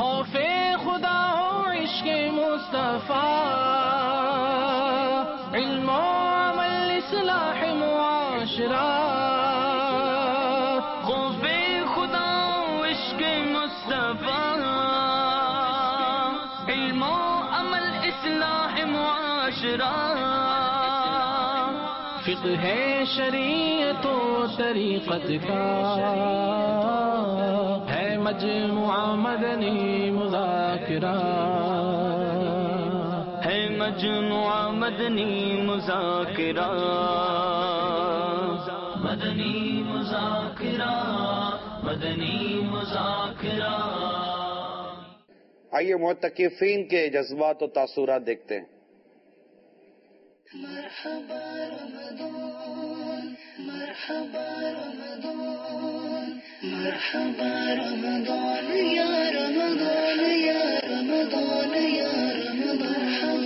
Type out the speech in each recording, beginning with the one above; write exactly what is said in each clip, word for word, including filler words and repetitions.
خوف خدا ہو عشق مصطفیٰ، علم و عمل اصلاح معاشرہ، خوف خدا ہو عشق مصطفیٰ، علم و عمل اصلاح معاشرہ، فقہ ہے شریعت و طریقت کا، ہے مجموعہ مدنی مذاکرہ، ہے مجموعہ مدنی مذاکرہ، مدنی مذاکرہ، مدنی مذاکرہ۔ آئیے معتکفین کے جذبات و تاثرات دیکھتے ہیں۔ مرحبا رمضان، مرحبا رمضان، مرحبا رمضان یا رمضان یا رمضان یا رمضان،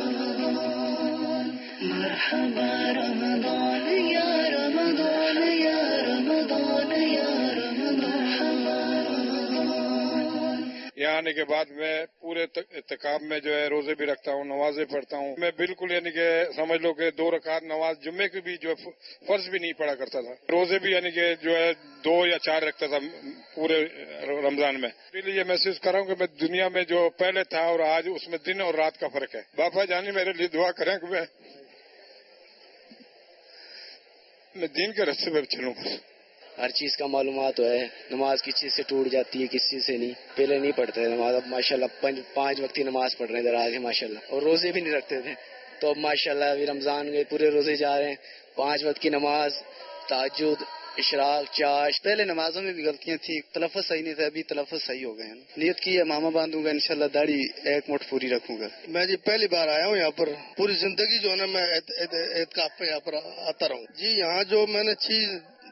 مرحبا رمضان یا رمضان یا رمضان یا رمضان۔ یہاں آنے کے بعد میں پورے اعتکاف میں جو ہے روزے بھی رکھتا ہوں، نمازیں پڑھتا ہوں۔ میں بالکل یعنی کہ سمجھ لو کہ دو رکعت نماز جمعے کی بھی جو ہے فرض بھی نہیں پڑھا کرتا تھا۔ روزے بھی یعنی کہ جو ہے دو یا چار رکھتا تھا پورے رمضان میں۔ اس لیے یہ محسوس کر رہا ہوں کہ میں دنیا میں جو پہلے تھا اور آج اس میں دن اور رات کا فرق ہے۔ باپا جانی میرے لیے دعا کریں کہ میں میں دین کے راستے پہ چلوں۔ ہر چیز کا معلومات ہے، نماز کس چیز سے ٹوٹ جاتی ہے کس چیز سے نہیں۔ پہلے نہیں پڑھتے تھے نماز، اب ماشاءاللہ پانچ وقت کی نماز پڑھ رہے ہیں ادھر آگے ماشاءاللہ، اور روزے بھی نہیں رکھتے تھے تو اب ماشاءاللہ ابھی رمضان گئے پورے روزے جا رہے ہیں، پانچ وقت کی نماز، تہجد، اشراق، چاش۔ پہلے نمازوں میں بھی غلطیاں تھیں، تلفظ صحیح نہیں تھا، ابھی تلفظ صحیح ہو گئے ہیں۔ نیت کی ہے ماما باندھوں گا انشاءاللہ، داڑھی ایک مٹھ پوری رکھوں گا۔ میں جی پہلی بار آیا ہوں یہاں پر، پوری زندگی جو ہے نا میں اعتکاف پہ یہاں پر آتا رہوں جی۔ یہاں جو میں نے چیز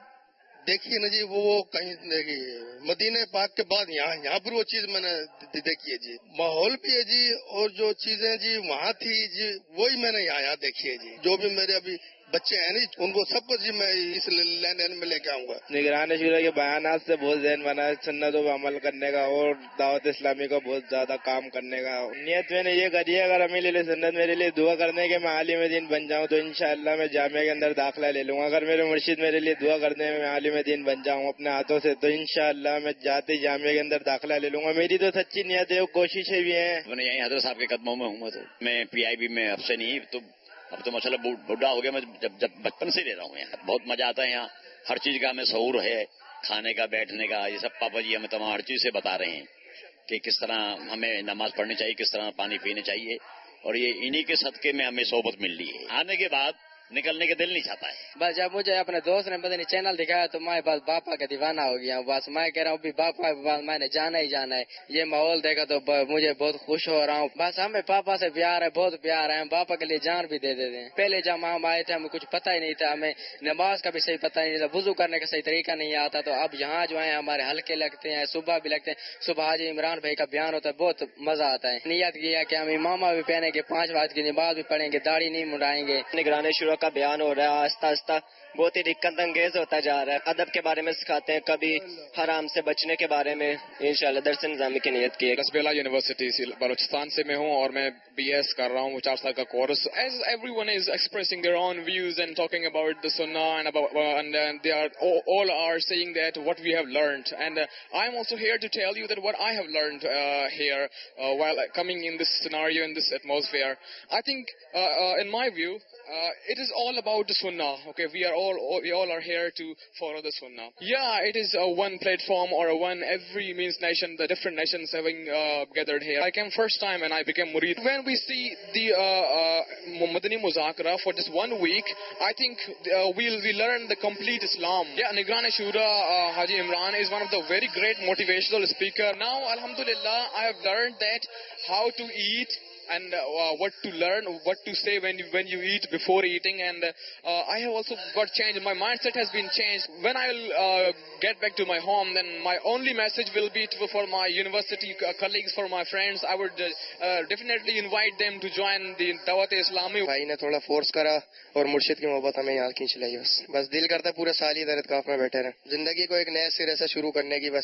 دیکھی ہے نا جی وہ وہ کہیں دیکھی مدینہ پاک کے بعد یہاں یہاں پر وہ چیز میں نے دیکھی ہے جی۔ ماحول بھی ہے جی اور جو چیزیں جی وہاں تھی جی وہی میں نے یہاں یہاں دیکھی ہے جی۔ جو بھی میرے ابھی بچے ہیں نہیں ان کو سب کو جی میں اس لین دین میں لے کے آؤں گا۔ نگران شورا کے بیانات سے بہت ذہن بنا ہے، سنتوں پہ عمل کرنے کا اور دعوت اسلامی کا بہت زیادہ کام کرنے کا۔ نیت میں نے یہ کری ہے اگر امیل علیہ سنت میرے لیے دعا کرنے کے میں عالم دین بن جاؤں تو انشاءاللہ میں جامعہ کے اندر داخلہ لے لوں گا۔ اگر میرے مرشد میرے لیے دعا کرنے میں عالم دین بن جاؤں اپنے ہاتھوں سے تو انشاءاللہ میں جاتے ہی جامعہ کے اندر داخلہ لے لوں گا۔ میری تو سچی نیت ہے، کوششیں بھی ہیں۔ میں یہیں حضرت صاحب کے قدموں میں ہوں، میں تو میں پی آئی بی میں اب سے نہیں تو اب تو ماشاءاللہ بوڑھا ہو گیا، میں جب جب بچپن سے رہ رہا ہوں یہاں، بہت مزہ آتا ہے یہاں، ہر چیز کا ہمیں شعور ہے، کھانے کا بیٹھنے کا، یہ سب پاپا جی ہمیں تمام ہر چیز سے بتا رہے ہیں کہ کس طرح ہمیں نماز پڑھنی چاہیے، کس طرح پانی پینے چاہیے، اور یہ انہی کے صدقے میں ہمیں صحبت مل رہی ہے۔ آنے کے بعد نکلنے کے دل نہیں چاہتا ہے۔ بس جب مجھے اپنے دوست نے پتہ نہیں چینل دکھایا تو میں بس باپا کا دیوانہ ہو گیا ہوں، بس میں کہہ رہا ہوں باپا میں نے جانا ہی جانا ہے۔ یہ ماحول دیکھا تو مجھے بہت خوش ہو رہا ہوں، بس ہمیں پاپا سے پیار ہے، بہت پیار ہے، ہم پاپا کے لیے جان بھی دے دیتے ہیں۔ پہلے جب ہم آئے تھے ہمیں کچھ پتہ ہی نہیں تھا، ہمیں نماز کا بھی صحیح پتہ نہیں تھا، وضو کرنے کا صحیح طریقہ نہیں آتا، تو اب یہاں جو ہے ہمارے ہلکے لگتے ہیں، صبح بھی لگتے ہیں، صبح حاجی عمران بھائی کا بیان ہوتا ہے بہت مزہ آتا ہے۔ نیت کیا کہ ہم امامہ بھی پہنیں گے، پانچ وقت کی نماز بھی پڑھیں گے، داڑھی نہیں منڈائیں گے۔ نگران شورا کا بیان ہو رہا ہے، آہستہ آہستہ بہت ہی دقت انگیز ہوتا جا رہا ہے۔ ادب کے بارے میں سکھاتے ہیں، کبھی حرام سے بچنے کے بارے میں انشاءاللہ درس نظامی کی نیت کی ہے۔ کسبیلا یونیورسٹی بلوچستان سے میں ہوں اور میں بی ایس کر رہا ہوں، چار سال کا course. As everyone is expressing their own views and talking about the sunnah and about and uh, they are all, all are saying that what we have learned, and uh, I am also here to tell you that what I have learned uh, here uh, while coming in this scenario, in this atmosphere. I think uh, uh, in my view uh, it is all about the sunnah. Okay, we are all, all we all are here to follow the sunnah. Yeah, it is a one platform or a one every means nation, the different nations having uh, gathered here. I came first time and I became murid. When we see the uh, uh, Madani Muzakara for just one week, I think uh, we'll we learn the complete Islam. Yeah, Nigran Shura uh, Haji Imran is one of the very great motivational speaker. Now, alhamdulillah, I have learned that how to eat and uh, what to learn, what to say when you, when you eat, before eating, and uh, I have also got changed. My mindset has been changed. When I will uh, get back to my home, then my only message will be to, for my university colleagues, for my friends. I would uh, uh, definitely invite them to join the Dawat Islami. بھائی نے تھوڑا force کرا اور مرشد کی محبت ہمیں یہاں کھینچ لائی، بس بس دل کرتا ہے پورے سال ہی ادھر اعتکاف میں بیٹھے رہے، زندگی کو ایک نئے سرے سے شروع کرنے کی بس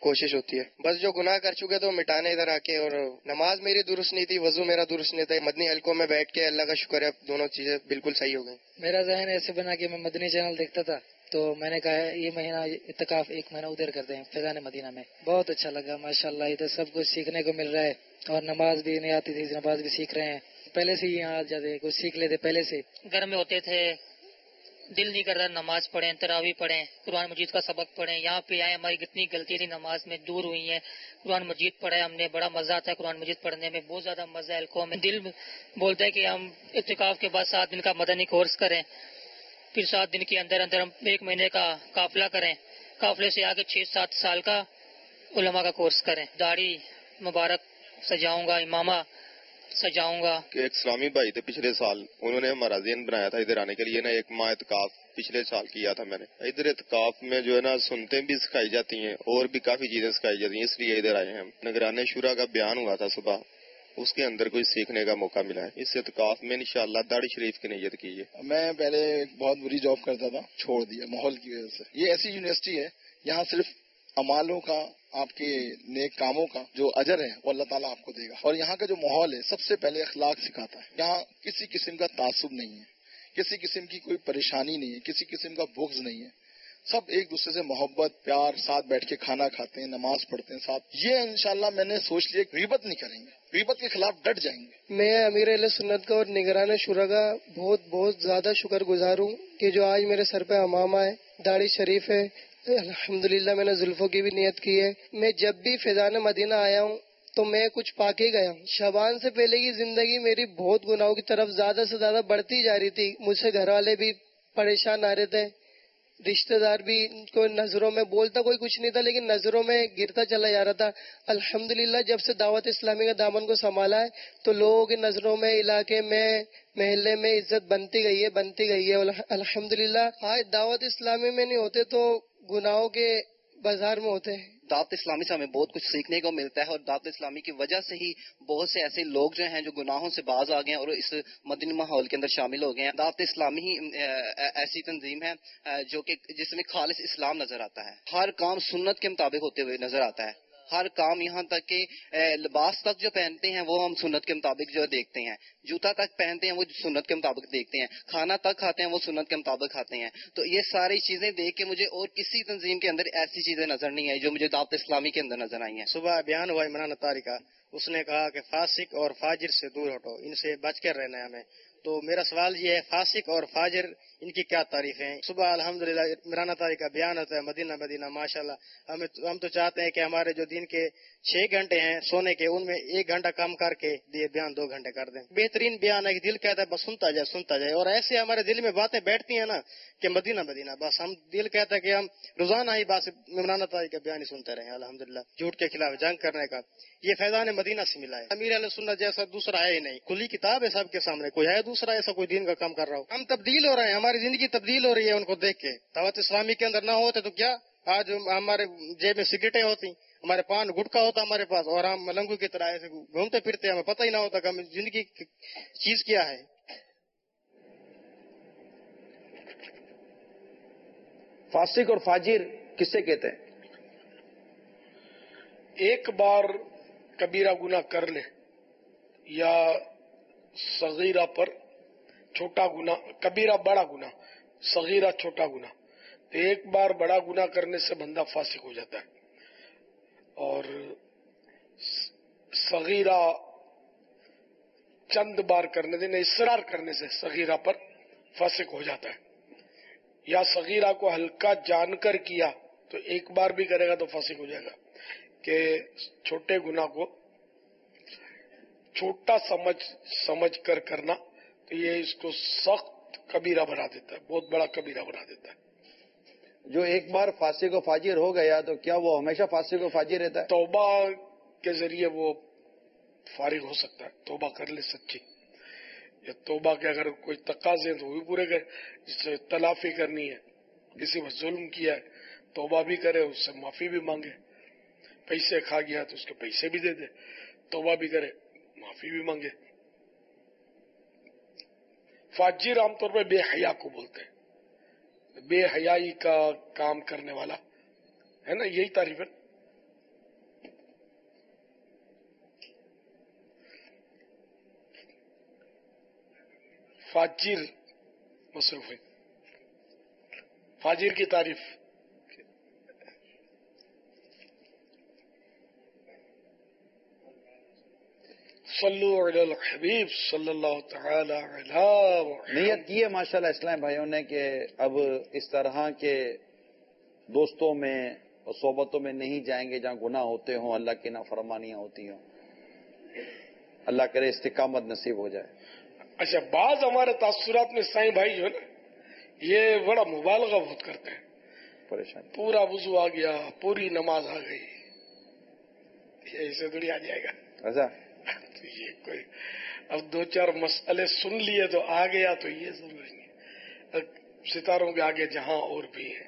کوشش ہوتی ہے. بس جو گناہ کر چکے تو مٹانے ادھر آ کے. اور نماز میری درست نہیں تھی, وضو میرا درست نہیں تھا. مدنی حلقوں میں بیٹھ کے اللہ کا شکر ہے دونوں چیزیں بالکل صحیح ہو گئی. میرا ذہن ایسے بنا کہ میں مدنی چینل دیکھتا تھا تو میں نے کہا یہ مہینہ اعتکاف ایک مہینہ ادھر کرتے ہیں فیضان مدینہ میں. بہت اچھا لگا ماشاءاللہ. ادھر سب کچھ سیکھنے کو مل رہا ہے اور نماز بھی نہیں آتی تھی, نماز بھی سیکھ رہے ہیں. پہلے سے ہی یہاں آ جاتے کچھ سیکھ لیتے. پہلے سے گھر میں ہوتے تھے, دل نہیں کرتا نماز پڑھیں, تراویح پڑھیں, قرآن مجید کا سبق پڑھیں. یہاں پہ آئے ہماری کتنی غلطی تھی نماز میں, دور ہوئی ہیں. قرآن مجید پڑھے ہم نے, بڑا مزہ آتا ہے قرآن مجید پڑھنے میں, بہت زیادہ مزہ ہے. الکو میں دل بولتا ہے کہ ہم اعتکاف کے بعد سات دن کا مدنی کورس کریں, پھر سات دن کے اندر اندر ہم ایک مہینے کا قافلہ کریں, قافلے سے آگے چھ سات سال کا علماء کا کورس کریں. داڑھی مبارک سجاؤں گا, امامہ سجاؤں گا. ایک اسلامی بھائی تھے پچھلے سال, انہوں نے ہمارا ذہن بنایا تھا ادھر آنے کے لیے نا. ایک ماہ اعتکاف پچھلے سال کیا تھا میں نے. ادھر اعتکاف میں جو ہے نا سنتیں بھی سکھائی جاتی ہیں اور بھی کافی چیزیں سکھائی جاتی ہیں, اس لیے ادھر آئے ہیں. نگران شورا کا بیان ہوا تھا صبح, اس کے اندر کوئی سیکھنے کا موقع ملا ہے. اس اعتکاف میں انشاءاللہ داڑھی شریف کی نیت کی ہے. میں پہلے بہت بری جاب کرتا تھا, چھوڑ دیا ماحول کی وجہ سے. یہ ایسی یونیورسٹی ہے یہاں صرف امالوں کا, آپ کے نیک کاموں کا جو اجر ہے وہ اللہ تعالیٰ آپ کو دے گا. اور یہاں کا جو ماحول ہے سب سے پہلے اخلاق سکھاتا ہے. یہاں کسی قسم کا تعصب نہیں ہے, کسی قسم کی کوئی پریشانی نہیں ہے, کسی قسم کا بغض نہیں ہے. سب ایک دوسرے سے محبت پیار, ساتھ بیٹھ کے کھانا کھاتے ہیں, نماز پڑھتے ہیں ساتھ. یہ انشاءاللہ میں نے سوچ لیا غیبت نہیں کریں گے, غیبت کے خلاف ڈٹ جائیں گے. میں امیر اہل سنت کا اور نگران شورا کا بہت بہت زیادہ شکر گزار ہوں کہ جو آج میرے سر پہ امامہ ہے, داڑھی شریف ہے. الحمدللہ میں نے زلفوں کی بھی نیت کی ہے. میں جب بھی فیضان مدینہ آیا ہوں تو میں کچھ پا کے گیا ہوں. شبان سے پہلے کی زندگی میری بہت گناہوں کی طرف زیادہ سے زیادہ بڑھتی جا رہی تھی. مجھ سے گھر والے بھی پریشان آ رہے تھے, رشتہ دار بھی, کوئی نظروں میں بولتا کوئی کچھ نہیں تھا لیکن نظروں میں گرتا چلا جا رہا تھا. الحمدللہ جب سے دعوت اسلامی کا دامن کو سنبھالا ہے تو لوگوں کی نظروں میں, علاقے میں, محلے میں عزت بنتی گئی ہے بنتی گئی ہے الحمدللہ. آج دعوت اسلامی میں نہیں ہوتے تو گناہوں کے بازار میں ہوتے ہیں. دعوت اسلامی سے ہمیں بہت کچھ سیکھنے کو ملتا ہے اور دعوت اسلامی کی وجہ سے ہی بہت سے ایسے لوگ جو ہیں جو گناہوں سے باز آ گئے ہیں اور اس مدنی ماحول کے اندر شامل ہو گئے ہیں. دعوت اسلامی ہی ایسی تنظیم ہے جو کہ جس میں خالص اسلام نظر آتا ہے. ہر کام سنت کے مطابق ہوتے ہوئے نظر آتا ہے. ہر کام, یہاں تک کہ لباس تک جو پہنتے ہیں وہ ہم سنت کے مطابق جو دیکھتے ہیں, جوتا تک پہنتے ہیں وہ سنت کے مطابق دیکھتے ہیں, کھانا تک کھاتے ہیں وہ سنت کے مطابق کھاتے ہیں. تو یہ ساری چیزیں دیکھ کے مجھے اور کسی تنظیم کے اندر ایسی چیزیں نظر نہیں آئی جو مجھے دعوت اسلامی کے اندر نظر آئی ہیں. صبح بیان ہوا عمران اطاری کا, اس نے کہا کہ فاسق اور فاجر سے دور ہٹو, ان سے بچ کر رہنا ہے ہمیں. تو میرا سوال یہ ہے فاسق اور فاجر ان کی کیا تعریفیں ہیں؟ صبح الحمدللہ عمران اطاری کا بیان ہوتا ہے مدینہ مدینہ ماشاءاللہ. ہمیں ہم تو چاہتے ہیں کہ ہمارے جو دن کے چھ گھنٹے ہیں سونے کے, ان میں ایک گھنٹہ کم کر کے یہ بیان دو گھنٹے کر دیں. بہترین بیان ہے کہ دل کہتا ہے بس سنتا جائے سنتا جائے, اور ایسے ہمارے دل میں باتیں بیٹھتی ہیں نا کہ مدینہ مدینہ, بس ہم دل کہتا ہے کہ ہم روزانہ ہی بس عمران اطاری کا بیان ہی سنتے رہے. الحمدللہ جھوٹ کے خلاف جنگ کرنے کا یہ فیضان مدینہ سے ملا ہے. امیر اہل سنت جیسا دوسرا ہے ہی نہیں, کھلی کتاب ہے سب کے سامنے, کوئی ہے دوسرا ایسا کوئی دین کا کام کر رہا ہو. ہم تبدیل ہو رہے ہیں, ہماری زندگی تبدیل ہو رہی ہے ان کو دیکھ کے. دعوت اسلامی کے اندر نہ ہوتے تو کیا آج ہمارے جیب میں سگریٹیں ہوتی, ہمارے پان گٹکا ہوتا ہمارے پاس, اور ہم ملنگو کی طرح ایسے گھومتے پھرتے, ہمیں پتہ ہی نہ ہوتا کہ ہمیں زندگی کی چیز کیا ہے. فاسق اور فاجر کسے کہتے ہیں؟ ایک بار کبیرہ گناہ کر لے یا صغیرہ پر چھوٹا گناہ, کبیرہ بڑا گناہ, صغیرہ چھوٹا گناہ, تو ایک بار بڑا گناہ کرنے سے بندہ فاسق ہو جاتا ہے, اور صغیرہ چند بار کرنے دینے اصرار کرنے سے صغیرہ پر فاسق ہو جاتا ہے. یا صغیرہ کو ہلکا جان کر کیا تو ایک بار بھی کرے گا تو فاسق ہو جائے گا. کہ چھوٹے گناہ کو چھوٹا سمجھ سمجھ کر کرنا تو یہ اس کو سخت کبیرہ بنا دیتا ہے, بہت بڑا کبیرہ بنا دیتا ہے. جو ایک بار فاسق و فاجر ہو گیا تو کیا وہ ہمیشہ فاسق و فاجر رہتا ہے؟ توبہ کے ذریعے وہ فارغ ہو سکتا ہے, توبہ کر لے سچی. یا توبہ کے اگر کوئی تقاضے ہیں تو وہ بھی پورے کرے, جس سے تلافی کرنی ہے, کسی پر ظلم کیا ہے توبہ بھی کرے, اس سے معافی بھی مانگے. پیسے کھا گیا تو اس کے پیسے بھی دے دے, توبہ بھی کرے, معافی بھی مانگے. فاجر عام طور پہ بے حیا کو بولتے ہیں, بے حیائی کا کام کرنے والا ہے نا, یہی تعریف ہے. फाजिर मसरूफ है। फाजिर की तारीफ सल्लु अलल हबीब सल्लल्लाहु तआला अलैहि वसल्लम। नियत की है माशाल्लाह इस्लाम भाइयों ने कि अब इस तरह के दोस्तों में और सोबतों में नहीं जाएंगे जहाँ गुनाह होते हों, अल्लाह की नाफरमानियां होती हों। अल्लाह करे इस्तिकामत नसीब हो जाए। अच्छा, बाज हमारे तासुरात में साईं भाई जो है ना, ये बड़ा मुबालगा बहुत करते हैं। परेशान पूरा वुजू आ गया, पूरी नमाज आ गई, ऐसे थोड़ी आ जाएगा। ऐसा तो ये कोई अब दो चार मसले सुन लिए तो आ गया, तो ये समझेंगे सितारों के आगे जहां और भी है।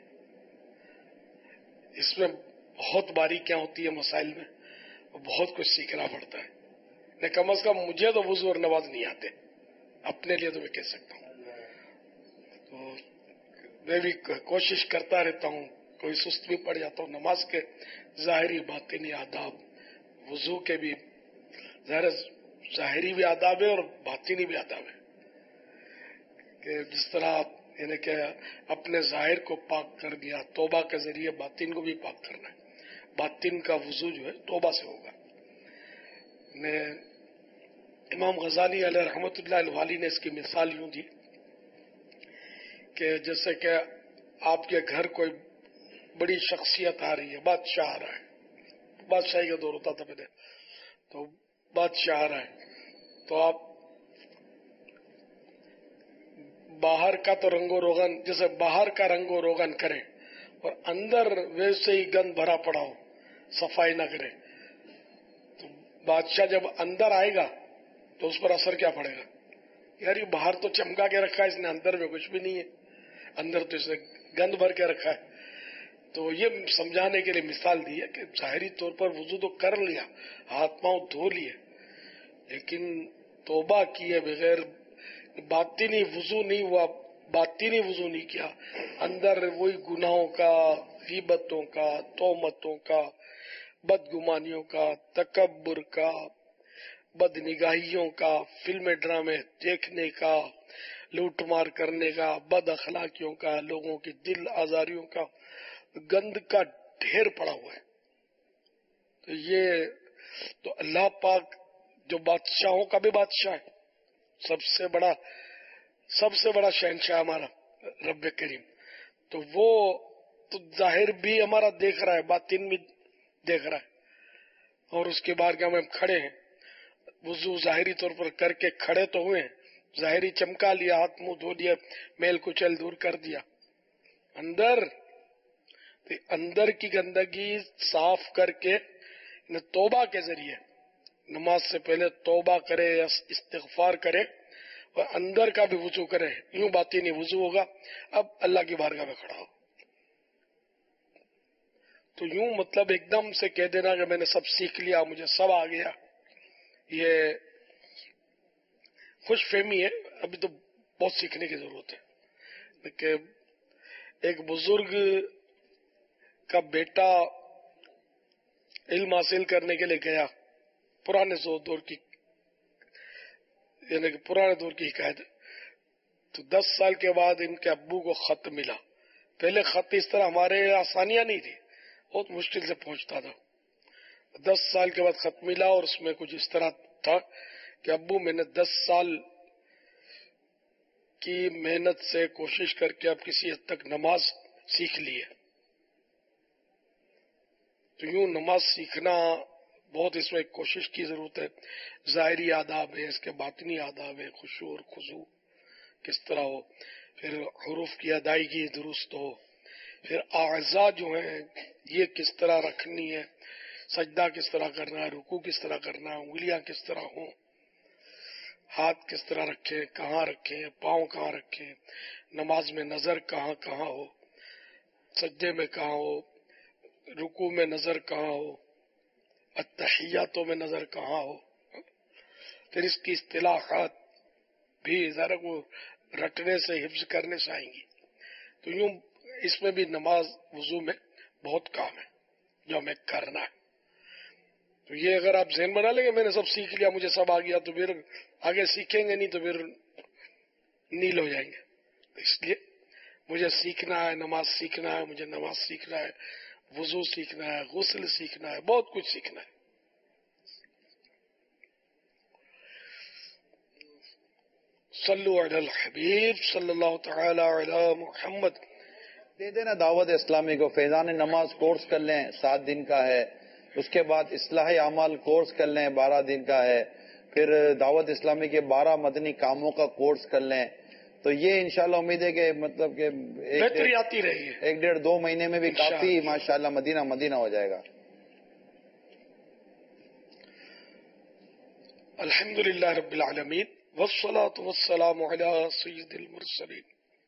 इसमें बहुत बारीकियां होती है मसाइल में, और बहुत कुछ सीखना पड़ता है। नहीं, कम अज कम मुझे तो वुजू और नमाज नहीं आते, अपने लिए तो मैं कह सकता हूँ। तो मैं भी कोशिश करता रहता हूँ, कोई सुस्त भी पड़ जाता हूँ। नमाज के जाहिरी बातिनी आदाब, वुजू के भी जाहिरी भी आदाब है और बातिनी भी आदाब है। कि जिस तरह यानी कि अपने जाहिर को पाक कर दिया, तौबा के जरिए बातिन को भी पाक करना है। बातिन का वुजू जो है तौबा से होगा। ने इमाम गजाली अलैहि रहमतुल्लाह अलवाली ने इसकी मिसाल यूं दी कि जैसे कि आपके घर कोई बड़ी शख्सियत आ रही है, बादशाह आ रहा है, बादशाही का दौर होता था पहले, तो बादशाह आ रहा है, तो आप बाहर का तो रंगो रोगन, जैसे बाहर का रंगो रोगन करें और अंदर वैसे ही गंद भरा पड़ा हो, सफाई न करें, तो बादशाह जब अंदर आएगा तो उस पर असर क्या पड़ेगा? यार ये बाहर तो चमका के रखा है इसने, अंदर में कुछ भी नहीं है, अंदर तो इसने गंद भर के रखा है। तो ये समझाने के लिए मिसाल दी है कि जाहिरी तौर पर वुजू तो कर लिया, हाथ पांव धो लिए, लेकिन तौबा किए बगैर बातिनी वुजू नहीं हुआ, बातिनी वुजू नहीं किया, अंदर वही गुनाहों का, गीबतों का, तोहमतों का, बदगुमानियों का, तकब्बुर का, बदनिगाहियों का, फिल्में ड्रामे देखने का, लूटमार करने का, बद अखलाकियों का, लोगों की दिल आजारियों का गंद का ढेर पड़ा हुआ है। तो ये तो अल्लाह पाक जो बादशाहों का भी बादशाह है, सबसे बड़ा सबसे बड़ा शहनशाह हमारा रब करीम, तो वो तो जाहिर भी हमारा देख रहा है, बातिन भी देख रहा है। और उसके बाद क्या हम खड़े हैं, वुजू जाहिरी तौर पर करके खड़े तो हुए हैं, जाहिरी चमका लिया, हाथ मुंह धो लिया, मेल कुचल दूर कर दिया, अंदर तो अंदर की गंदगी साफ करके न तौबा के जरिए नमाज से पहले तौबा करे या इस्तिगफार करे और अंदर का भी वुजू करे, यूं बातें नहीं वुजू होगा। अब अल्लाह की बारगाह में खड़ा हो तो यूं मतलब एकदम से कह देना कि मैंने सब सीख लिया, मुझे सब आ गया, ये खुशफहमी है। अभी तो बहुत सीखने की जरूरत है। कि एक बुजुर्ग का बेटा इल्म हासिल करने के लिए गया, पुराने दौर की यानी कि पुराने दौर की हिकायत है। तो दस साल के बाद इनके अब्बू को खत मिला। पहले खत इस तरह हमारे आसानियां नहीं थी, बहुत मुश्किल से पहुंचता था। दस साल के बाद खत मिला और उसमें कुछ इस तरह था कि अब्बू मैंने दस साल की मेहनत से कोशिश करके अब किसी हद तक नमाज सीख ली है। तो यूं नमाज सीखना बहुत, इसमें कोशिश की जरूरत है। जाहिरी आदाब है, इसके बातिनी आदाब है, खुशू और खुजू किस तरह हो, फिर हुरूफ की अदायगी दुरुस्त हो, फिर आज़ा जो है ये किस तरह रखनी है, सजदा किस तरह करना है, रुकू किस तरह करना है, उंगलियां किस तरह हो, हाथ किस तरह रखें, कहाँ रखें, पांव कहाँ रखें, नमाज में नजर कहाँ कहाँ हो, सज्जे में कहाँ हो, रुकू में नजर कहाँ हो, अत्तहियातों में नजर कहाँ हो, फिर इसकी इस्तिलाहात भी जरा को रटने से हिफ्ज करने से आएंगी। तो यूं इसमें भी नमाज वुजू में बहुत काम है जो हमें करना है। तो ये अगर आप ज़हन बना लेंगे मैंने सब सीख लिया, मुझे सब आ गया, तो फिर आगे सीखेंगे नहीं, तो फिर नील हो जाएंगे। तो इसलिए मुझे सीखना है, नमाज सीखना है, मुझे नमाज सीखना है, वुजू सीखना है, गुस्ल सीखना है, बहुत कुछ सीखना है। सल्लु अलल हबीब सल्लल्लाहु तआला अला मुहम्मद। दे देना दावत इस्लामी को, फैजान नमाज कोर्स कर लें, सात दिन का है। उसके बाद इस्लाह अमाल कोर्स कर लें, बारह दिन का है। फिर दावत इस्लामी के बारह मदनी कामों का कोर्स कर लें। तो ये इंशाल्लाह उम्मीद है कि मतलब कि बेहतरी आती रही है, एक डेढ़ दो महीने में भी काफी माशाल्लाह मदीना मदीना हो जाएगा। अल्हम्दुलिल्लाह रब्बिल आलमीन वस्सलातु वस्सलामु अला सय्यिदिल मुरसलीन।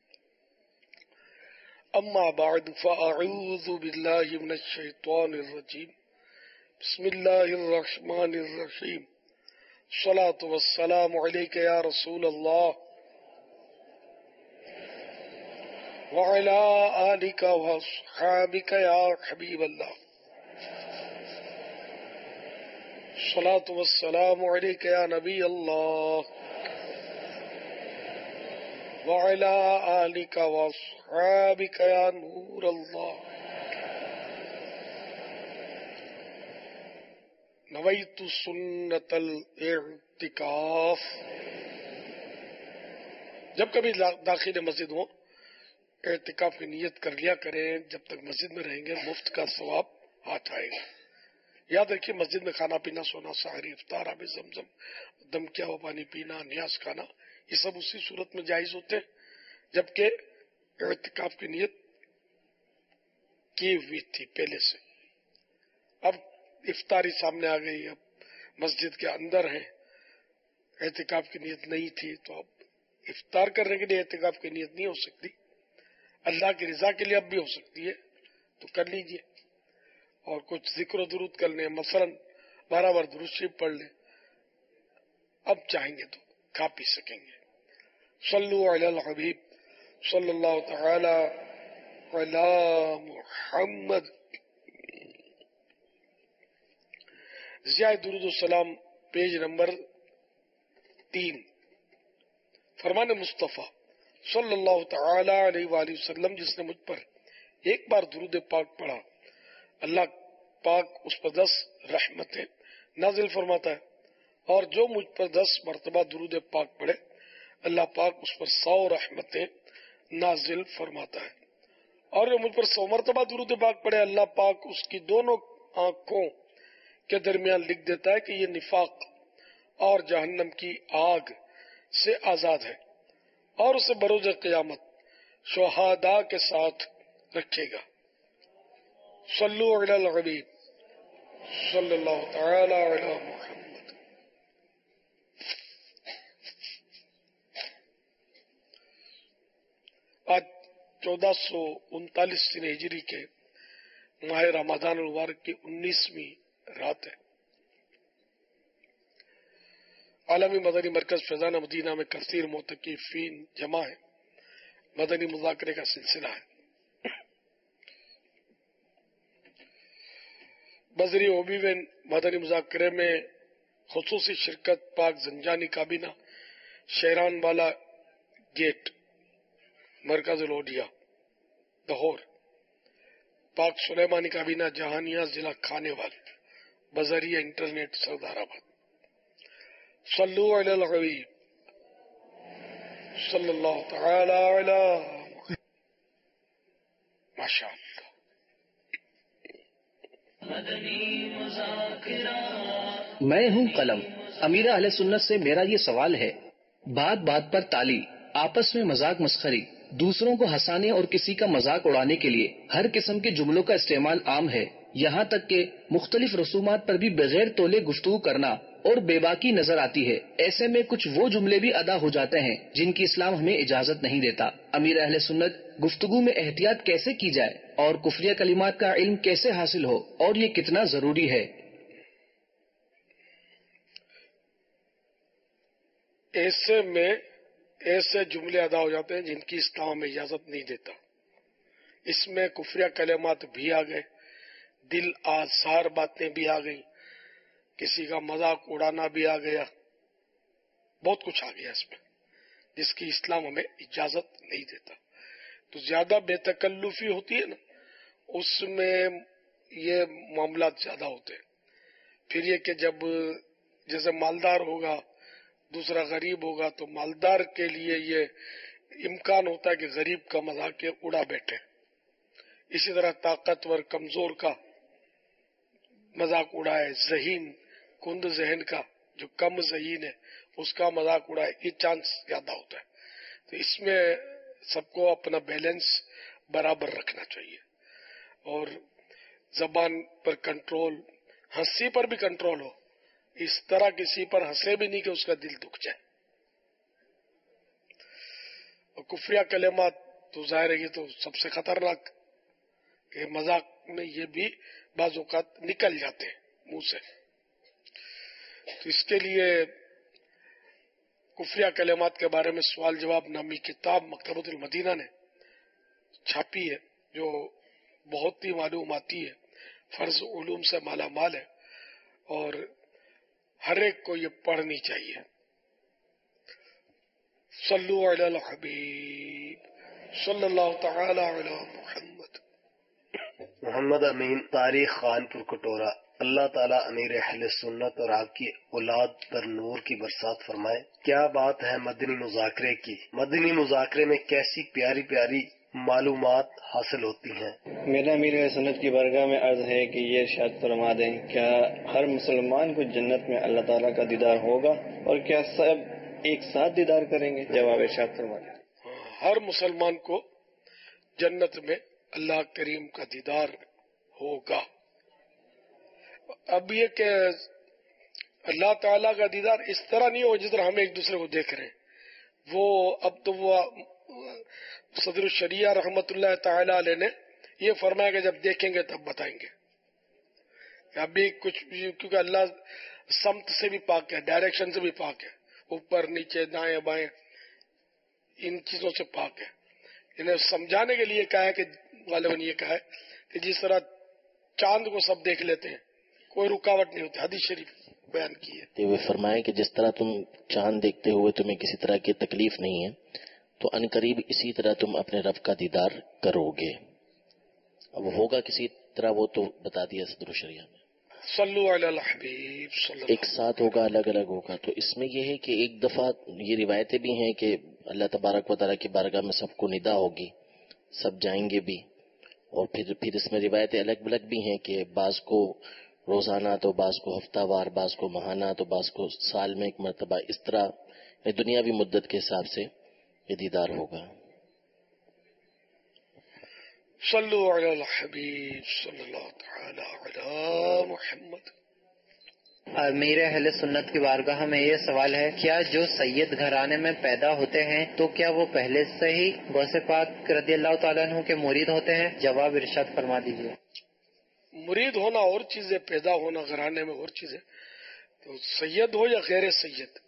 अम्मा बाद फअऊज़ु बिल्लाहि मिनश शैतानिर रजीम। बिस्मिल्लाहिर रहमानिर रहीम। सलातु वस्सलामु अलैका या रसूल अल्लाह व अला आलिका व अस्हाबिका या हबीब अल्लाह। सलातु वस्सलामु अलैका या नबी अल्लाह व अला आलिका व अस्हाबिका या नूर अल्लाह। नवैतु सुन्नतल इर्तिकाफ। जब कभी दाखिल मस्जिद हो इर्तिकाफ की नियत कर लिया करें। जब तक मस्जिद में रहेंगे मुफ्त का सवाब हाथ आएगा। याद रखिए, मस्जिद में खाना पीना, सोना, सहरी, इफ्तार, आबे जमजम, दम किया हुआ पानी पीना, न्यास खाना, ये सब उसी सूरत में जायज होते हैं जबकि इर्तिकाफ की नियत की हुई थी पहले से। अब इफ्तारी सामने आ गई, अब मस्जिद के अंदर है, इर्तिकाफ की नियत नहीं थी, तो अब इफ्तार करने के लिए इर्तिकाफ की नियत नहीं हो सकती। अल्लाह की रजा के लिए अब भी हो सकती है, तो कर लीजिए। और कुछ जिक्र दुरूद कर लें, मसलन बारह बार दुरूद शरीफ पढ़ लें। अब चाहेंगे तो खा पी सकेंगे। सल्लु अलल हबीब सल्लल्लाहु तआला अला मुहम्मद। ज़िया दुरूद सलाम पेज नंबर तीन। फरमान मुस्तफ़ा सल्लल्लाहु तआला अलैहि वसल्लम, जिसने मुझ पर एक बार दुरूद पाक पढ़ा, अल्लाह पाक उस पर दस रहमतें नाजिल फरमाता है। और जो मुझ पर दस मरतबा दुरूद पाक पढ़े, अल्लाह पाक उस पर सौ रहमतें नाजिल फरमाता है। और जो मुझ पर सौ मरतबा दुरूद पाक पढ़े, अल्लाह पाक उसकी दोनों आंखों के दरमियान लिख देता है कि ये निफाक और जहन्नम की आग से आजाद है, और उसे बरोज क़यामत शुहादा के साथ रखेगा। सल्लु अलल हबीब सल्लल्लाहु तआला अला मुहम्मद। आज चौदह सौ उनतालीस हिजरी के माह रमजान मुबारक की उन्नीसवीं रात है। आलमी मदनी मरकज फैजान मदीना में कसीर मोतकीफीन जमा है। मदनी मुज़ाकरे का सिलसिला है। बजरी ओबीवेन मदनी मुज़ाकरे में खुसूसी शिरकत पाक जंजानी काबीना, शेरान वाला गेट, मरकज लोडिया लाहौर, पाक सुलेमानी काबीना जहानिया जिला खानेवाल, बजरिया इंटरनेट सरदाराबाद। सल्लु अलल हबीब सल्लल्लाहु तआला अला माशाअल्लाह। मैं हूं कलम। अमीर अहले सुन्नत से मेरा ये सवाल है, बात बात पर ताली, आपस में मजाक मस्खरी, दूसरों को हंसाने और किसी का मजाक उड़ाने के लिए हर किस्म के जुमलों का इस्तेमाल आम है। यहाँ तक के मुख्तलिफ रसूमात पर भी बगैर तोले गुफ्तगू करना और बेबाकी नजर आती है। ऐसे में कुछ वो जुमले भी अदा हो जाते हैं जिनकी इस्लाम हमें इजाजत नहीं देता। अमीर अहले सुन्नत, गुफ्तगू में एहतियात कैसे की जाए और कुफरिया कलिमात का इल्म कैसे हासिल हो, और ये कितना जरूरी है? ऐसे में ऐसे जुमले अदा हो जाते हैं जिनकी इस्लाम में इजाजत नहीं देता। इसमें कुफरिया कलिमात भी आ गए, दिल आसार बातें भी आ गई, किसी का मजाक उड़ाना भी आ गया, बहुत कुछ आ गया इसमें, जिसकी इस्लाम हमें इजाजत नहीं देता। तो ज्यादा बेतकल्लुफी होती है ना, उसमें ये मामला ज्यादा होते हैं। फिर ये कि जब जैसे मालदार होगा दूसरा गरीब होगा, तो मालदार के लिए ये इम्कान होता है कि गरीब का मजाक के उड़ा बैठे। इसी तरह ताकतवर कमजोर का मजाक उड़ाए, जहीन कुंद जहन का जो कम जहीन है उसका मजाक उड़ाए, ये चांस ज्यादा होता है। तो इसमें सबको अपना बैलेंस बराबर रखना चाहिए और जबान पर कंट्रोल, हंसी पर भी कंट्रोल हो। इस तरह किसी पर हंसे भी नहीं कि उसका दिल दुख जाए। और कुफरिया कलेमात तो जाहिर है, ये तो सबसे खतरनाक कि मजाक में ये भी बाज़ औक़ात निकल जाते हैं मुंह से। तो इसके लिए कुफरिया कलेमात के बारे में सवाल जवाब नामी किताब मकतबतुल मदीना ने छापी है, जो बहुत ही मालूमाती है, फर्ज उलूम से माला माल है और हर एक को ये पढ़नी चाहिए। सल्लु अलल हबीब सल्लल्लाहु तआला अला मुहम्मद। मोहम्मद अमीन, तारीख खानपुर कटोरा। अल्लाह ताला अमीर अहले सुन्नत और आपकी औलाद पर नूर की बरसात फरमाए। क्या बात है मदनी मुज़ाकरे की। मदनी मुज़ाकरे में कैसी प्यारी प्यारी मालूमात हासिल होती हैं। मेरा अमीर अहले सुन्नत की बारगाह में अर्ज है कि ये इरशाद फरमा दें, क्या हर मुसलमान को जन्नत में अल्लाह ताला का दीदार होगा और क्या सब एक साथ दीदार करेंगे। जवाब इरशाद फरमा दें। हर मुसलमान को जन्नत में अल्लाह करीम का दीदार होगा। अब ये कि अल्लाह ताला का दीदार इस तरह नहीं हो जिस तरह हम एक दूसरे को देख रहे हैं, वो अब तो वो सदर शरिया रहमतुल्लाह ताला अलैह ने ये फरमाया कि जब देखेंगे तब बताएंगे। अभी कुछ, क्योंकि अल्लाह समत से भी पाक है, डायरेक्शन से भी पाक है, ऊपर नीचे दाएं बाएं इन चीजों से पाक है। इन्हें समझाने के लिए कहा है कि गालिबन ये कहा है कि जिस तरह चांद को सब देख लेते हैं, कोई रुकावट नहीं होती। हदीस शरीफ बयान की है। वे फरमाए कि जिस तरह तुम चांद देखते हुए तुम्हें किसी तरह की तकलीफ नहीं है, तो अनकरीब इसी तरह तुम अपने रब का दीदार करोगे। अब होगा किसी तरह, वो तो बता दिया सदर शरिया में। सल्लु अलल हबीब सल्लल्लाहु एक साथ होगा, अलग अलग होगा। तो इसमें यह है कि एक दफा ये रिवायतें भी हैं कि अल्लाह तबारक व तआला की बारगाह में सबको निदा होगी, सब जाएंगे भी। और फिर फिर इसमें रिवायतें अलग अलग भी हैं कि बाज को रोजाना, तो बाज को हफ्तावार, बाज को माहाना, तो बाज को साल में एक मरतबा, इस तरह दुनियावी मुद्दत के हिसाब से ये दीदार होगा। सल्लु अलल हबीब सल्लल्लाहु तआला अला मुहम्मद। अमीर अहले सुन्नत की बारगाह में ये सवाल है, क्या जो सैयद घराने में पैदा होते हैं तो क्या वो पहले से ही गौसे पाक रदियल्लाहु ताला अन्हु के मुरीद होते हैं। जवाब इरशाद फरमा दीजिए। मुरीद होना और चीज है, पैदा होना घराने में और चीज है। तो सैयद हो या गैर सैयद,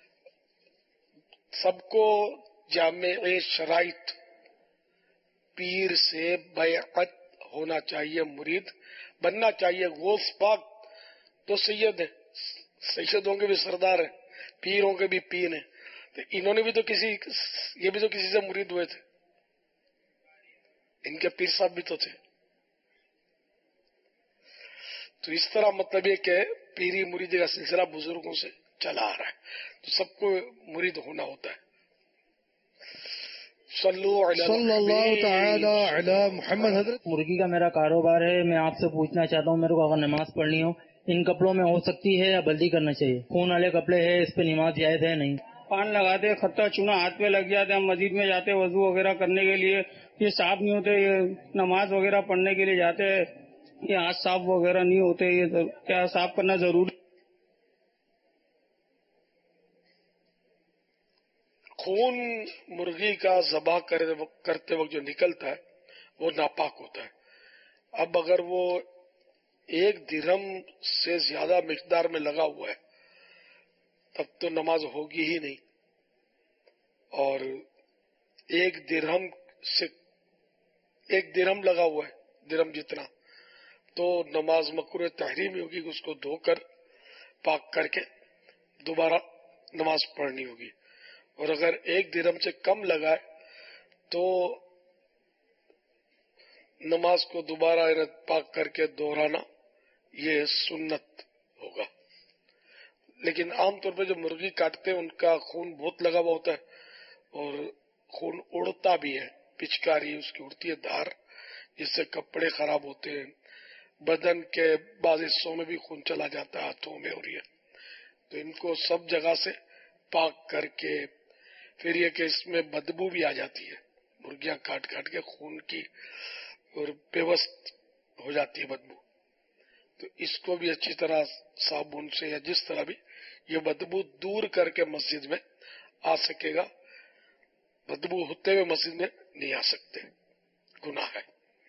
सबको जामे शराइत पीर से बैअत होना चाहिए, मुरीद बनना चाहिए। गौस पाक तो सैयद है, सैयदों के भी सरदार है, पीरों के भी पीर है। तो इन्होंने भी तो किसी, ये भी तो किसी से मुरीद हुए थे, इनके पीर साहब भी तो थे। तो इस तरह मतलब ये कि पीरी मुरीदी का सिलसिला बुजुर्गों से चला आ रहा है, तो सबको मुरीद होना होता है। सल्लल्लाहु तआला अला मुहम्मद। हज़रत मुर्गी का मेरा कारोबार है, मैं आपसे पूछना चाहता हूँ, मेरे को अगर नमाज पढ़नी हो इन कपड़ों में हो सकती है या बल्दी करना चाहिए। खून वाले कपड़े हैं, इस पे नमाज जायज है नहीं। पान लगाते, खट्टा चूना हाथ पे लग जाते, हम मस्जिद में जाते वजू वगैरह करने के लिए, ये साफ नहीं होते, ये नमाज वगैरह पढ़ने के लिए जाते, ये हाथ साफ वगैरह नहीं होते, ये क्या साफ करना जरूरी। खून मुर्गी का ज़बह करते वक्त जो निकलता है वो नापाक होता है। अब अगर वो एक दिरहम से ज्यादा मिकदार में लगा हुआ है तब तो नमाज होगी ही नहीं, और एक दिरहम से एक दिरहम लगा हुआ है, दिरहम जितना, तो नमाज मकरूह तहरीम होगी, उसको धोकर पाक करके दोबारा नमाज पढ़नी होगी। اور اگر ایک درہم سے کم لگائے تو نماز کو دوبارہ پاک کر کے دہرانا یہ سنت ہوگا. لیکن عام طور پہ جو مرغی کاٹتے ہیں ان کا خون بہت لگا ہوا ہوتا ہے اور خون اڑتا بھی ہے، پچکاری اس کی اڑتی ہے دھار، جس سے کپڑے خراب ہوتے ہیں، بدن کے بعض حصوں میں بھی خون چلا جاتا ہے، ہاتھوں میں اور یہ. تو ان کو سب جگہ سے پاک کر کے، پھر یہ کہ اس میں بدبو بھی آ جاتی ہے، مرغیاں کاٹ کاٹ کے خون کی اور پیوست ہو جاتی ہے بدبو، تو اس کو بھی اچھی طرح صابن سے یا جس طرح بھی یہ بدبو دور کر کے مسجد میں آ سکے گا. بدبو ہوتے ہوئے مسجد میں نہیں آ سکتے، گناہ ہے.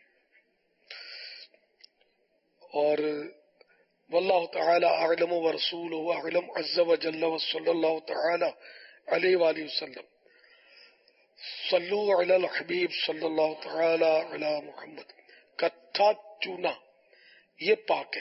اور واللہ تعالی اعلم ورسولہ اعلم عز وجل وصلی اللہ تعالی علیہ وآلہ وسلم. صلو علی الحبیب صلی اللہ تعالی علی محمد. کتھا چونا یہ پاک ہے.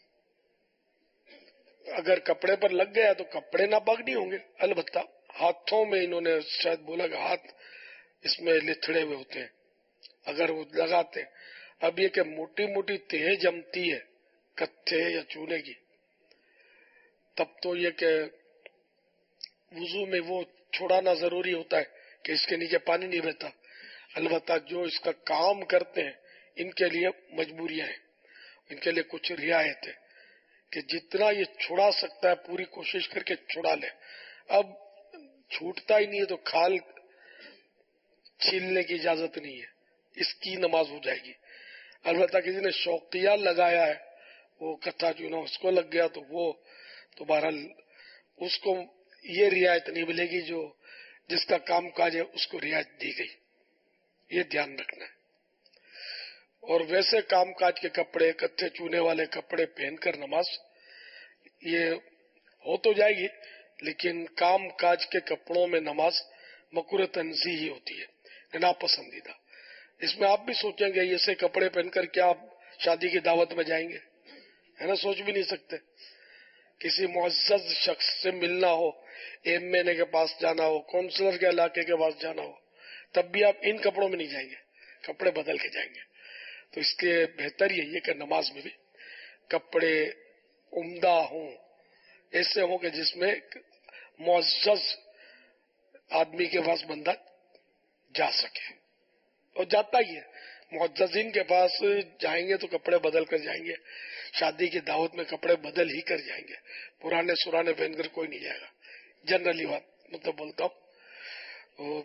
اگر کپڑے پر لگ گیا تو کپڑے ناپاک نہیں ہوں گے. البتہ ہاتھوں میں انہوں نے شاید بولا کہ ہاتھ اس میں لتھڑے ہوئے ہوتے ہیں اگر وہ لگاتے. اب یہ کہ موٹی موٹی تہ جمتی ہے کتھے یا چونے کی، تب تو یہ کہ وضو میں وہ چھوڑانا ضروری ہوتا ہے کہ اس کے نیچے پانی نہیں بہتا. البتہ جو اس کا کام کرتے ہیں ان کے لیے مجبوریاں ہیں، ان کے لیے کچھ رعایت ہے کہ جتنا یہ چھڑا سکتا ہے پوری کوشش کر کے چھڑا لے. اب چھوٹتا ہی نہیں ہے تو کھال چھیلنے کی اجازت نہیں ہے، اس کی نماز ہو جائے گی. البتہ کسی نے شوقیہ لگایا ہے، وہ کتھا چونا اس کو لگ گیا تو وہ تو بہرحال اس کو یہ رعایت نہیں ملے گی جو جس کا کام کاج ہے اس کو رعایت دی گئی. یہ دھیان رکھنا ہے. اور ویسے کام کاج کے کپڑے، کتھے چونے والے کپڑے پہن کر نماز یہ ہو تو جائے گی، لیکن کام کاج کے کپڑوں میں نماز مکروہ تنزیہی ہی ہوتی ہے، ناپسندیدہ. اس میں آپ بھی سوچیں گے ایسے کپڑے پہن کر کیا آپ شادی کی دعوت میں جائیں گے؟ ہے نا، سوچ بھی نہیں سکتے. کسی معزز شخص سے ملنا ہو، ایم این اے کے پاس جانا ہو، کونسلر کے علاقے کے پاس جانا ہو، تب بھی آپ ان کپڑوں میں نہیں جائیں گے، کپڑے بدل کے جائیں گے. تو اس کے بہتر یہ ہے کہ نماز میں بھی کپڑے عمدہ ہوں، ایسے ہوں کہ جس میں معزز آدمی کے پاس بندہ جا سکے، اور جاتا ہی ہے. معززین کے پاس جائیں گے تو کپڑے بدل کر جائیں گے، شادی کی دعوت میں کپڑے بدل ہی کر جائیں گے، پرانے سرانے پہن کر کوئی نہیں جائے گا. جنرلی بات مطلب بولتا ہوں.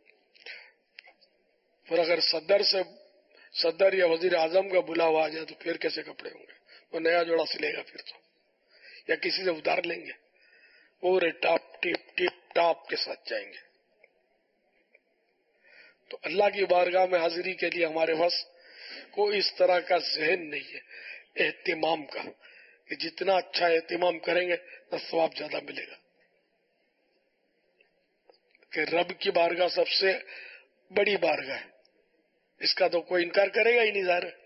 پھر اگر صدر سے صدر یا وزیر اعظم کا بلاوا آ جائے تو پھر کیسے کپڑے ہوں گے؟ وہ نیا جوڑا سلے گا پھر تو، یا کسی سے ادھار لیں گے، پورے ٹاپ ٹپ ٹپ ٹاپ کے ساتھ جائیں گے. تو اللہ کی بارگاہ میں حاضری کے لیے ہمارے پاس کوئی اس طرح کا ذہن نہیں ہے اہتمام کا کہ جتنا اچھا اہتمام کریں گے تو ثواب زیادہ ملے گا. کہ رب کی بارگاہ سب سے بڑی بارگاہ ہے، اس کا تو کوئی انکار کرے گا ہی نہیں. ظاہر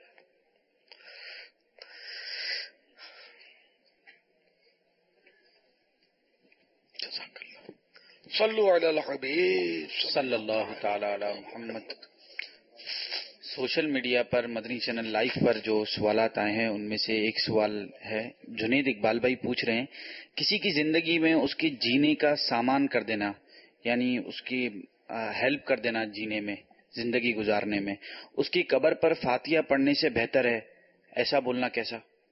صلو علی الحبیب صلی اللہ تعالی علی محمد. سوشل میڈیا پر مدنی چینل لائیو پر جو سوالات آئے ہیں ان میں سے ایک سوال ہے، جنید اقبال بھائی پوچھ رہے ہیں، کسی کی زندگی میں اس کے جینے کا سامان کر دینا، یعنی اس کی ہیلپ کر دینا جینے میں، زندگی گزارنے میں، اس کی قبر پر فاتحہ پڑھنے سے بہتر ہے، ایسا بولنا کیسا؟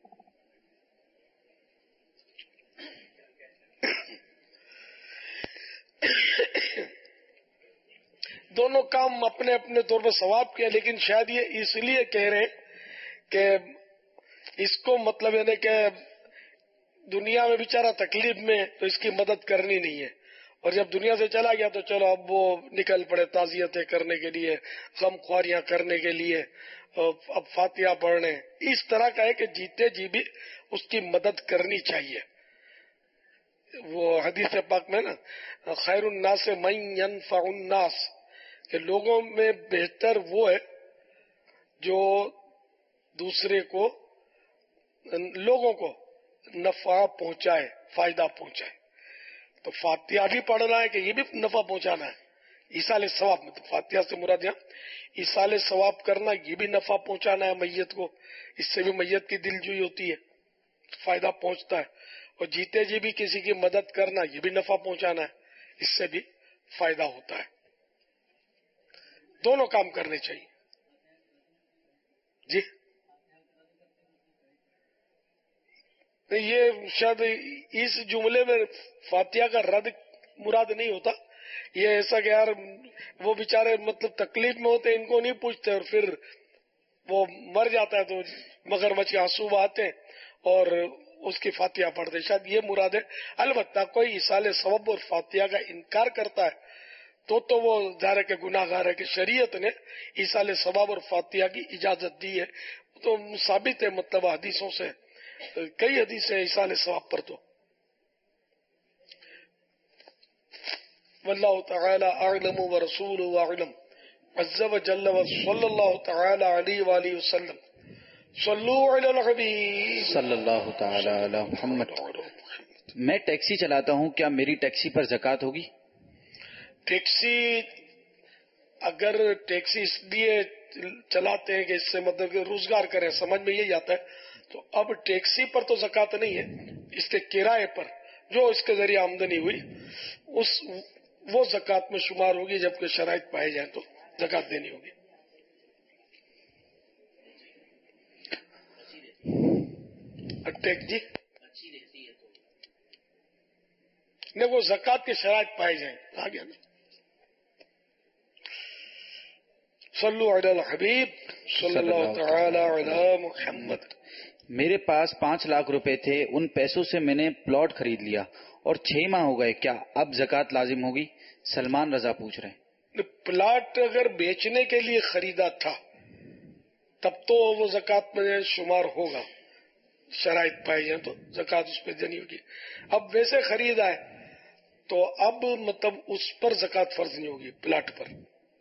دونوں کام اپنے اپنے طور پر ثواب کے، لیکن شاید یہ اس لیے کہہ رہے ہیں کہ اس کو مطلب یعنی کہ دنیا میں بیچارہ تکلیف میں تو اس کی مدد کرنی نہیں ہے، اور جب دنیا سے چلا گیا تو چلو اب وہ نکل پڑے تعزیتیں کرنے کے لیے، غم خواریاں کرنے کے لیے، اب فاتحہ پڑھنے. اس طرح کا ہے کہ جیتے جی بھی اس کی مدد کرنی چاہیے. وہ حدیث پاک میں نا، خیر الناس من ينفع الناس، کہ لوگوں میں بہتر وہ ہے جو دوسرے کو، لوگوں کو نفع پہنچائے، فائدہ پہنچائے. تو فاتحہ بھی پڑھنا ہے کہ یہ بھی نفع پہنچانا ہے. ایصال ثواب میں فاتحہ سے مراد یہاں ایصال ثواب کرنا، یہ بھی نفع پہنچانا ہے میت کو. اس سے بھی میت کی دل جوئی ہوتی ہے، فائدہ پہنچتا ہے. اور جیتے جی بھی کسی کی مدد کرنا، یہ بھی نفع پہنچانا ہے، اس سے بھی فائدہ ہوتا ہے. دونوں کام کرنے چاہیے. جی یہ شاید اس جملے میں فاتحہ کا رد مراد نہیں ہوتا. یہ ایسا کہ یار وہ بیچارے مطلب تکلیف میں ہوتے، ان کو نہیں پوچھتے اور پھر وہ مر جاتا ہے تو مگرمچھ کے آنسو بہاتے ہیں اور اس کی فاتحہ پڑھتے، شاید یہ مراد ہے. البتہ کوئی ایصال ثواب اور فاتحہ کا انکار کرتا ہے تو تو وہ ظاہر ہے کہ گناہ گار ہے کہ شریعت نے ایصال ثواب اور فاتحہ کی اجازت دی ہے. تو ثابت ہے مطلب حدیثوں سے، کئی حدیثیں ایصال ثواب پر. تو واللہ تعالی اعلم ورسولہ اعلم عز وجل وصلی اللہ تعالی علیہ وآلہ وسلم. صلو علی الحبیب صلی اللہ تعالی علی محمد. میں ٹیکسی چلاتا ہوں، کیا میری ٹیکسی پر زکوٰۃ ہوگی؟ ٹیکسی اگر ٹیکسی اس لیے چلاتے ہیں کہ اس سے مطلب کہ روزگار کریں، سمجھ میں یہی آتا ہے، تو اب ٹیکسی پر تو زکوٰۃ نہیں ہے، اس کے کرائے پر جو اس کے ذریعے آمدنی ہوئی اس وہ زکوٰۃ میں شمار ہوگی. جبکہ شرائط پائے جائیں تو زکوٰۃ دینی ہوگی. جی نہیں، وہ زکوٰۃ کے شرائط پائے جائیں. آ گیا نا. صلو علی الحبیب صلی اللہ تعالی علی محمد. میرے پاس پانچ لاکھ روپے تھے، ان پیسوں سے میں نے پلاٹ خرید لیا اور چھ ماہ ہو گئے، کیا اب زکوٰۃ لازم ہوگی؟ سلمان رضا پوچھ رہے ہیں. پلاٹ اگر بیچنے کے لیے خریدا تھا تب تو وہ زکوٰۃ میں شمار ہوگا، شرائط پائی جائیں تو زکوٰۃ اس پہ دینی ہوگی. اب ویسے خریدا ہے تو اب مطلب اس پر زکوٰۃ فرض نہیں ہوگی، پلاٹ پر.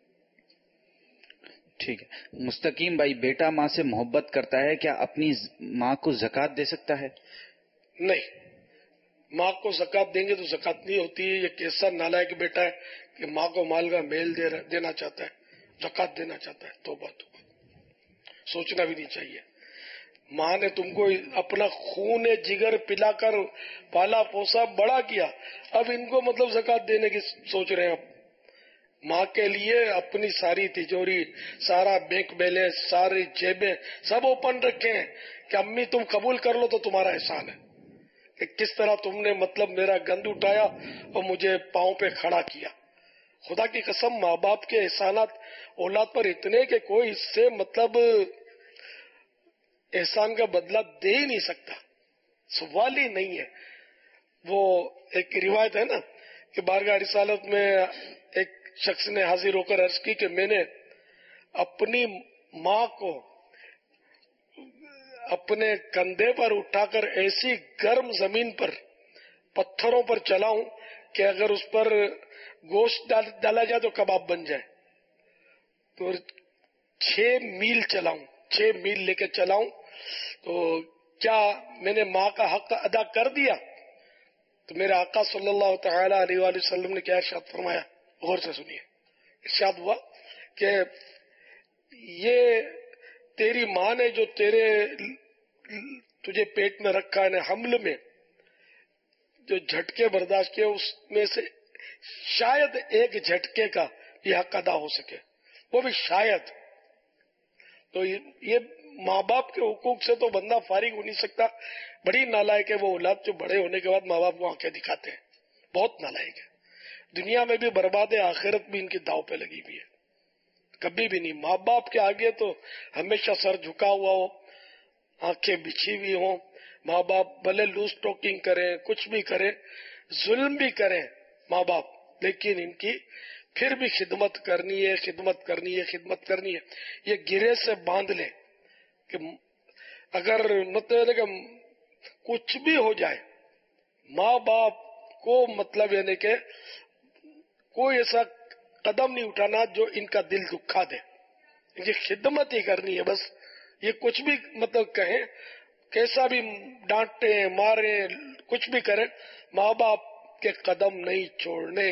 ٹھیک ہے. مستقیم بھائی، بیٹا ماں سے محبت کرتا ہے، کیا اپنی ماں کو زکوٰۃ دے سکتا ہے؟ نہیں، ماں کو زکوٰۃ دیں گے تو زکوٰۃ نہیں ہوتی ہے. یہ کیسا نالائق بیٹا ہے کہ ماں کو مال کا میل دینا چاہتا ہے، زکوٰۃ دینا چاہتا ہے. توبہ توبہ، سوچنا بھی نہیں چاہیے. ماں نے تم کو اپنا خون جگر پلا کر پالا پوسا بڑا کیا، اب ان کو مطلب زکوٰۃ دینے کی سوچ رہے ہیں. اب ماں کے لیے اپنی ساری تجوری، سارا بینک بیلنس، ساری جیبیں سب اوپن رکھے ہیں کہ امی تم قبول کر لو تو تمہارا احسان ہے کہ کس طرح تم نے مطلب میرا گند اٹھایا اور مجھے پاؤں پہ کھڑا کیا. خدا کی قسم، ماں باپ کے احسانات اولاد پر اتنے کہ کوئی اس سے مطلب احسان کا بدلہ دے ہی نہیں سکتا، سوال ہی نہیں ہے. وہ ایک روایت ہے نا کہ بارگاہ رسالت میں ایک شخص نے حاضر ہو کر عرض کی کہ میں نے اپنی ماں کو اپنے کندھے پر اٹھا کر ایسی گرم زمین پر پتھروں پر چلاؤں کہ اگر اس پر گوشت ڈالا جائے تو کباب بن جائے. تو چھ میل چلاؤں، چھ میل لے کے چلاؤں تو کیا میں نے ماں کا حق ادا کر دیا؟ تو میرے آقا صلی اللہ تعالی علیہ وآلہ وسلم نے کیا ارشاد فرمایا؟ غور سے سنیے. ارشاد ہوا کہ یہ تیری ماں نے جو تیرے تجھے پیٹ میں رکھا ہے حمل میں جو جھٹکے برداشت کیے، اس میں سے شاید ایک جھٹکے کا یہ حق ادا ہو سکے، وہ بھی شاید. تو یہ ماں باپ کے حقوق سے تو بندہ فارغ ہو نہیں سکتا. بڑی نالائق ہے وہ اولاد جو بڑے ہونے کے بعد ماں باپ کو آنکھیں دکھاتے ہیں، بہت نالائق ہے. دنیا میں بھی برباد ہے، آخرت بھی ان کی داؤ پہ لگی ہوئی ہے. کبھی بھی نہیں. ماں باپ کے آگے تو ہمیشہ سر جھکا ہوا ہو، آنکھیں بچھی ہوئی ہوں. ماں باپ بھلے لوز ٹاکنگ کریں، کچھ بھی کریں، ظلم بھی کریں ماں باپ، لیکن ان کی پھر بھی خدمت کرنی ہے، خدمت کرنی ہے، خدمت کرنی ہے. یہ گرے سے باندھ لیں کہ اگر مطلب کہ کچھ بھی ہو جائے ماں باپ کو مطلب یعنی کہ کوئی ایسا قدم نہیں اٹھانا جو ان کا دل دکھا دے. یہ خدمت ہی کرنی ہے بس. یہ کچھ بھی مطلب کہیں، کیسا بھی ڈانٹیں ماریں، کچھ بھی کریں، ماں باپ کے قدم نہیں چھوڑنے.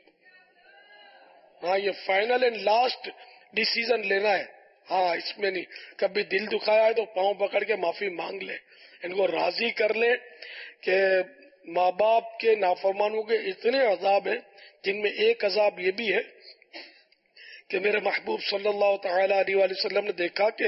ہاں یہ فائنل اینڈ لاسٹ ڈیسیزن لینا ہے. ہاں اس میں نہیں کبھی دل دکھایا ہے تو پاؤں پکڑ کے معافی مانگ لے, ان کو راضی کر لے کہ ماں باپ کے نافرمانوں کے اتنے عذاب ہیں, جن میں ایک عذاب یہ بھی ہے کہ میرے محبوب صلی اللہ تعالی علیہ وآلہ وسلم نے دیکھا کہ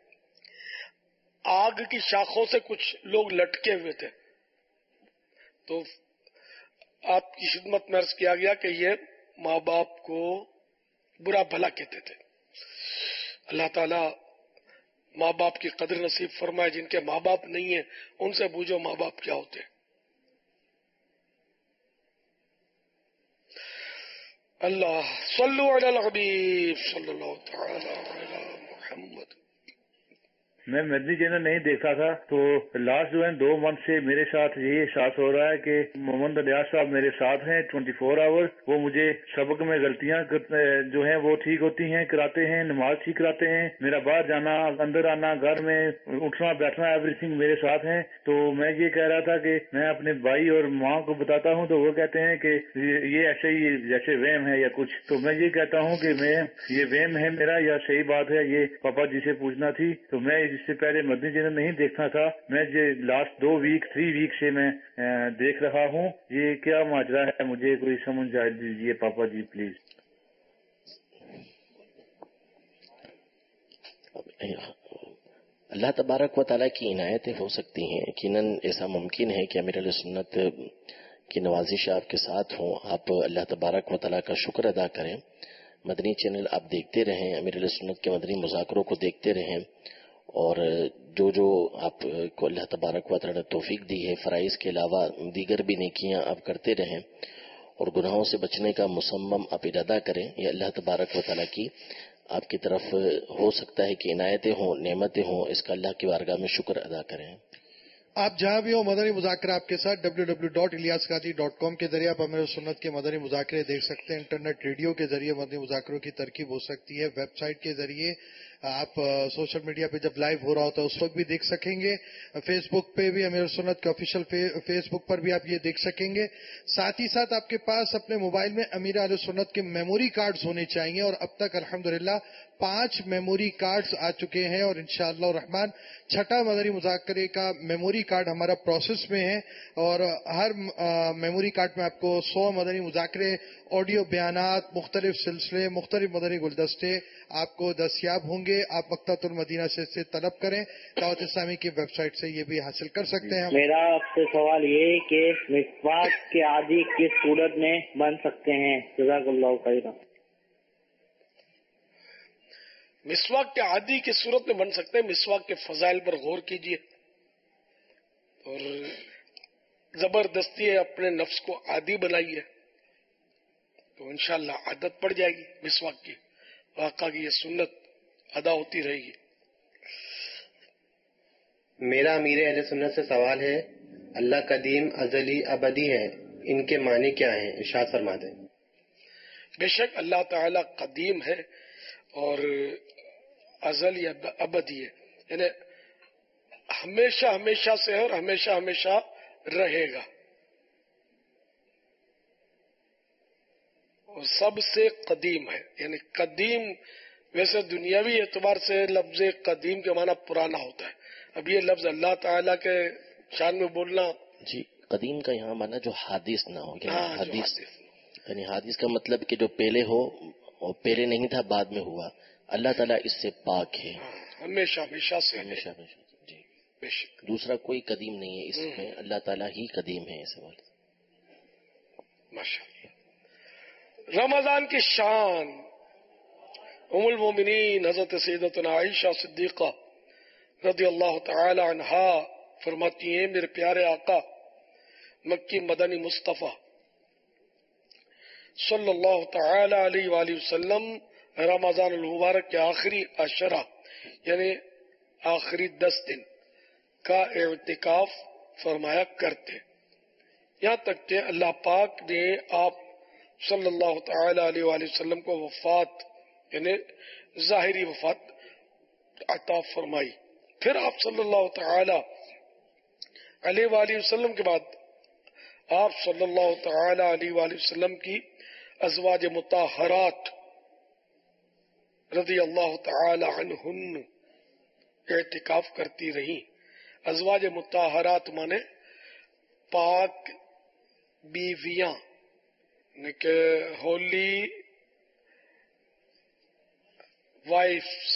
آگ کی شاخوں سے کچھ لوگ لٹکے ہوئے تھے, تو آپ کی خدمت میں عرض کیا گیا کہ یہ ماں باپ کو برا بھلا کہتے تھے. اللہ تعالیٰ ماں باپ کی قدر نصیب فرمائے. جن کے ماں باپ نہیں ہیں ان سے پوچھو ماں باپ کیا ہوتے ہیں. اللہ صلو علی الحبیب صلی اللہ تعالی علی محمد. میں مدنی چینل نہیں دیکھا تھا تو لاسٹ جو ہے دو منتھ سے میرے ساتھ یہی احساس ہو رہا ہے کہ محمد ریاض صاحب میرے ساتھ ہیں ٹوئنٹی فور آور. وہ مجھے سبق میں غلطیاں جو ہیں وہ ٹھیک ہوتی ہیں, کراتے ہیں, نماز ٹھیک کراتے ہیں, میرا باہر جانا, اندر آنا, گھر میں اٹھنا بیٹھنا, ایوری تھنگ میرے ساتھ ہیں. تو میں یہ کہہ رہا تھا کہ میں اپنے بھائی اور ماں کو بتاتا ہوں تو وہ کہتے ہیں کہ یہ ایسے ہی جیسے وہم ہے یا کچھ. تو میں یہ کہتا ہوں کہ میں یہ وہم ہے میرا یا صحیح بات ہے, یہ پاپا جی سے پوچھنا تھی. تو میں اس سے پہلے مدنی چینل نہیں دیکھتا تھا, میں یہ لاسٹ دو ویک تھری ویک سے میں دیکھ رہا ہوں. یہ کیا ماجرا ہے, مجھے کوئی سمجھ دیجیے پاپا جی پلیز. اللہ تبارک و تعالیٰ کی عنایتیں ہو سکتی ہیں. یقیناً ایسا ممکن ہے کہ امیر علیہ سنت کی نوازش آپ کے ساتھ ہوں. آپ اللہ تبارک و تعالیٰ کا شکر ادا کریں. مدنی چینل آپ دیکھتے رہیں, امیر علیہ سنت کے مدنی مذاکروں کو دیکھتے رہیں, اور جو جو آپ کو اللہ تبارک و تعالیٰ نے توفیق دی ہے فرائض کے علاوہ دیگر بھی نیکیاں آپ کرتے رہیں, اور گناہوں سے بچنے کا مصمم آپ ارادہ کریں. یہ اللہ تبارک و تعالیٰ کی آپ کی طرف ہو سکتا ہے کہ عنایتیں ہوں, نعمتیں ہوں. اس کا اللہ کی بارگاہ میں شکر ادا کریں. آپ جہاں بھی ہو مدنی مذاکرہ آپ کے ساتھ W W W dot Ilyas Qadri dot com کے ذریعے آپ امیر سنت کے مدنی مذاکرے دیکھ سکتے ہیں. انٹرنیٹ ریڈیو کے ذریعے مدنی مذاکروں کی ترکیب ہو سکتی ہے. ویب سائٹ کے ذریعے آپ سوشل میڈیا پہ جب لائیو ہو رہا ہوتا ہے اس وقت بھی دیکھ سکیں گے. فیس بک پہ بھی امیر سنت کے آفیشیل فیس بک پر بھی آپ یہ دیکھ سکیں گے. ساتھ ہی ساتھ آپ کے پاس اپنے موبائل میں امیر علیہ سنت کے میموری کارڈز ہونے چاہیے, اور اب تک الحمدللہ پانچ میموری کارڈز آ چکے ہیں, اور انشاءاللہ الرحمن چھٹا مدنی مذاکرے کا میموری کارڈ ہمارا پروسیس میں ہے. اور ہر میموری کارڈ میں آپ کو سو مدنی مذاکرے, آڈیو بیانات, مختلف سلسلے, مختلف مدنی گلدستے آپ کو دستیاب ہوں گے. آپ مکتبۃ المدینہ سے سے طلب کریں, دعوت اسلامی کی ویب سائٹ سے یہ بھی حاصل کر سکتے ہیں. میرا آپ سے سوال یہ ہے کہ مسواک کے عادی کس صورت میں بن سکتے ہیں؟ جزاک اللہ خیرا. مسواک کے عادی کی صورت میں بن سکتے ہیں. مسواک کے فضائل پر غور کیجیے اور زبردستی اپنے نفس کو عادی بنائیے تو انشاءاللہ عادت پڑ جائے گی مسواک کی. آقا کی یہ سنت ادا ہوتی رہے گی. میرا امیر اہل سنت سے سوال ہے, اللہ قدیم, ازلی, ابدی ہے, ان کے معنی کیا ہیں؟ ارشاد فرما دیں. بے شک اللہ تعالی قدیم ہے اور ازلی ابدی ہے, یعنی ہمیشہ ہمیشہ سے ہے اور ہمیشہ ہمیشہ رہے گا. اور سب سے قدیم ہے, یعنی قدیم ویسے دنیاوی اعتبار سے لفظ قدیم کے معنی پرانا ہوتا ہے. اب یہ لفظ اللہ تعالیٰ کے شان میں بولنا, جی قدیم کا یہاں معنی جو حادث نہ ہو, یعنی حادث یعنی حادث کا مطلب کہ جو پہلے ہو اور پہلے نہیں تھا بعد میں ہوا. اللہ تعالیٰ اس سے پاک ہے, ہمیشہ ہمیشہ سے ہمیشہ ہمیشہ. جی بے شک دوسرا کوئی قدیم نہیں ہے اس میں, اللہ تعالیٰ ہی قدیم ہے. اس سوال ماشاءاللہ. رمضان کی شان, ام المومنین حضرت سیدتنا عائشہ صدیقہ رضی اللہ تعالی عنہا فرماتی ہیں, میرے پیارے آقا مکی مدنی مصطفیٰ صلی اللہ تعالی علیہ وآلہ وسلم رمضان المبارک کے آخری عشرہ یعنی آخری دس دن کا اعتکاف فرمایا کرتے, یہاں تک کہ اللہ پاک نے آپ صلی اللہ تعالی علیہ وآلہ وسلم کو وفات یعنی ظاہری وفات عطا فرمائی. پھر آپ صلی اللہ تعالی علیہ وآلہ وسلم کے بعد آپ صلی اللہ تعالی علیہ وآلہ وسلم کی ازواج مطہرات رضی اللہ تعالی عنہن اعتکاف کرتی رہی. ازواج مطہرات مانے پاک بیویاں، یعنی کہ ہولی وائفز.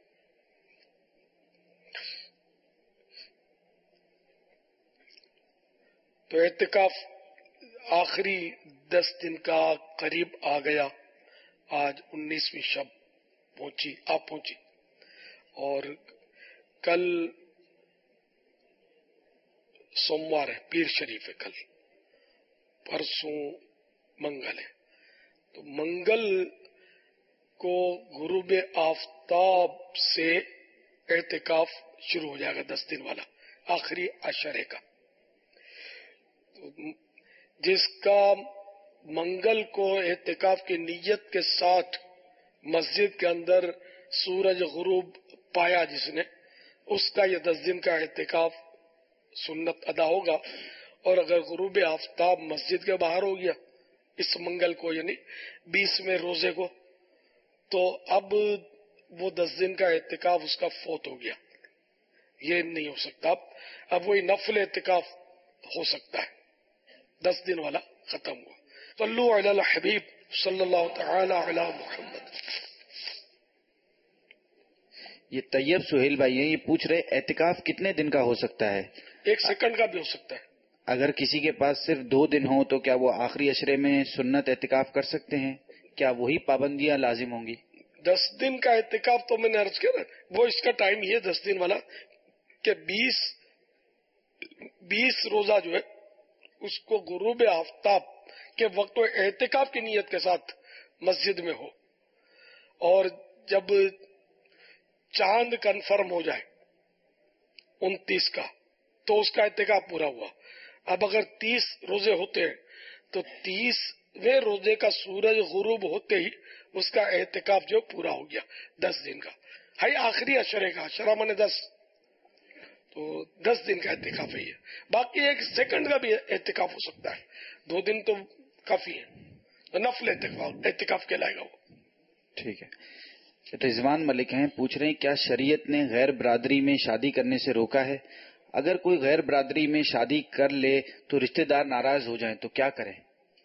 تو اعتکاف آخری دس دن کا قریب آ گیا. آج انیسویں شب پہنچی آ پہنچی اور کل سوموار ہے، پیر شریف ہے، کل پرسوں منگل ہے. تو منگل کو غروب آفتاب سے اعتکاف شروع ہو جائے گا، دس دن والا آخری عشرے کا. جس کا منگل کو اعتکاف کی نیت کے ساتھ مسجد کے اندر سورج غروب پایا جس نے، اس کا یہ دس دن کا اعتکاف سنت ادا ہوگا. اور اگر غروب آفتاب مسجد کے باہر ہو گیا اس منگل کو، یعنی بیسویں روزے کو، تو اب وہ دس دن کا اعتکاف اس کا فوت ہو گیا، یہ نہیں ہو سکتا. اب وہی نفل اعتکاف ہو سکتا ہے، دس دن والا ختم ہوا. صلو علی الحبیب صلی اللہ تعالی علی محمد. یہ طیب سہیل بھائی ہیں، یہ پوچھ رہے اعتکاف کتنے دن کا ہو سکتا ہے؟ ایک سیکنڈ کا بھی ہو سکتا ہے. اگر کسی کے پاس صرف دو دن ہو تو کیا وہ آخری عشرے میں سنت اعتکاف کر سکتے ہیں؟ کیا وہی پابندیاں لازم ہوں گی؟ دس دن کا اعتکاف تو میں نے عرض کیا نا، وہ اس کا ٹائم یہ دس دن والا کہ بیس بیس روزہ جو ہے اس کو غروب آفتاب کے وقت اعتکاف کی نیت کے ساتھ مسجد میں ہو، اور جب چاند کنفرم ہو جائے انتیس کا تو اس کا اعتکاف پورا ہوا. اب اگر تیس روزے ہوتے ہیں تو تیسویں روزے کا سورج غروب ہوتے ہی اس کا اعتکاف جو پورا ہو گیا دس دن کا. ہے آخری عشرے کا، عشرہ مانے دس، تو دس دن کا اعتکاف ہے. باقی ایک سیکنڈ کا بھی اعتکاف ہو سکتا ہے، دو دن تو کافی ہے، نفل اعتکاف اعتکاف کہلائے گا وہ. ٹھیک ہے. رضوان ملک ہیں، پوچھ رہے ہیں کیا شریعت نے غیر برادری میں شادی کرنے سے روکا ہے؟ اگر کوئی غیر برادری میں شادی کر لے تو رشتہ دار ناراض ہو جائیں تو کیا کریں؟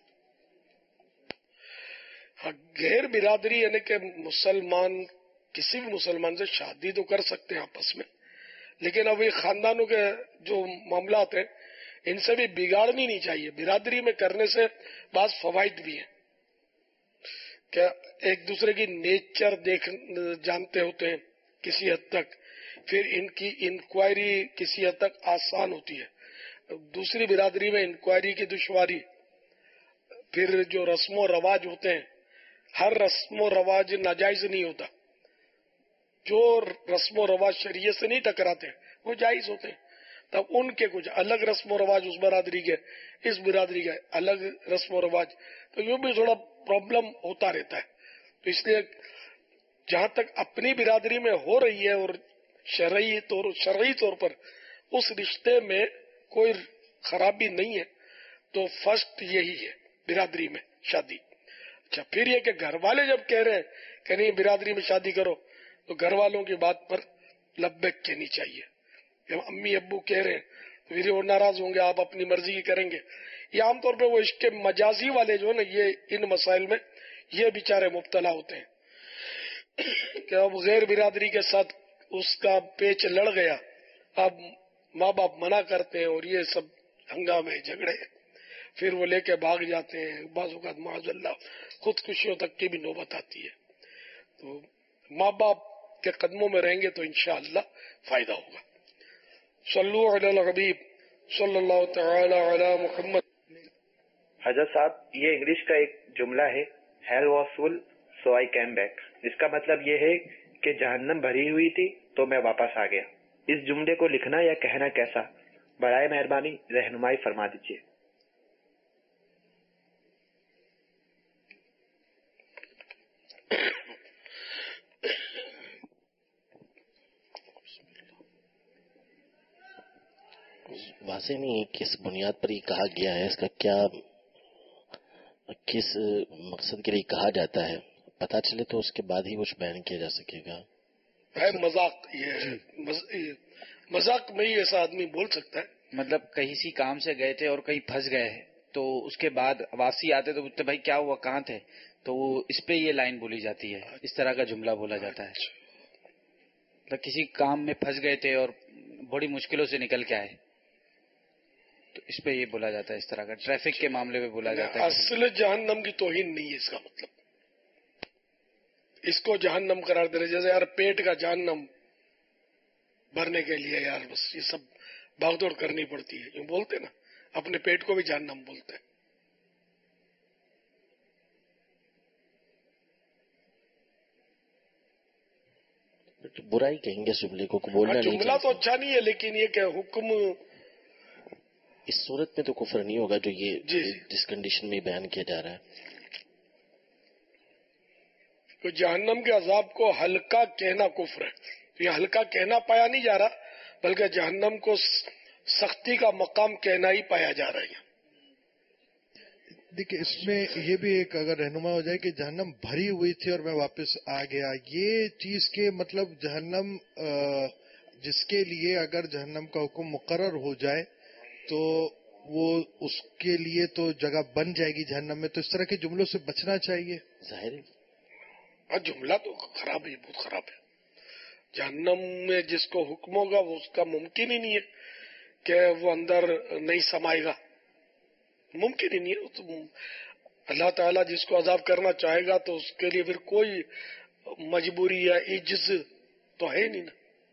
غیر برادری یعنی کہ مسلمان کسی بھی مسلمان سے شادی تو کر سکتے ہیں آپس میں، لیکن اب یہ خاندانوں کے جو معاملات ہیں ان سے بھی بگاڑنی نہیں چاہیے. برادری میں کرنے سے بعض فوائد بھی ہیں کہ ایک دوسرے کی نیچر دیکھ جانتے ہوتے ہیں کسی حد تک، پھر ان کی انکوائری کسی حد تک آسان ہوتی ہے. دوسری برادری میں انکوائری کی دشواری، پھر جو رسم و رواج ہوتے ہیں ہر رسم و رواج ناجائز نہیں ہوتا. جو رسم و رواج شریعت سے نہیں ٹکراتے وہ جائز ہوتے ہیں. تب ان کے کچھ الگ رسم و رواج، اس برادری کے اس برادری کے الگ رسم و رواج، تو یوں بھی تھوڑا پرابلم ہوتا رہتا ہے. تو اس لیے جہاں تک اپنی برادری میں ہو رہی ہے اور شرعی طور شرعی طور پر اس رشتے میں کوئی خرابی نہیں ہے تو فرسٹ یہی ہے برادری میں شادی. اچھا، پھر یہ کہ گھر والے جب کہہ رہے ہیں کہ نہیں برادری میں شادی کرو تو گھر والوں کی بات پر لبیک کہنی چاہیے. جب امی ابو کہہ رہے ہیں تو پھر وہ ناراض ہوں گے، آپ اپنی مرضی کی کریں گے. یہ عام طور پہ وہ عشق مجازی والے جو ہے نا، یہ ان مسائل میں یہ بیچارے مبتلا ہوتے ہیں کہ اب غیر برادری کے ساتھ اس کا پیچ لڑ گیا، اب ماں باپ منع کرتے ہیں اور یہ سب ہنگامے جھگڑے، پھر وہ لے کے بھاگ جاتے ہیں. بعض اوقات معاذ اللہ خودکشیوں تک کی بھی نوبت آتی ہے. تو ماں باپ کے قدموں میں رہیں گے تو انشاءاللہ فائدہ ہوگا. صلو علی الحبیب صلی اللہ تعالی علی محمد. حضرت صاحب، یہ انگلش کا ایک جملہ ہے hell was full so I came back. اس کا مطلب یہ ہے کہ جہنم بھری ہوئی تھی تو میں واپس آ گیا. اس جملے کو لکھنا یا کہنا کیسا؟ برائے مہربانی رہنمائی فرما دیجیے. واضح سے نہیں کس بنیاد پر یہ کہا گیا ہے, اس کا کیا کس مقصد کے لیے کہا جاتا ہے, پتہ چلے تو اس کے بعد ہی کچھ بیان کیا جا سکے گا. ہے مذاق, یہ مذاق میں ہی ایسا آدمی بول سکتا ہے. مطلب کہیں سی کام سے گئے تھے اور کہیں پھنس گئے تو اس کے بعد واپسی آتے تو پوچھتے بھائی کیا ہوا, کہاں تھے, تو اس پہ یہ لائن بولی جاتی ہے, اس طرح کا جملہ بولا جاتا ہے. مطلب کسی کام میں پھنس گئے تھے اور بڑی مشکلوں سے نکل کے آئے تو اس پہ یہ بولا جاتا ہے, اس طرح کا ٹریفک کے معاملے میں بولا جاتا ہے. اصل جہنم کی توہین نہیں ہے اس کا مطلب, اس کو جہنم قرار دے رہے, جیسے یار پیٹ کا جہنم بھرنے کے لیے یار بس یہ سب بھاگ دوڑ کرنی پڑتی ہے, یوں بولتے نا, اپنے پیٹ کو بھی جہنم بولتے ہیں. برائی کہیں گے جملے کو بولنا نہیں, جملہ تو اچھا نہیں ہے, لیکن یہ کہ حکم اس صورت میں تو کفر نہیں ہوگا جو یہ جی جس کنڈیشن میں بیان کیا جا رہا ہے. تو جہنم کے عذاب کو ہلکا کہنا کفر ہے. یہ ہلکا کہنا پایا نہیں جا رہا, بلکہ جہنم کو سختی کا مقام کہنا ہی پایا جا رہا ہے. دیکھیں اس میں یہ بھی ایک اگر رہنما ہو جائے کہ جہنم بھری ہوئی تھی اور میں واپس آ گیا, یہ چیز کے مطلب جہنم جس کے لیے اگر جہنم کا حکم مقرر ہو جائے تو وہ اس کے لیے تو جگہ بن جائے گی جہنم میں, تو اس طرح کے جملوں سے بچنا چاہیے. ظاہر ہے جملہ تو خراب ہے, بہت خراب ہے. جہنم میں جس کو حکم ہوگا وہ اس کا ممکن ہی نہیں ہے کہ وہ اندر نہیں سمائے گا, ممکن ہی نہیں ہے. اللہ تعالیٰ جس کو عذاب کرنا چاہے گا تو اس کے لیے پھر کوئی مجبوری یا عجز تو ہے نہیں نا.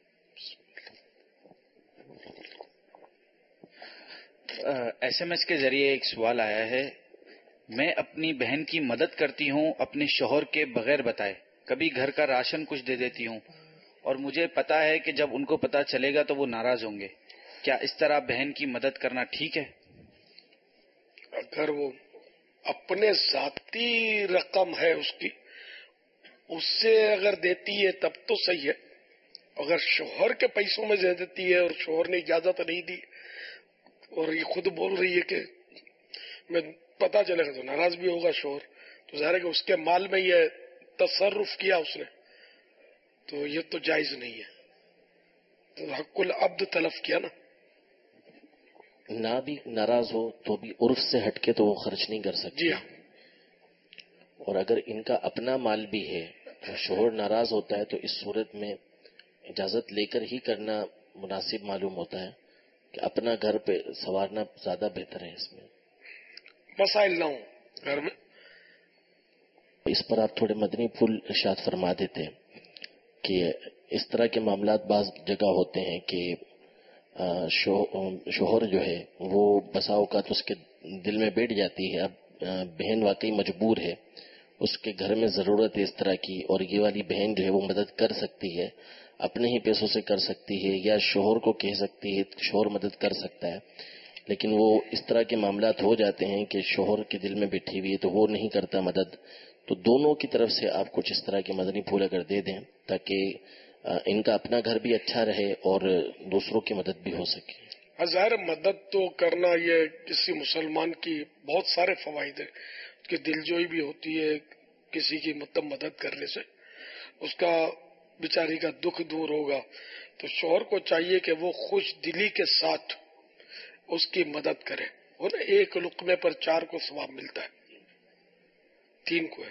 ایس ایم ایس کے ذریعے ایک سوال آیا ہے, میں اپنی بہن کی مدد کرتی ہوں اپنے شوہر کے بغیر بتائے, کبھی گھر کا راشن کچھ دے دیتی ہوں اور مجھے پتا ہے کہ جب ان کو پتا چلے گا تو وہ ناراض ہوں گے, کیا اس طرح بہن کی مدد کرنا ٹھیک ہے؟ اگر وہ اپنے ذاتی رقم ہے اس کی, اس سے اگر دیتی ہے تب تو صحیح ہے. اگر شوہر کے پیسوں میں دے دیتی ہے اور شوہر نے اجازت نہیں دی اور یہ خود بول رہی ہے کہ میں پتا چلے گا تو ناراض بھی ہوگا شوہر, تو ظاہر ہے کہ اس کے مال میں یہ تصرف کیا اس نے, تو یہ تو جائز نہیں ہے. تو حق العبد تلف کیا نا. نہ بھی ناراض ہو تو بھی عرف سے ہٹ کے تو وہ خرچ نہیں کر سکتے. جی ہاں. اور اگر ان کا اپنا مال بھی ہے تو شوہر ناراض ہوتا ہے تو اس صورت میں اجازت لے کر ہی کرنا مناسب معلوم ہوتا ہے کہ اپنا گھر پہ سنوارنا زیادہ بہتر ہے. اس میں مسائل نہ ہوں گھر میں. اس پر آپ تھوڑے مدنی پھول ارشاد فرما دیتے کہ اس طرح کے معاملات بعض جگہ ہوتے ہیں کہ شوہر جو ہے وہ بسا اوقات اس کے دل میں بیٹھ جاتی ہے, اب بہن واقعی مجبور ہے, اس کے گھر میں ضرورت ہے اس طرح کی, اور یہ والی بہن جو ہے وہ مدد کر سکتی ہے, اپنے ہی پیسوں سے کر سکتی ہے یا شوہر کو کہہ سکتی ہے, شوہر مدد کر سکتا ہے, لیکن وہ اس طرح کے معاملات ہو جاتے ہیں کہ شوہر کے دل میں بیٹھی ہوئی ہے تو وہ نہیں کرتا مدد. تو دونوں کی طرف سے آپ کچھ اس طرح کے مدنی پھول اگر دے دیں تاکہ ان کا اپنا گھر بھی اچھا رہے اور دوسروں کی مدد بھی ہو سکے. ظاہر مدد تو کرنا یہ کسی مسلمان کی بہت سارے فوائد ہیں, اس کی دلجوئی بھی ہوتی ہے کسی کی مطلب مدد کرنے سے, اس کا بیچاری کا دکھ دور ہوگا. تو شوہر کو چاہیے کہ وہ خوش دلی کے ساتھ اس کی مدد کرے, اور ایک لقمے پر چار کو ثواب ملتا ہے, تین کو ہے.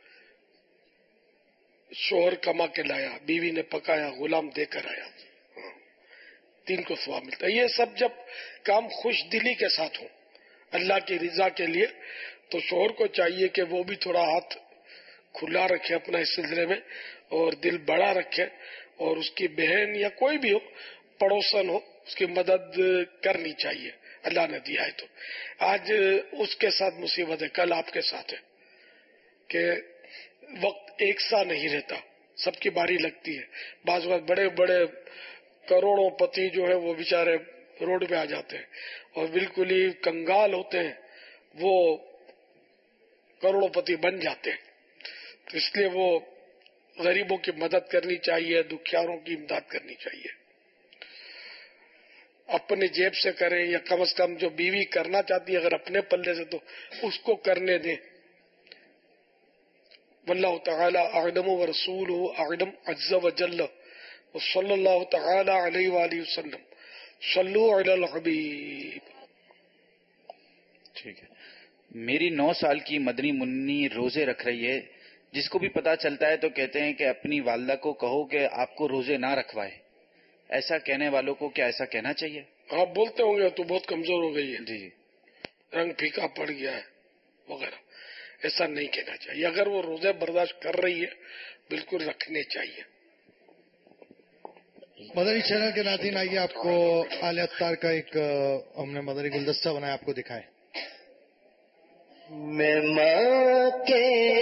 شوہر کما کے لایا, بیوی نے پکایا, غلام دے کر آیا, تین کو ثواب ملتا ہے. یہ سب جب کام خوش دلی کے ساتھ ہوں اللہ کی رضا کے لیے, تو شوہر کو چاہیے کہ وہ بھی تھوڑا ہاتھ کھلا رکھے اپنا اس سلسلے میں, اور دل بڑا رکھے, اور اس کی بہن یا کوئی بھی ہو, پڑوسن ہو, اس کی مدد کرنی چاہیے. اللہ نے دیا ہے تو. آج اس کے ساتھ مصیبت ہے, کل آپ کے ساتھ ہے کہ وقت ایک سا نہیں رہتا, سب کی باری لگتی ہے. بعض وقت بڑے بڑے کروڑوں پتی جو ہے وہ بیچارے روڈ پہ آ جاتے ہیں اور بالکل ہی کنگال ہوتے ہیں, وہ کروڑوں پتی بن جاتے ہیں. تو اس لیے وہ غریبوں کی مدد کرنی چاہیے, دکھیاروں کی امداد کرنی چاہیے. اپنی جیب سے کریں یا کم از کم جو بیوی کرنا چاہتی ہے اگر اپنے پلے سے تو اس کو کرنے دیں. واللہ تعالی اعلم ورسولہ اعلم عز وجل وصلی اللہ تعالی علیہ وآلہ وسلم. صلو علی الحبیب. ٹھیک ہے. میری نو سال کی مدنی منی روزے رکھ رہی ہے. جس کو بھی پتا چلتا ہے تو کہتے ہیں کہ اپنی والدہ کو کہو کہ آپ کو روزے نہ رکھوائے. ایسا کہنے والوں کو کیا ایسا کہنا چاہیے؟ آپ بولتے ہوں گے تو بہت کمزور ہو گئی ہے، جی رنگ پھیکا پڑ گیا ہے وغیرہ. ایسا نہیں کہنا چاہیے. اگر وہ روزے برداشت کر رہی ہے بالکل رکھنے چاہیے. مدنی چینل کے ناظرین، آئیے آپ کو آل اختار کا ایک ہم نے مدنی گلدستہ بنایا، آپ کو دکھائیں. میں مکے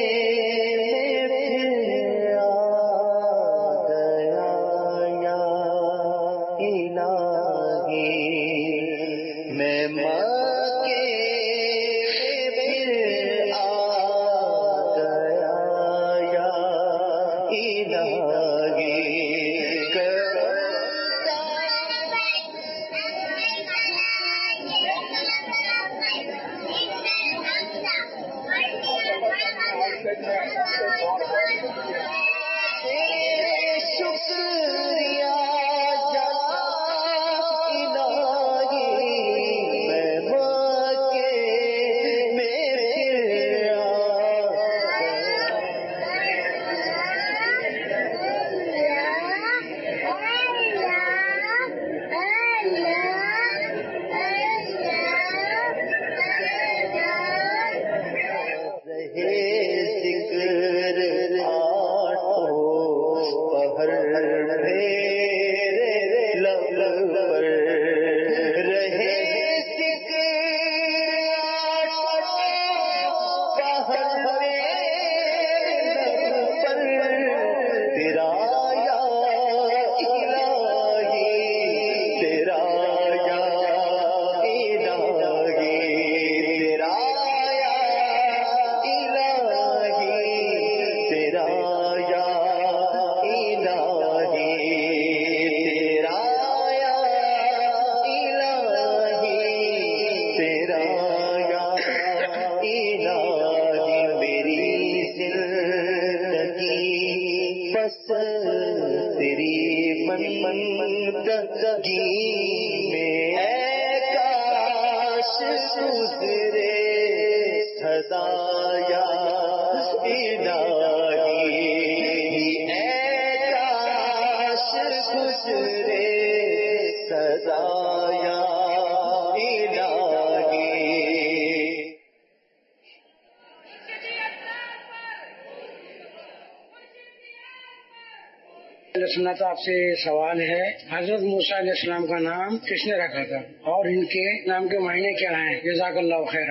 سنت آپ سے سوال ہے، حضرت موسیٰ علیہ السلام کا نام کس نے رکھا تھا اور ان کے نام کے معنی کیا ہیں؟ جزاک اللہ خیر.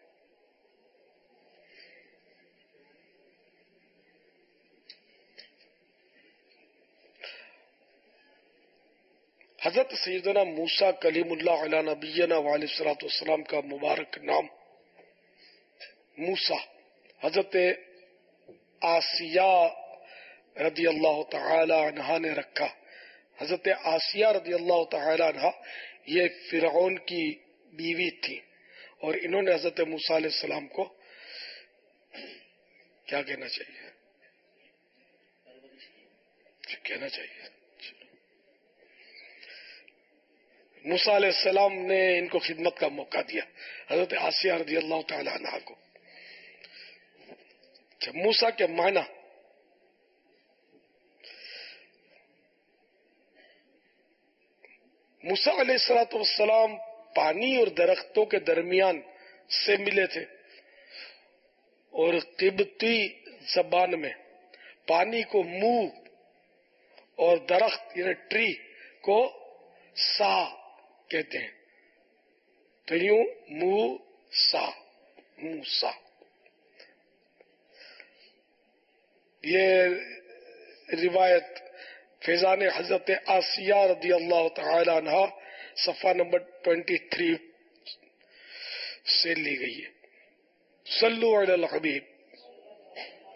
حضرت سیدنا موسیٰ کلیم اللہ علی نبینا وعلیہ الصلوۃ والسلام کا مبارک نام موسیٰ حضرت آسیہ رضی اللہ تعالی عنہا نے رکھا. حضرت آسیہ رضی اللہ تعالی عنہا یہ فرعون کی بیوی تھی اور انہوں نے حضرت موسیٰ علیہ السلام کو کیا کہنا چاہیے کہنا چاہیے موسیٰ علیہ السلام نے ان کو خدمت کا موقع دیا، حضرت آسیہ رضی اللہ تعالی عنہا کو. موسیٰ کے معنی موسیٰ علیہ الصلوۃ والسلام پانی اور درختوں کے درمیان سے ملے تھے اور قبطی زبان میں پانی کو منہ اور درخت یعنی ٹری کو سا کہتے ہیں. تو یوں منہ سا موسیٰ. یہ روایت فیضان حضرت آسیہ رضی اللہ تعالی عنہا صفحہ نمبر تیئیس سے لی گئی ہے. صلو علی الحبیب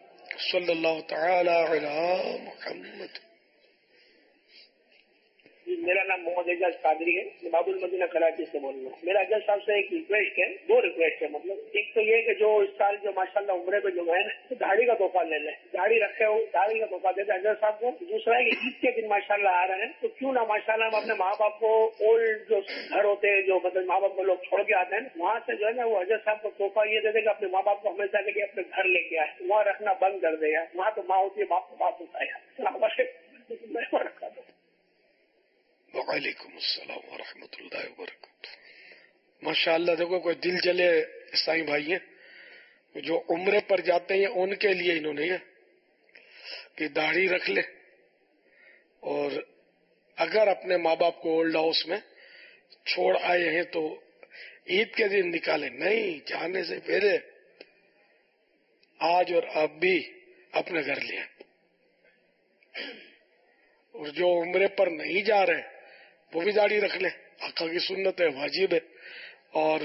صلی اللہ تعالی علی محمد. جی میرا نام محمد اعجاز قادری ہے، میں باب المدینہ کراچی سے بول رہا ہوں. میرا اعجاز صاحب سے ایک ریکویسٹ ہے، دو ریکویسٹ ہے. مطلب ایک تو یہ کہ جو اس سال جو ماشاءاللہ عمرے پہ جو ہے نا تو داڑھی کا تحفہ لے لیں، داڑھی رکھے ہو داڑھی کا تحفہ دے دیں اعجاز صاحب کو. دوسرا ہے کہ عید کے دن ماشاءاللہ آ رہے ہیں تو کیوں نہ ماشاءاللہ ہم اپنے ماں باپ کو اولڈ جو گھر ہوتے ہیں جو مطلب ماں باپ کو لوگ چھوڑ کے آتے ہیں وہاں سے جو ہے نا وہ اعجاز صاحب کو تحفہ یہ دے دے کہ اپنے ماں باپ کو ہمیشہ لے کے اپنے گھر لے کے آئے، وہاں رکھنا بند کر دے گا. وہاں تو ماں ہوتی ہے باپ کو باپ ہوتا ہے. وعلیکم السلام ورحمۃ اللہ وبرکاتہ. ماشاء اللہ. دیکھو کوئی دل جلے عیسائی بھائی ہیں جو عمرے پر جاتے ہیں ان کے لیے انہوں نے کہ داڑھی رکھ لے اور اگر اپنے ماں باپ کو اولڈ ہاؤس میں چھوڑ آئے ہیں تو عید کے دن نکالے. نہیں، جانے سے پہلے آج اور اب بھی اپنے گھر لے. اور جو عمرے پر نہیں جا رہے وہ بھی داڑھی رکھ لیں. آقا کی سنت ہے، واجب ہے. اور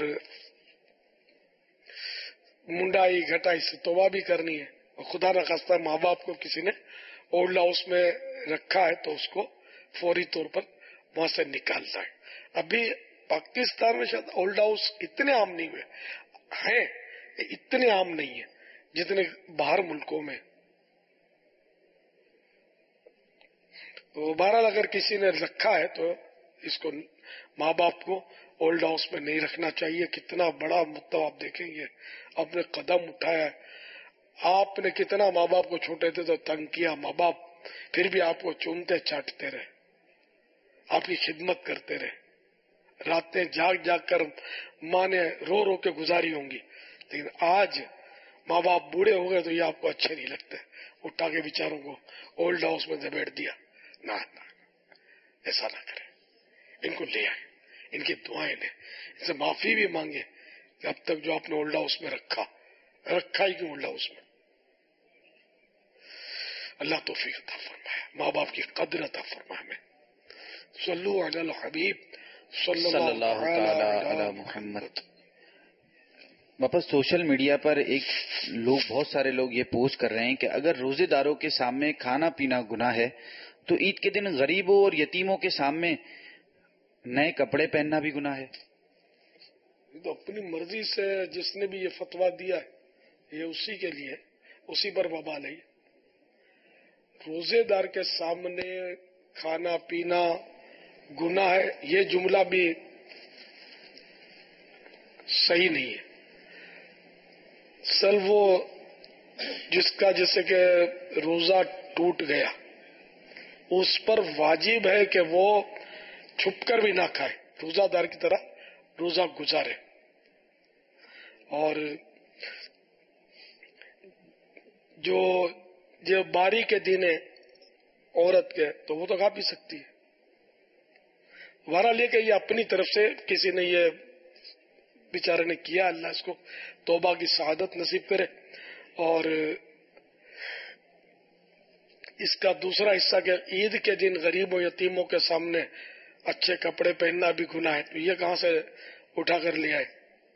منڈائی گھٹائی سے توبہ بھی کرنی ہے. اور خدا نہ خواستہ ماں باپ کو کسی نے اولڈ ہاؤس میں رکھا ہے تو اس کو فوری طور پر وہاں سے نکالنا ہے. ابھی پاکستان میں شاید اولڈ ہاؤس اتنے عام نہیں ہوئے ہیں، اتنے عام نہیں ہیں جتنے باہر ملکوں میں. تو بہرحال اگر کسی نے رکھا ہے تو اس کو ماں باپ کو اولڈ ہاؤس میں نہیں رکھنا چاہیے. کتنا بڑا مدعا آپ دیکھیں گے، آپ نے قدم اٹھایا ہے. آپ نے کتنا ماں باپ کو چھوٹے تھے تو تنگ کیا، ماں باپ پھر بھی آپ کو چومتے چاٹتے رہے، آپ کی خدمت کرتے رہے. راتیں جاگ جاگ کر ماں نے رو رو کے گزاری ہوں گی. لیکن آج ماں باپ بوڑھے ہو گئے تو یہ آپ کو اچھے نہیں لگتے. اٹھا کے بیچاروں کو اولڈ ہاؤس میں بیٹھ دیا. نہ نہ ایسا نہ کریں. ان کو لے آئے، ان کی دعائیں لیں، ان سے معافی بھی مانگے کہ اب تک جو آپ نے اولڈ ہاؤس میں رکھا رکھا ہی کیوں اولڈ ہاؤس میں. اللہ توفیق عطا فرمائے، ماں باپ کی قدر عطا فرمائے. ہمیں صلو علی الحبیب صلی اللہ تعالی علی محمد. واپس سوشل میڈیا پر ایک لوگ بہت سارے لوگ یہ پوسٹ کر رہے ہیں کہ اگر روزے داروں کے سامنے کھانا پینا گناہ ہے تو عید کے دن غریبوں اور یتیموں کے سامنے نئے کپڑے پہننا بھی گناہ ہے. تو اپنی مرضی سے جس نے بھی یہ فتویٰ دیا ہے یہ اسی کے لیے، اسی پر وبال ہے. روزے دار کے سامنے کھانا پینا گناہ ہے، یہ جملہ بھی صحیح نہیں ہے. سل وہ جس کا جیسے کہ روزہ ٹوٹ گیا اس پر واجب ہے کہ وہ چھپ کر بھی نہ کھائے، روزہ دار کی طرح روزہ گزارے. اور جو جو باری کے دن ہے عورت کے تو وہ تو کھا پی سکتی ہے. بہرحال یہ کہ یہ اپنی طرف سے کسی نے یہ بیچارے نے کیا، اللہ اس کو توبہ کی سعادت نصیب کرے. اور اس کا دوسرا حصہ کہ عید کے دن غریبوں یتیموں کے سامنے اچھے کپڑے پہننا بھی گناہ ہے. تو یہ کہاں سے اٹھا کر لے آئے؟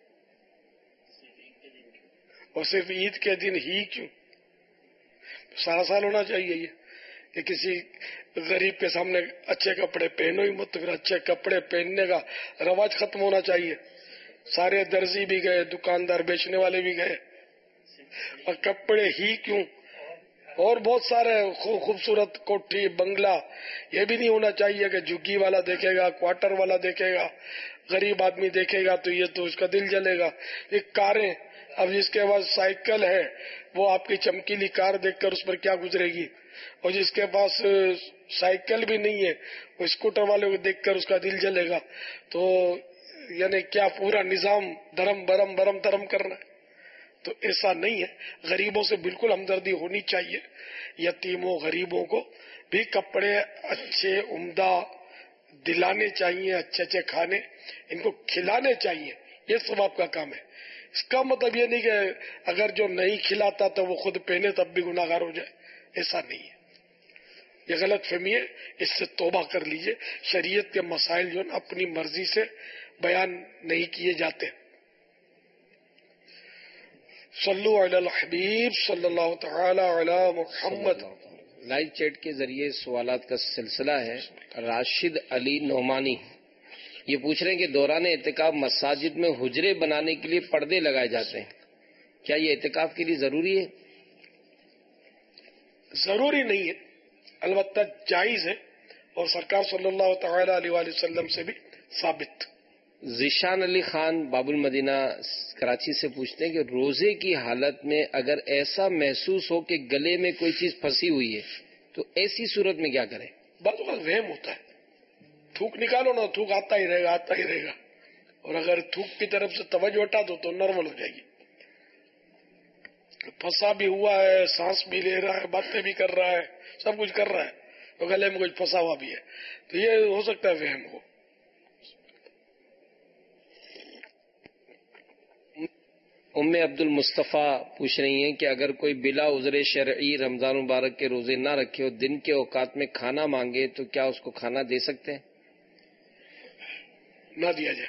اور صرف عید کے دن ہی کیوں؟ سارا سال ہونا چاہیے یہ کہ کسی غریب کے سامنے اچھے کپڑے پہنو ہی مت. پھر اچھے کپڑے پہننے کا رواج ختم ہونا چاہیے. سارے درزی بھی گئے، دکاندار بیچنے والے بھی گئے، اور کپڑے ہی کیوں؟ اور بہت سارے خوبصورت کوٹھی بنگلہ یہ بھی نہیں ہونا چاہیے کہ جھگی والا دیکھے گا، کوارٹر والا دیکھے گا، غریب آدمی دیکھے گا تو یہ تو اس کا دل جلے گا. یہ کاریں، اب جس کے پاس سائیکل ہے وہ آپ کی چمکیلی کار دیکھ کر اس پر کیا گزرے گی، اور جس کے پاس سائیکل بھی نہیں ہے وہ اسکوٹر والے کو دیکھ کر اس کا دل جلے گا. تو یعنی کیا پورا نظام درم برم برم درم کرنا ہے؟ تو ایسا نہیں ہے. غریبوں سے بالکل ہمدردی ہونی چاہیے. یتیموں غریبوں کو بھی کپڑے اچھے عمدہ دلانے چاہیے، اچھے اچھے کھانے ان کو کھلانے چاہیے. یہ ثواب کا کام ہے. اس کا مطلب یہ نہیں کہ اگر جو نہیں کھلاتا تو وہ خود پہنے تب بھی گناہ گار ہو جائے، ایسا نہیں ہے. یہ غلط فہمی ہے، اس سے توبہ کر لیجئے. شریعت کے مسائل جو اپنی مرضی سے بیان نہیں کیے جاتے. صلو علی الحبیب صلی اللہ تعالی علی محمد. لائیو چیٹ کے ذریعے سوالات کا سلسلہ ہے. راشد علی نعمانی یہ پوچھ رہے ہیں کہ دوران اعتکاف مساجد میں حجرے بنانے کے لیے پردے لگائے جاتے ہیں، کیا یہ اعتکاف کے لیے ضروری ہے؟ ضروری نہیں ہے، البتہ جائز ہے، اور سرکار صلی اللہ تعالی علیہ وآلہ وسلم سے بھی ثابت. ذیشان علی خان باب المدینہ کراچی سے پوچھتے ہیں کہ روزے کی حالت میں اگر ایسا محسوس ہو کہ گلے میں کوئی چیز پھنسی ہوئی ہے تو ایسی صورت میں کیا کریں؟ بس بس وہم ہوتا ہے، تھوک نکالو نا، تھوک آتا ہی رہے گا آتا ہی رہے گا، اور اگر تھوک کی طرف سے توجہ ہٹا دو تو نارمل ہو جائے گی. پھنسا بھی ہوا ہے، سانس بھی لے رہا ہے، باتیں بھی کر رہا ہے، سب کچھ کر رہا ہے، تو گلے میں کچھ پھنسا ہوا بھی ہے، تو یہ ہو سکتا ہے وہم ہو. ام عبد المصطفیٰ پوچھ رہی ہیں کہ اگر کوئی بلا عذر شرعی رمضان مبارک کے روزے نہ رکھے اور دن کے اوقات میں کھانا مانگے تو کیا اس کو کھانا دے سکتے ہیں؟ نہ دیا جائے.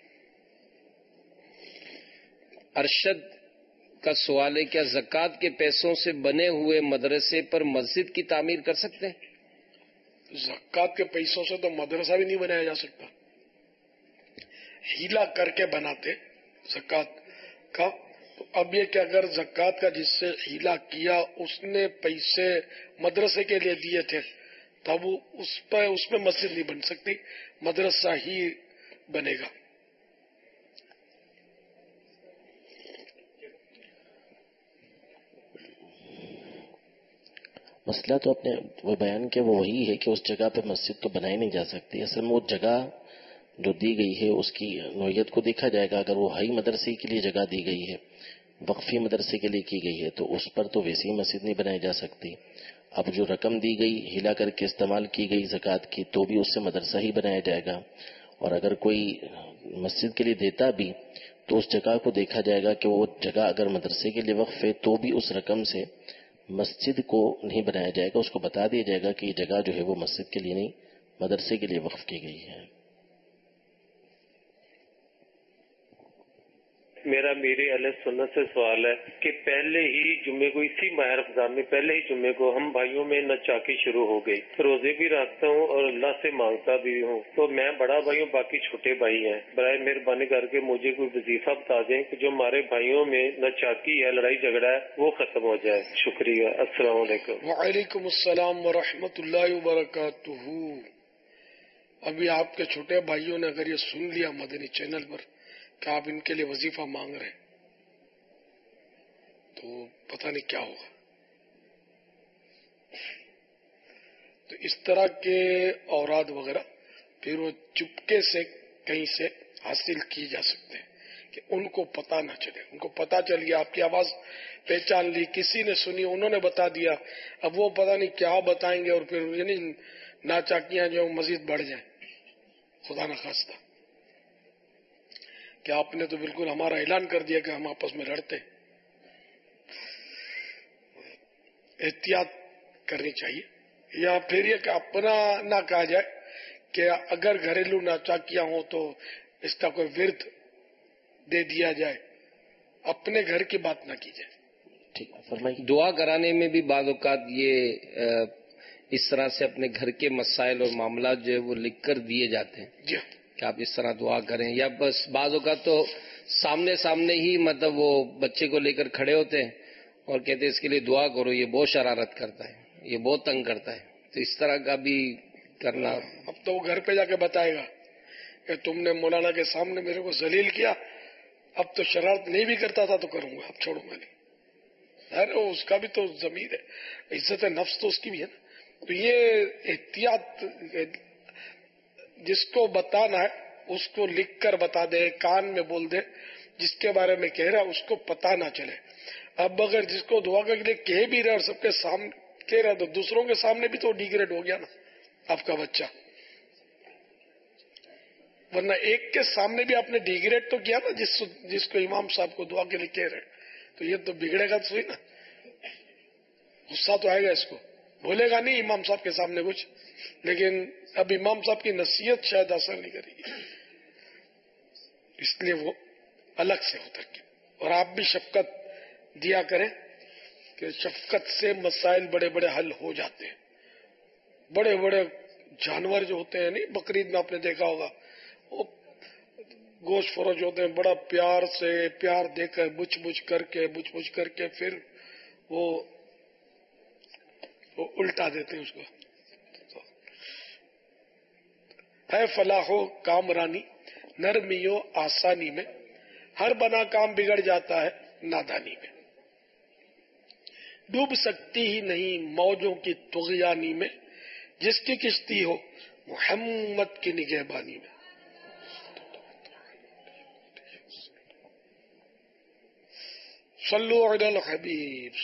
ارشد کا سوال ہے، کیا زکوٰۃ کے پیسوں سے بنے ہوئے مدرسے پر مسجد کی تعمیر کر سکتے ہیں؟ زکوٰۃ کے پیسوں سے تو مدرسہ بھی نہیں بنایا جا سکتا، ہیلا کر کے بناتے زکوٰۃ کا. تو اب یہ کہ اگر زکوٰۃ کا جس سے ہیلا کیا اس نے پیسے مدرسے کے لیے دیے تھے تب اس پہ اس میں مسجد نہیں بن سکتی، مدرسہ ہی بنے گا. مسئلہ تو اپنے وہ بیان کیا وہ وہی ہے کہ اس جگہ پہ مسجد تو بنائی نہیں جا سکتی. اصل میں وہ جگہ جو دی گئی ہے اس کی نوعیت کو دیکھا جائے گا. اگر وہ ہائی مدرسے کے لیے جگہ دی گئی ہے، وقفی مدرسے کے لیے کی گئی ہے، تو اس پر تو ویسی مسجد نہیں بنائی جا سکتی. اب جو رقم دی گئی ہلا کر کے استعمال کی گئی زکوٰۃ کی تو بھی اس سے مدرسہ ہی بنایا جائے گا. اور اگر کوئی مسجد کے لیے دیتا بھی تو اس جگہ کو دیکھا جائے گا کہ وہ جگہ اگر مدرسے کے لیے وقف ہے تو بھی اس رقم سے مسجد کو نہیں بنایا جائے گا. اس کو بتا دیا جائے گا کہ یہ جگہ جو ہے وہ مسجد کے لیے نہیں مدرسے کے لیے وقف کی گئی ہے. میرا میرے اہل سنت سے سوال ہے کہ پہلے ہی جمعے کو اسی ماہ رمضان میں پہلے ہی جمعے کو ہم بھائیوں میں نچاکی شروع ہو گئی. روزے بھی رکھتا ہوں اور اللہ سے مانگتا بھی ہوں. تو میں بڑا بھائی ہوں، باقی چھوٹے بھائی ہیں. برائے مہربانی کر کے مجھے کوئی وظیفہ بتا دیں کہ جو ہمارے بھائیوں میں نچاکی ہے، لڑائی جھگڑا ہے، وہ ختم ہو جائے. شکریہ. السلام علیکم. وعلیکم السلام ورحمۃ اللہ وبرکاتہ. ابھی آپ کے چھوٹے بھائیوں نے اگر یہ سن لیا مدنی چینل پر کہ آپ ان کے لیے وظیفہ مانگ رہے ہیں تو پتہ نہیں کیا ہوگا. تو اس طرح کے اوراد وغیرہ پھر وہ چپکے سے کہیں سے حاصل کی جا سکتے ہیں کہ ان کو پتہ نہ چلے. ان کو پتہ چل گیا، آپ کی آواز پہچان لی، کسی نے سنی، انہوں نے بتا دیا، اب وہ پتہ نہیں کیا بتائیں گے اور پھر یعنی ناچاکیاں جو مزید بڑھ جائیں. خدا نہ خواستہ کہ آپ نے تو بالکل ہمارا اعلان کر دیا کہ ہم آپس میں لڑتے. احتیاط کرنی چاہیے. یا پھر یہ کہ اپنا نہ کہا جائے کہ اگر گھریلو ناچاکیاں ہوں تو اس کا کوئی ورد دے دیا جائے، اپنے گھر کی بات نہ کی جائے. ٹھیک ہے، فرمائیے. دعا کرانے میں بھی بعض اوقات یہ اس طرح سے اپنے گھر کے مسائل اور معاملات جو ہے وہ لکھ کر دیے جاتے ہیں جی کہ آپ اس طرح دعا کریں، یا بس بعض اوقات تو سامنے سامنے ہی مطلب وہ بچے کو لے کر کھڑے ہوتے ہیں اور کہتے ہیں اس کے لیے دعا کرو، یہ بہت شرارت کرتا ہے، یہ بہت تنگ کرتا ہے. تو اس طرح کا بھی کرنا. اب تو وہ گھر پہ جا کے بتائے گا کہ تم نے مولانا کے سامنے میرے کو ذلیل کیا، اب تو شرارت نہیں بھی کرتا تھا تو کروں گا، اب چھوڑوں گا نہیں. ارے اس کا بھی تو ضمیر ہے، عزت نفس تو اس کی بھی ہے نا. تو یہ احتیاط جس کو بتانا ہے اس کو لکھ کر بتا دے، کان میں بول دے، جس کے بارے میں کہہ رہا ہے اس کو پتہ نہ چلے. اب اگر جس کو دعا کے لیے کہہ بھی رہے اور سب کے سامنے کہہ رہا تو دوسروں کے سامنے بھی تو ڈیگریڈ ہو گیا نا آپ کا بچہ. ورنہ ایک کے سامنے بھی آپ نے ڈیگریڈ تو کیا نا جس جس کو امام صاحب کو دعا کے لیے کہہ رہے. تو یہ تو بگڑے گا تو نا، غصہ تو آئے گا، اس کو بولے گا نہیں امام صاحب کے سامنے کچھ، لیکن اب امام صاحب کی نصیحت شاید اثر نہیں کرے گی، اس لیے وہ الگ سے اتر کے. اور آپ بھی شفقت دیا کریں کہ شفقت سے مسائل بڑے بڑے حل ہو جاتے ہیں. بڑے بڑے جانور جو ہوتے ہیں نہیں، بقرعید میں آپ نے دیکھا ہوگا، وہ گوشت فروش ہوتے ہیں، بڑا پیار سے پیار دے کر بچ بچ کر کے بچ بچ کر کے پھر وہ, وہ الٹا دیتے ہیں اس کو. ہے فلاح و کامرانی نرمیوں آسانی میں، ہر بنا کام بگڑ جاتا ہے نادانی میں. ڈوب سکتی ہی نہیں موجوں کی طغیانی میں، جس کی کشتی ہو محمد کی نگہبانی میں. صلو علی الحبیب.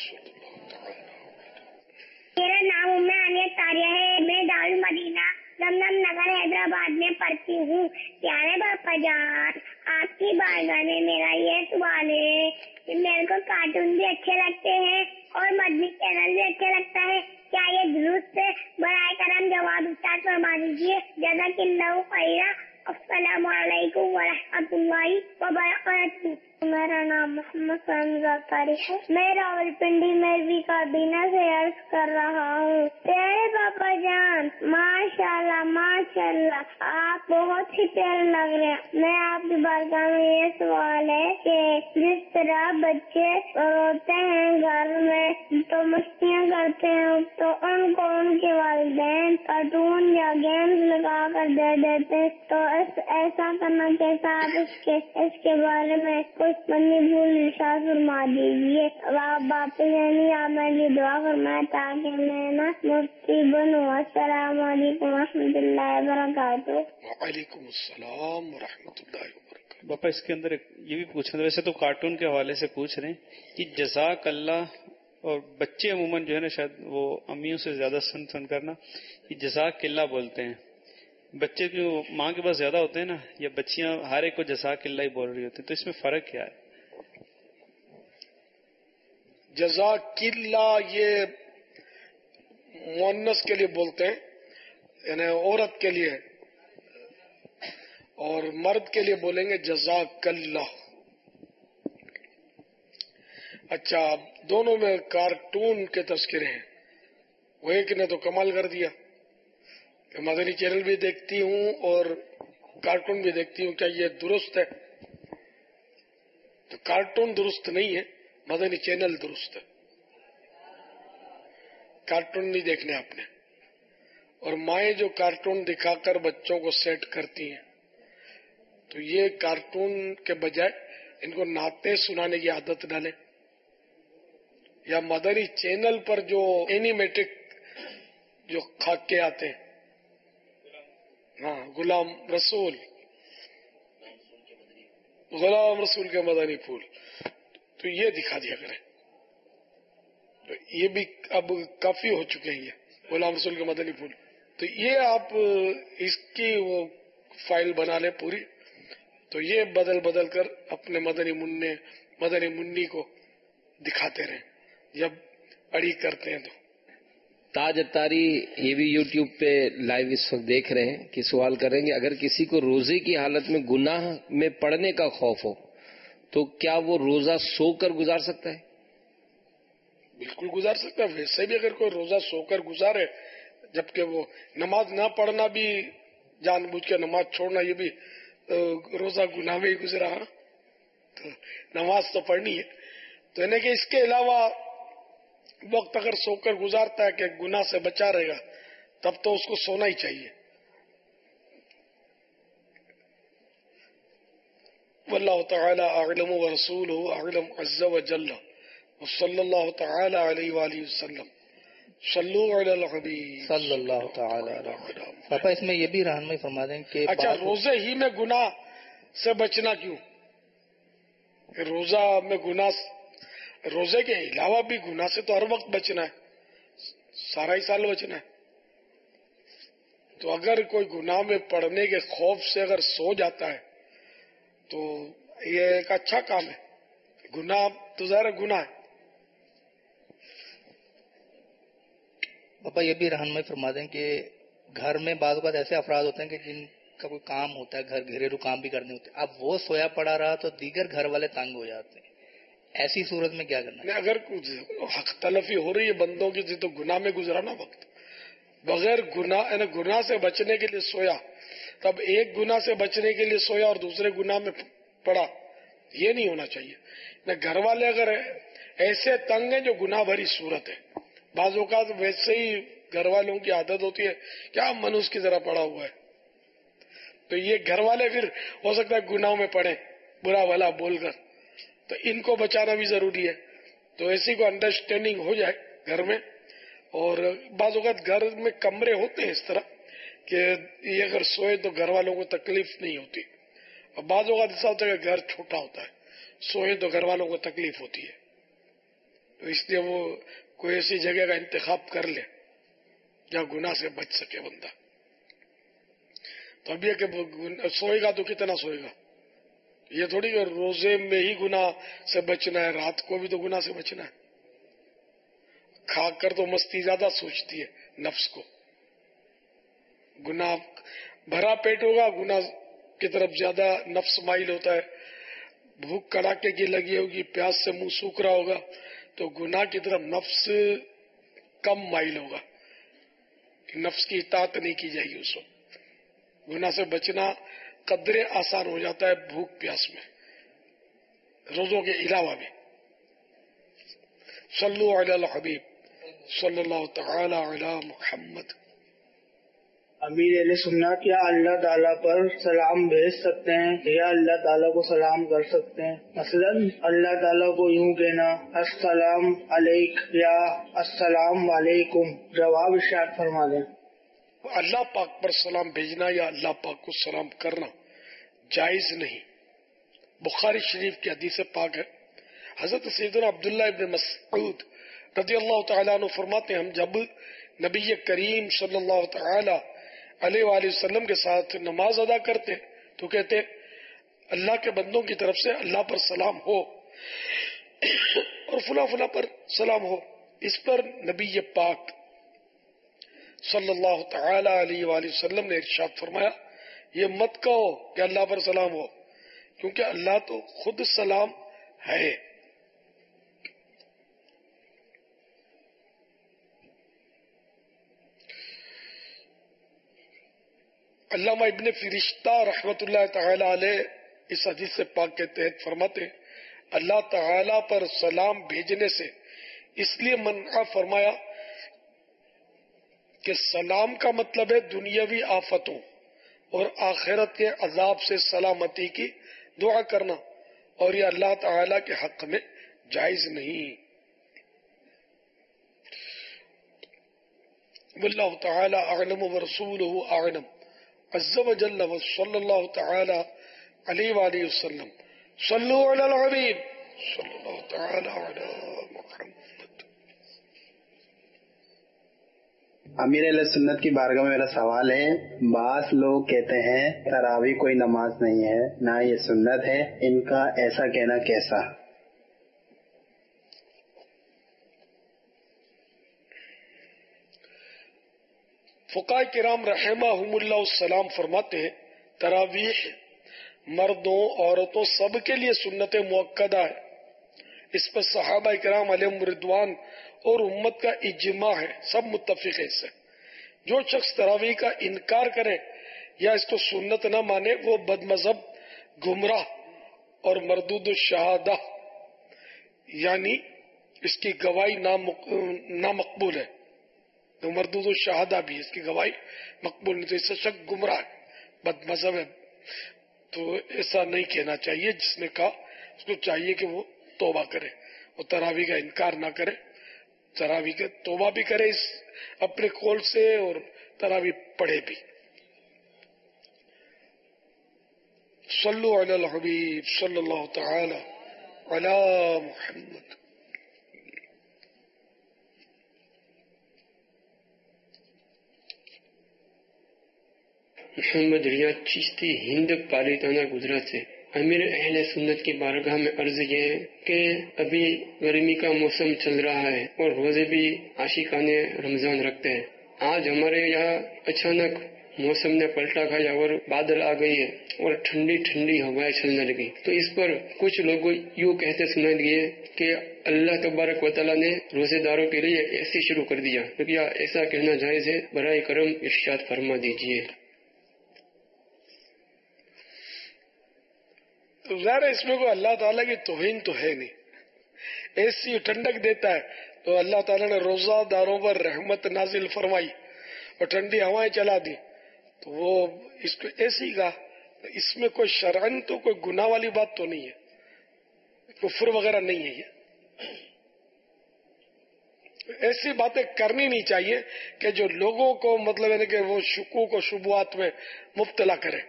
میرا نام ام انیہ طاریہ ہے. میں دارالمدینہ زمزم نگر حیدرآباد میں پڑھتی ہوں. پیارے باپا جان، آپ کی بارگاہ میں میرا یہ سوال ہے کہ میرے کو کارٹون بھی اچھے لگتے ہیں اور مدنی چینل بھی اچھا لگتا ہے. کیا یہ درست ہے؟ برائے کرم جواب ارشاد فرما دیجیے. جزاک اللہ خیرا. السلام علیکم ورحمۃ اللہ وبرکاتہ. میرا نام محمد فہمزہ طارق ہے. میں راول پنڈی میروی کابینہ سے عرض کر رہا ہوں. پیارے پاپا جان، ماشاء اللہ ماشاء اللہ، آپ بہت ہی پیارے لگ رہے ہیں. میں آپ کی بارگاہ میں یہ سوال ہے کہ جس طرح بچے روتے ہیں گھر میں تو مستیاں کرتے ہیں، تو ان کو ان کے والدین کارٹون یا گیمز لگا کر دے دیتے، تو ایسا کرنا کیسا؟ آپ اس کے اس کے بارے میں کچھ منی بھول ارشاد فرما دیجیے. باپ یعنی آپ میری دعا فرمائے تاکہ میں نا مفتی بنوں. السلام علیکم ورحمۃ اللہ وبرکاتہ. وعلیکم السلام ورحمۃ اللہ وبرکاتہ. باپا اس کے اندر یہ بھی پوچھنا تھا، ویسے تو کارٹون کے حوالے سے پوچھ رہے ہیں کہ جزاک اللہ، اور بچے عموماً جو ہے نا شاید وہ امیوں سے زیادہ سن سن کرنا کہ جزاک اللہ بولتے ہیں. بچے جو ماں کے پاس زیادہ ہوتے ہیں نا، یا بچیاں ہر ایک کو جزاک اللہ ہی بول رہی ہوتی ہیں، تو اس میں فرق کیا ہے؟ جزاک اللہ یہ مؤنث کے لیے بولتے ہیں، یعنی عورت کے لیے، اور مرد کے لیے بولیں گے جزاک اللہ. اچھا، دونوں میں کارٹون کے تذکرے ہیں. وہ ایک نے تو کمال کر دیا کہ مدنی چینل بھی دیکھتی ہوں اور کارٹون بھی دیکھتی ہوں، کیا یہ درست ہے؟ تو کارٹون درست نہیں ہے، مدنی چینل درست ہے. کارٹون نہیں دیکھنے آپ نے. اور مائیں جو کارٹون دکھا کر بچوں کو سیٹ کرتی ہیں، تو یہ کارٹون کے بجائے ان کو نعتیں سنانے کی عادت ڈالیں، یا مدنی چینل پر جو اینیمیٹک جو خاکے آتے ہیں، ہاں غلام رسول غلام رسول کے مدنی پھول، تو یہ دکھا دیا کریں. یہ بھی اب کافی ہو چکے ہیں یہ غلام رسول کے مدنی پھول. تو یہ آپ اس کی وہ فائل بنا لیں پوری، تو یہ بدل بدل کر اپنے مدنی منع مدنی منی کو دکھاتے رہیں جب اڑی کرتے ہیں. تو تاج اتاری یہ بھی یوٹیوب پہ لائیو اس وقت دیکھ رہے ہیں کہ سوال کریں گے، اگر کسی کو روزے کی حالت میں گناہ میں پڑنے کا خوف ہو تو کیا وہ روزہ سو کر گزار سکتا ہے؟ بالکل گزار سکتا ہے. ویسے بھی اگر کوئی روزہ سو کر گزارے، جبکہ وہ نماز نہ پڑھنا بھی جان بوجھ کے نماز چھوڑنا، یہ بھی روزہ گناہ میں ہی گزرا. تو نماز تو پڑھنی ہے. تو یعنی کہ اس کے علاوہ وقت اگر سو کر گزارتا ہے کہ گناہ سے بچا رہے گا، تب تو اس کو سونا ہی چاہیے. واللہ تعالی اعلم ورسولہ اعلم عز وجل وصلی اللہ تعالی علیہ وآلہ وسلم. صلو علی الحبیب صلی اللہ تعالی علیہ. پاپا اس میں یہ بھی رہنمائی فرما دیں کہ اچھا روزے ہی میں گناہ سے بچنا کیوں؟ کہ روزہ میں گناہ، روزے کے علاوہ بھی گناہ سے تو ہر وقت بچنا ہے، سارا ہی سال بچنا ہے. تو اگر کوئی گناہ میں پڑنے کے خوف سے اگر سو جاتا ہے تو یہ ایک اچھا کام ہے. گناہ تو ظاہر گناہ ہے. پاپا یہ بھی رہنمائی فرما دیں کہ گھر میں بعض اوقات ایسے افراد ہوتے ہیں کہ جن کا کوئی کام ہوتا ہے، گھر گھریلو کام بھی کرنے ہوتے ہیں، اب وہ سویا پڑا رہا تو دیگر گھر والے تنگ ہو جاتے ہیں. ایسی صورت میں کیا کرنا؟ اگر کچھ حق تلفی ہو رہی ہے بندوں کی تو گناہ میں گزرانا وقت، بغیر گناہ یعنی گناہ سے بچنے کے لیے سویا، تب ایک گناہ سے بچنے کے لیے سویا اور دوسرے گناہ میں پڑا، یہ نہیں ہونا چاہیے. نہ گھر والے اگر ایسے تنگ ہیں جو گناہ بھری صورت ہے، بعض اوقات ویسے ہی گھر والوں کی عادت ہوتی ہے کیا منوس کی طرح پڑا ہوا ہے، تو یہ گھر والے پھر ہو سکتا ہے گناہوں میں پڑے برا بھلا بول کر، تو ان کو بچانا بھی ضروری ہے. تو ایسی کو انڈرسٹینڈنگ ہو جائے گھر میں. اور بعض اوقات گھر میں کمرے ہوتے ہیں اس طرح کہ یہ اگر سوئے تو گھر والوں کو تکلیف نہیں ہوتی، اور بعض اوقات ایسا ہوتا ہے کہ گھر چھوٹا ہوتا ہے، سوئے تو گھر والوں کو تکلیف ہوتی ہے، تو اس لیے وہ کوئی ایسی جگہ کا انتخاب کر لے جہاں گناہ سے بچ سکے بندہ. تو اب یہ کہ سوئے گا تو کتنا سوئے گا، یہ تھوڑی کہ روزے میں ہی گناہ سے بچنا ہے، رات کو بھی تو گناہ سے بچنا ہے. کھا کر تو مستی زیادہ سوچتی ہے نفس کو، گناہ بھرا پیٹ ہوگا گناہ کی طرف زیادہ نفس مائل ہوتا ہے، بھوک کڑاکے کی لگی ہوگی، پیاس سے منہ سوکھ رہا ہوگا تو گناہ کی طرف نفس کم مائل ہوگا، نفس کی اطاعت نہیں کی جائے گی. اس وقت گناہ سے بچنا قدرے آسان ہو جاتا ہے بھوک پیاس میں، روزوں کے علاوہ بھی. صلو علی الحبیب صلی اللہ تعالی علی محمد. امیر اہل سنت کیا اللہ تعالیٰ پر سلام بھیج سکتے ہیں یا اللہ تعالیٰ کو سلام کر سکتے ہیں؟ مثلا اللہ تعالیٰ کو یوں کہنا السلام علیک یا السلام علیکم، جواب ارشاد فرما دیں. اللہ پاک پر سلام بھیجنا یا اللہ پاک کو سلام کرنا جائز نہیں. بخاری شریف کی حدیث پاک ہے، حضرت سیدنا عبداللہ ابن مسعود رضی اللہ تعالیٰ عنہ فرماتے ہیں ہم جب نبی کریم صلی اللہ تعالی علیہ وآلہ وسلم کے ساتھ نماز ادا کرتے تو کہتے اللہ کے بندوں کی طرف سے اللہ پر سلام ہو اور فلاں فلاں پر سلام ہو. اس پر نبی پاک صلی اللہ تعالی علیہ وآلہ وسلم نے ارشاد فرمایا یہ مت کہو کہ اللہ پر سلام ہو، کیونکہ اللہ تو خود سلام ہے. علامہ ابن فرشتہ رحمت اللہ تعالی علیہ اس حدیث سے پاک کے تحت فرماتے اللہ تعالی پر سلام بھیجنے سے اس لیے منع فرمایا کہ سلام کا مطلب ہے دنیاوی آفتوں اور آخرت کے عذاب سے سلامتی کی دعا کرنا، اور یہ اللہ تعالی کے حق میں جائز نہیں. واللہ تعالی اعلم ورسولہ اعلم عز وجل وصلی اللہ تعالی علیہ وآلہ وسلم. صلو علی الحبیب صلی اللہ تعالی علی محمد. امیر علیہ سنت کی بارگاہ میں میرا سوال ہے، بعض لوگ کہتے ہیں تراویح کوئی نماز نہیں ہے نہ یہ سنت ہے، ان کا ایسا کہنا کیسا؟ فقہاء کرام رحمہم اللہ السلام فرماتے ہیں تراویح مردوں عورتوں سب کے لیے سنت موقدہ ہے. اس پر صحابہ کرام علیہم رضوان اور امت کا اجماع ہے، سب متفق ہے اس سے. جو شخص تراویح کا انکار کرے یا اس کو سنت نہ مانے وہ بد مذہب، گمراہ اور مردود الشہادہ، یعنی اس کی گواہی نامقبول ہے. تو مردود الشہادہ بھی اس کی گواہی مقبول نہیں، تو اس سے شخص گمراہ ہے، بد مذہب ہے. تو ایسا نہیں کہنا چاہیے. جس نے کہا اس کو چاہیے کہ وہ توبہ کرے، وہ تراویح کا انکار نہ کرے، تراویح کے توبہ بھی کرے اس اپنے قول سے اور تراویح پڑھے بھی. صلو علی الحبیب صلی اللہ تعالی علی محمد. محمد ریاض چشتی ہند پالیتانہ گجرات سے. امیر اہل سنت کی بارگاہ میں عرض یہ ہے کہ ابھی گرمی کا موسم چل رہا ہے اور روزے بھی عاشقان رمضان رکھتے ہیں. آج ہمارے یہاں اچانک मौसम ने पलटा खाया और बादल आ गए और ठंडी ठंडी हवाएं चलने लगी। तो इस पर कुछ लोग यूँ कहते सुनाई दिए कि अल्लाह तबारक व तआला ने रोजेदारों के लिए ऐसे शुरू कर दिया। तो क्या ऐसा कहना जायज है? बराए करम इरशाद फरमा दीजिए। ज़ाहिर है इसमें कोई अल्लाह ताला की तौहीन तो है नहीं। ऐसी ठंडक देता है तो अल्लाह ताला ने रोजादारों पर रहमत नाजिल फरमाई और ठंडी हवाएं चला दी, तो वो इसको ऐसी कहा। इसमें कोई शरअन तो कोई गुनाह वाली बात तो नहीं है, कुफ्र वगैरह नहीं है। ये ऐसी बातें करनी नहीं चाहिए कि जो लोगों को मतलब है कि वो शुकूक और शुबुआत में मुब्तला करे।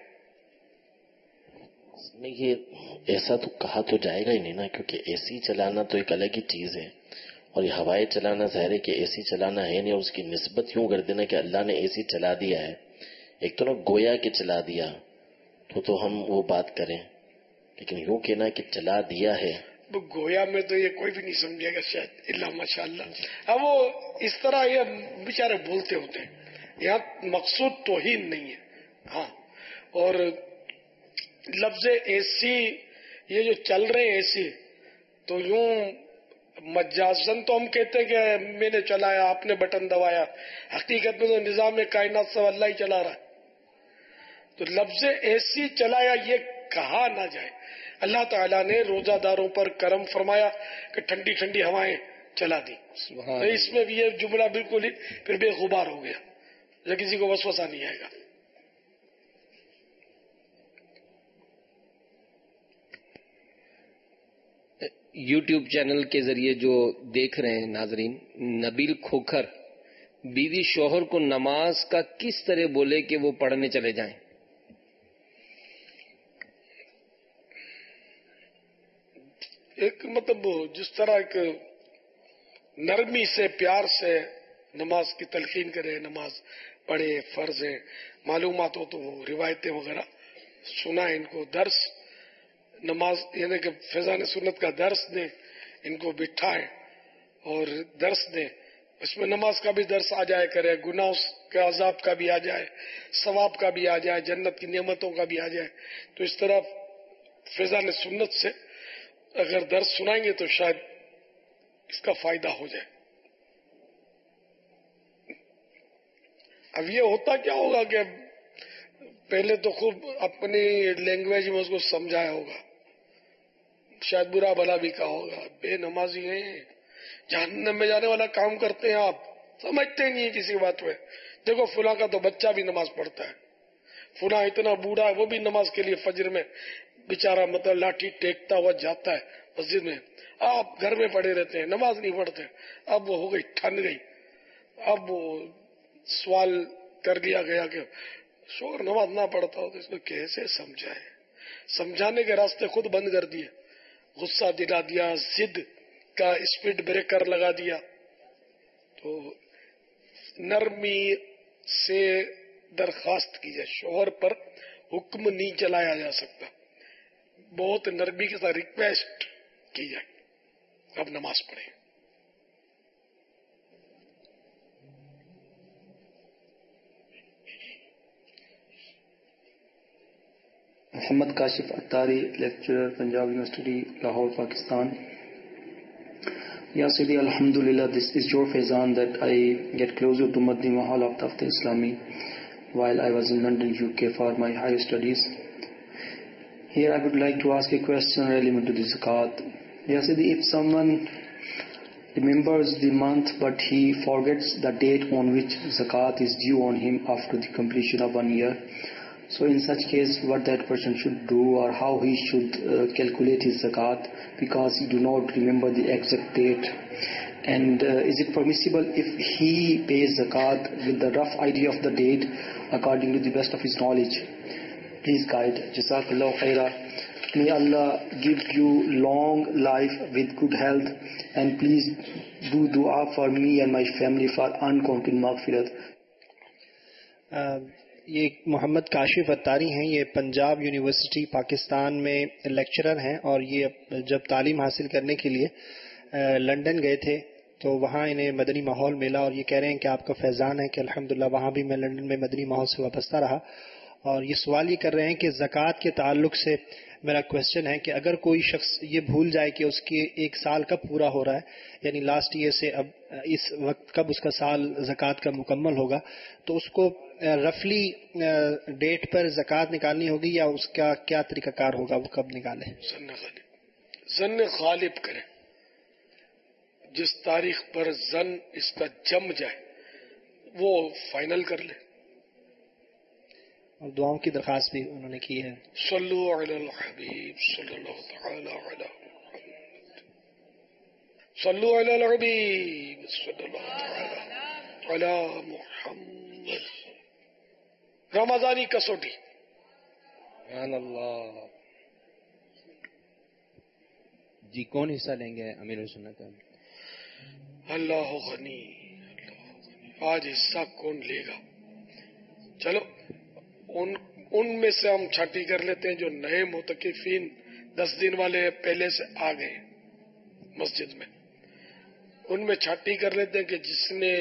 में ये ऐसा तो कहा तो जाएगा ही नहीं ना, क्योंकि एसी चलाना तो एक अलग ही चीज है और ये हवाएं चलाना ज़ाहिर है कि एसी चलाना है नहीं। और उसकी निस्बत यूं कर देना कि अल्लाह ने एसी चला दिया है, एक तो ना गोया के चला दिया तो तो हम वो बात करें, लेकिन यूं कहना कि चला दिया है तो गोया में तो ये कोई भी नहीं समझेगा शायद, इल्ला माशाअल्लाह। अब वो इस तरह ये बेचारे बोलते होते हैं, यहाँ मकसूद तौहीन नहीं है। हाँ, और लफ्ज एसी ये जो चल रहे हैं एसी, तो यूं मजाजन तो हम कहते हैं कि मैंने चलाया, आपने बटन दबाया, हकीकत में तो निजाम कायनात सब अल्लाह ही चला रहा है। तो लफ्ज एसी चलाया ये कहा ना जाए। अल्लाह ताला ने रोजादारों पर करम फरमाया कि ठंडी ठंडी हवाएं चला दी, तो इसमें भी ये जुमला बिल्कुल ही फिर बेगुबार हो गया, जो किसी को वसवसा नहीं आएगा। यूट्यूब चैनल के जरिए जो देख रहे हैं नाजरीन, नबील खोखर बीवी शोहर को नमाज का किस तरह बोले कि वो पढ़ने चले जाएं? एक मतलब जिस तरह एक नरमी से प्यार से नमाज की तलकीन करे, नमाज पढ़े, फर्ज है, मालूमात हो तो वो रिवायतें वगैरह सुनाए, इनको दर्स नमाज यानी कि फैजान सुन्नत का दर्स दें, इनको बिठाएं और दर्स दें। इसमें नमाज का भी दर्स आ जाए करे, गुनाह के अजाब का भी आ जाए, सवाब का भी आ जाए, जन्नत की नेमतों का भी आ जाए। तो इस तरह फैजान सुन्नत से अगर दर्स सुनाएंगे तो शायद इसका फायदा हो जाए। अब ये होता क्या होगा कि पहले तो खूब अपनी लैंग्वेज में उसको समझाया होगा, शायद बुरा भला भी कहा होगा, बेनमाजी हैं, जहन्नम में जाने वाला काम करते हैं, आप समझते नहीं है किसी बात में। देखो फुला का तो बच्चा भी नमाज पढ़ता है, फुला इतना बूढ़ा है वो भी नमाज के लिए फजर में बेचारा मतलब लाठी टेकता हुआ जाता है मस्जिद में, आप घर में पड़े रहते हैं, नमाज नहीं पढ़ते। अब वो हो गई ठन गई, अब वो सवाल कर दिया गया कि शोर नमाज ना पढ़ता हो, तो इसको कैसे समझाए? समझाने के रास्ते खुद बंद कर दिए, गुस्सा दिला दिया, जिद का स्पीड ब्रेकर लगा दिया। तो नरमी से दरखास्त की जाए, शोहर पर हुक्म नहीं चलाया जा सकता, बहुत नरमी के साथ रिक्वेस्ट की जाए, अब नमाज पढ़े। Mohammad Kashif Attari, lecturer, Punjab university, Lahore, Pakistan. Ya Sidi, Alhamdulillah, this is your faizan that I get closer to Madni Mahal of Tafta Islami while I was in London, U K for my higher studies. Here I would like to ask a question relevant to the zakat. Ya Sidi, if someone remembers the month but he forgets the date on which zakat is due on him after the completion of one year, so in such case what that person should do or how he should uh, calculate his zakat because he do not remember the exact date, and uh, is it permissible if he pays zakat with the rough idea of the date according to the best of his knowledge? Please guide. Jazakallah khaira. May Allah give you long life with good health, and please do dua for me and my family for uncounted maghfirat. uh, یہ محمد کاشف اتاری ہیں، یہ Punjab university Pakistan میں lecturer ہیں، اور یہ جب تعلیم حاصل کرنے کے لیے لنڈن گئے تھے تو وہاں انہیں مدنی ماحول ملا اور یہ کہہ رہے ہیں کہ آپ کا فیضان ہے کہ الحمدللہ وہاں بھی میں لندن میں مدنی ماحول سے وابستہ رہا. اور یہ سوال یہ کر رہے ہیں کہ زکوٰۃ کے تعلق سے میرا کوشچن ہے کہ اگر کوئی شخص یہ بھول جائے کہ اس کی ایک سال کب پورا ہو رہا ہے، یعنی لاسٹ ایئر سے اب اس وقت کب اس کا سال زکوٰۃ کا مکمل ہوگا، تو اس کو رفلی ڈیٹ پر زکوٰۃ نکالنی ہوگی یا اس کا کیا طریقہ کار ہوگا، وہ کب نکالے؟ زن غالب زن غالب کریں، جس تاریخ پر زن اس کا جم جائے وہ فائنل کر لے. اور دعاؤں کی درخواست بھی انہوں نے کی ہے. صلو علی الحبیب صلی اللہ تعالی علی محمد، صلو علی الحبیب صلی اللہ تعالی علی محمد. رمضانی کسوٹی. سبحان اللہ. جی کون حصہ لیں گے امیر السنت؟ اللہ غنی، آج حصہ کون لے گا؟ چلو ان ان میں سے ہم چھٹی کر لیتے ہیں جو نئے معتکفین دس دن والے پہلے سے آ گئے مسجد میں، ان میں چھٹی کر لیتے ہیں کہ جس نے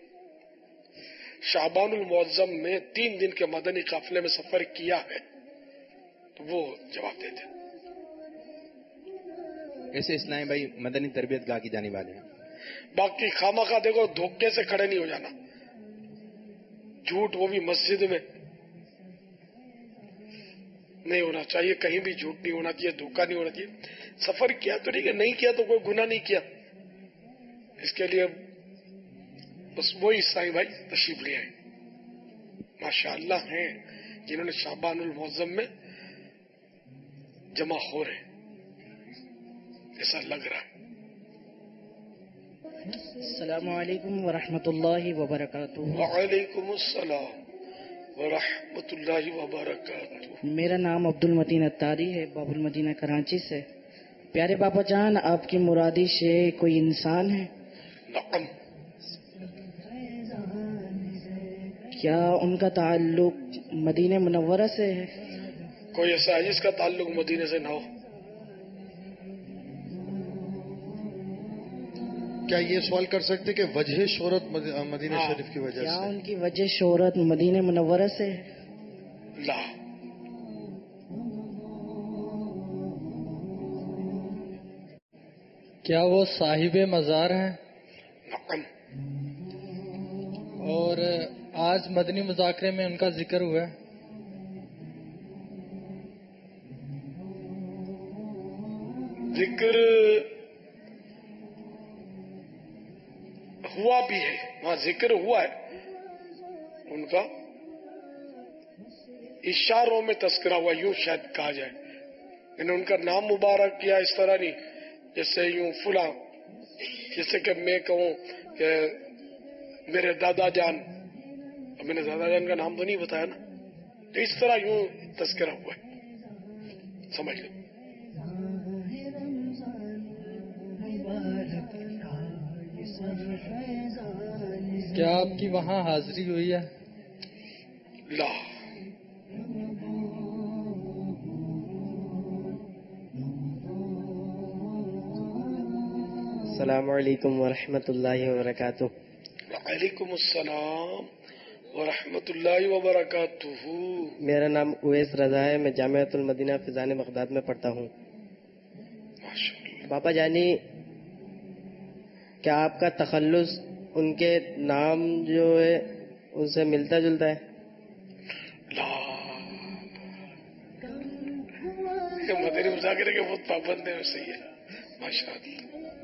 شعبان المعظم میں تین دن کے مدنی قافلے میں سفر کیا ہے تو وہ جواب دیتے ہیں. ایسے اسلامی بھائی مدنی تربیت گاہ کی جانے والے ہیں. باقی خامہ خواہ دیکھو دھوکے سے کھڑے نہیں ہو جانا، جھوٹ وہ بھی مسجد میں نہیں ہونا چاہیے، کہیں بھی جھوٹ نہیں ہونا چاہیے، دھوکہ نہیں ہونا چاہیے. سفر کیا تو ٹھیک ہے، نہیں کیا تو کوئی گناہ نہیں کیا، اس کے لیے بس وہی عیسائی بھائی تشریف لے آئے ماشاء اللہ ہیں جنہوں نے شعبان المعظم میں جمع ہو رہے، ایسا لگ رہا ہے. السلام علیکم ورحمۃ اللہ وبرکاتہ. وعلیکم السلام ورحمۃ اللہ وبرکاتہ. میرا نام عبد المتین اتاری ہے، باب المدینہ کراچی سے. پیارے بابا جان، آپ کی مرادی سے کوئی انسان ہے؟ نعم. کیا ان کا تعلق مدینہ منورہ سے ہے؟ کوئی ایسا ہے جس کا تعلق مدینے سے نہ ہو؟ کیا یہ سوال کر سکتے کہ وجہ شہرت مدینہ شریف کی وجہ کیا سے؟ ان کی وجہ شہرت مدینہ منورہ سے ہے؟ لا. کیا وہ صاحب مزار ہیں؟ نعم. اور آج مدنی مذاکرے میں ان کا ذکر ہوا ہے؟ ذکر ہوا بھی ہے، وہاں ذکر ہوا ہے ان کا، اشاروں میں تذکرہ ہوا، یوں شاید کہا جائے. انہوں نے ان کا نام مبارک کیا اس طرح نہیں جیسے یوں فلاں، جیسے کہ میں کہوں کہ میرے دادا جان، میں نے دادا جان کا نام تو نہیں بتایا نا، تو اس طرح یوں تذکرہ ہوا ہے، سمجھ لیں. کیا آپ کی وہاں حاضری ہوئی ہے؟ لا. السلام علیکم ورحمۃ اللہ وبرکاتہ. وعلیکم السلام ورحمۃ اللہ وبرکاتہ. میرا نام اویس رضا ہے، میں جامعۃ المدینہ فیضان بغداد میں پڑھتا ہوں. بابا جانی، کیا آپ کا تخلص ان کے نام جو ہے ان سے ملتا جلتا ہے؟ لا. مدنی مذاکرے کے بہت پابند ہیں، صحیح ہے ماشاء اللہ.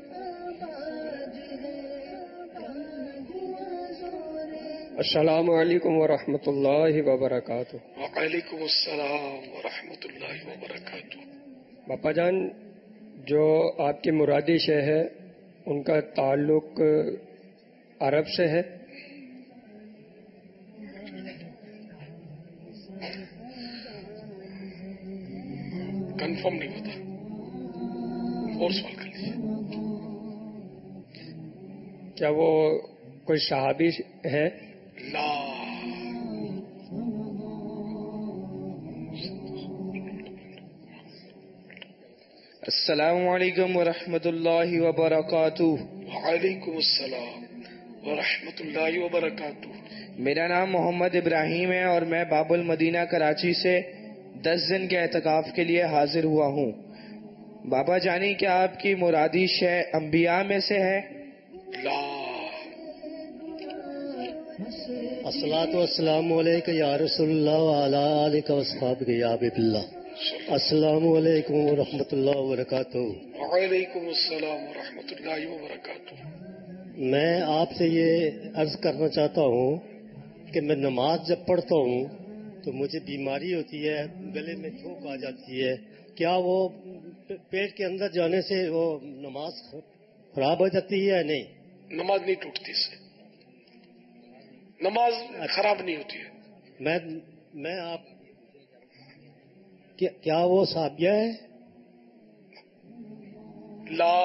السلام علیکم ورحمۃ اللہ وبرکاتہ. وعلیکم السلام ورحمۃ اللہ وبرکاتہ. باپا جان، جو آپ کی مرادی شے ہے ان کا تعلق عرب سے ہے؟ کنفرم نہیں ہوتا، اور سوال کر لیجیے. کیا وہ کوئی صحابی ہے؟ لا. السلام علیکم ورحمۃ اللہ وبرکاتہ. وعلیکم السلام ورحمۃ اللہ وبرکاتہ. میرا نام محمد ابراہیم ہے اور میں باب المدینہ کراچی سے دس دن کے اعتکاف کے لیے حاضر ہوا ہوں. بابا جانی کیا آپ کی مرادی شے انبیاء میں سے ہے؟ لا. الصلاۃ والسلام علیک یا رسول اللہ وعلی آلک واصحابک یا حبیب اللہ. السلام علیکم ورحمۃ اللہ وبرکاتہ. وعلیکم السلام ورحمۃ اللہ وبرکاتہ. میں آپ سے یہ عرض کرنا چاہتا ہوں کہ میں نماز جب پڑھتا ہوں تو مجھے بیماری ہوتی ہے، گلے میں تھوک آ جاتی ہے. کیا وہ پیٹ کے اندر جانے سے وہ نماز خراب ہو جاتی ہے یا نہیں؟ نماز نہیں ٹوٹتی اس سے، نماز خراب نہیں ہوتی ہے. میں میں آپ کیا وہ صحابیہ ہے؟ لا.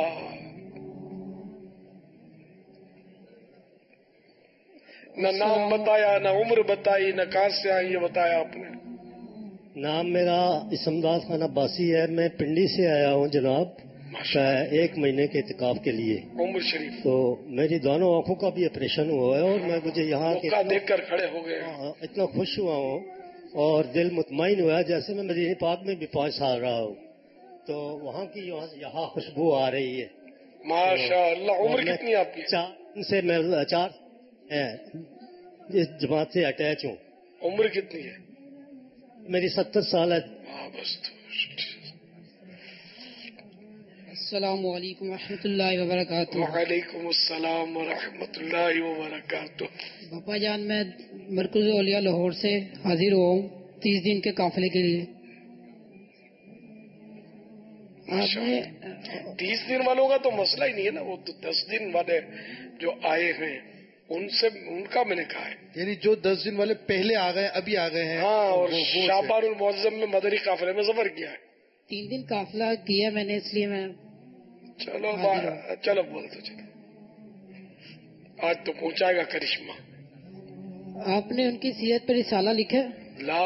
نہ نام بتایا، نہ عمر بتائی، نہ کہاں سے آئی یہ بتایا آپ نے. نام میرا اسمداد خان عباسی ہے. میں پنڈی سے آیا ہوں جناب ایک مہینے کے اعتکاف کے لیے. عمر شریف. تو میری دونوں آنکھوں کا بھی آپریشن ہوا ہے اور میں مجھے یہاں دیکھ کر کھڑے ہو گئے اتنا خوش ہوا ہوں اور دل مطمئن ہوا ہے جیسے میں مدینہ پاک میں بھی پانچ سال رہا ہوں. تو وہاں کی یہاں خوشبو آ رہی ہے ماشاء اللہ. عمر کتنی آپ کی؟ چار سے میں چار اس جماعت سے اٹیچ ہوں. عمر کتنی ہے؟ میری ستر سال ہے. السلام علیکم ورحمۃ اللہ وبرکاتہ. وعلیکم السلام ورحمۃ اللہ وبرکاتہ. باپا جان میں مرکز اولیاء لاہور سے حاضر ہوا ہوں تیس دن کے قافلے کے لیے. تیس دن والوں کا تو مسئلہ ہی نہیں ہے نا، وہ تو دس دن والے جو آئے ہیں ان سے ان کا میں نے کہا ہے، یعنی جو دس دن والے پہلے آ گئے ابھی آ گئے ہیں. ہاں. اور شعبان المعظم میں مدنی قافلے میں سفر کیا ہے. تین دن قافلہ کیا میں نے، اس لیے میں چلو چلو بول دو. چلو آج تو پہنچائے گا کرشمہ. آپ نے ان کی سیرت پر رسالہ لکھا؟ لا.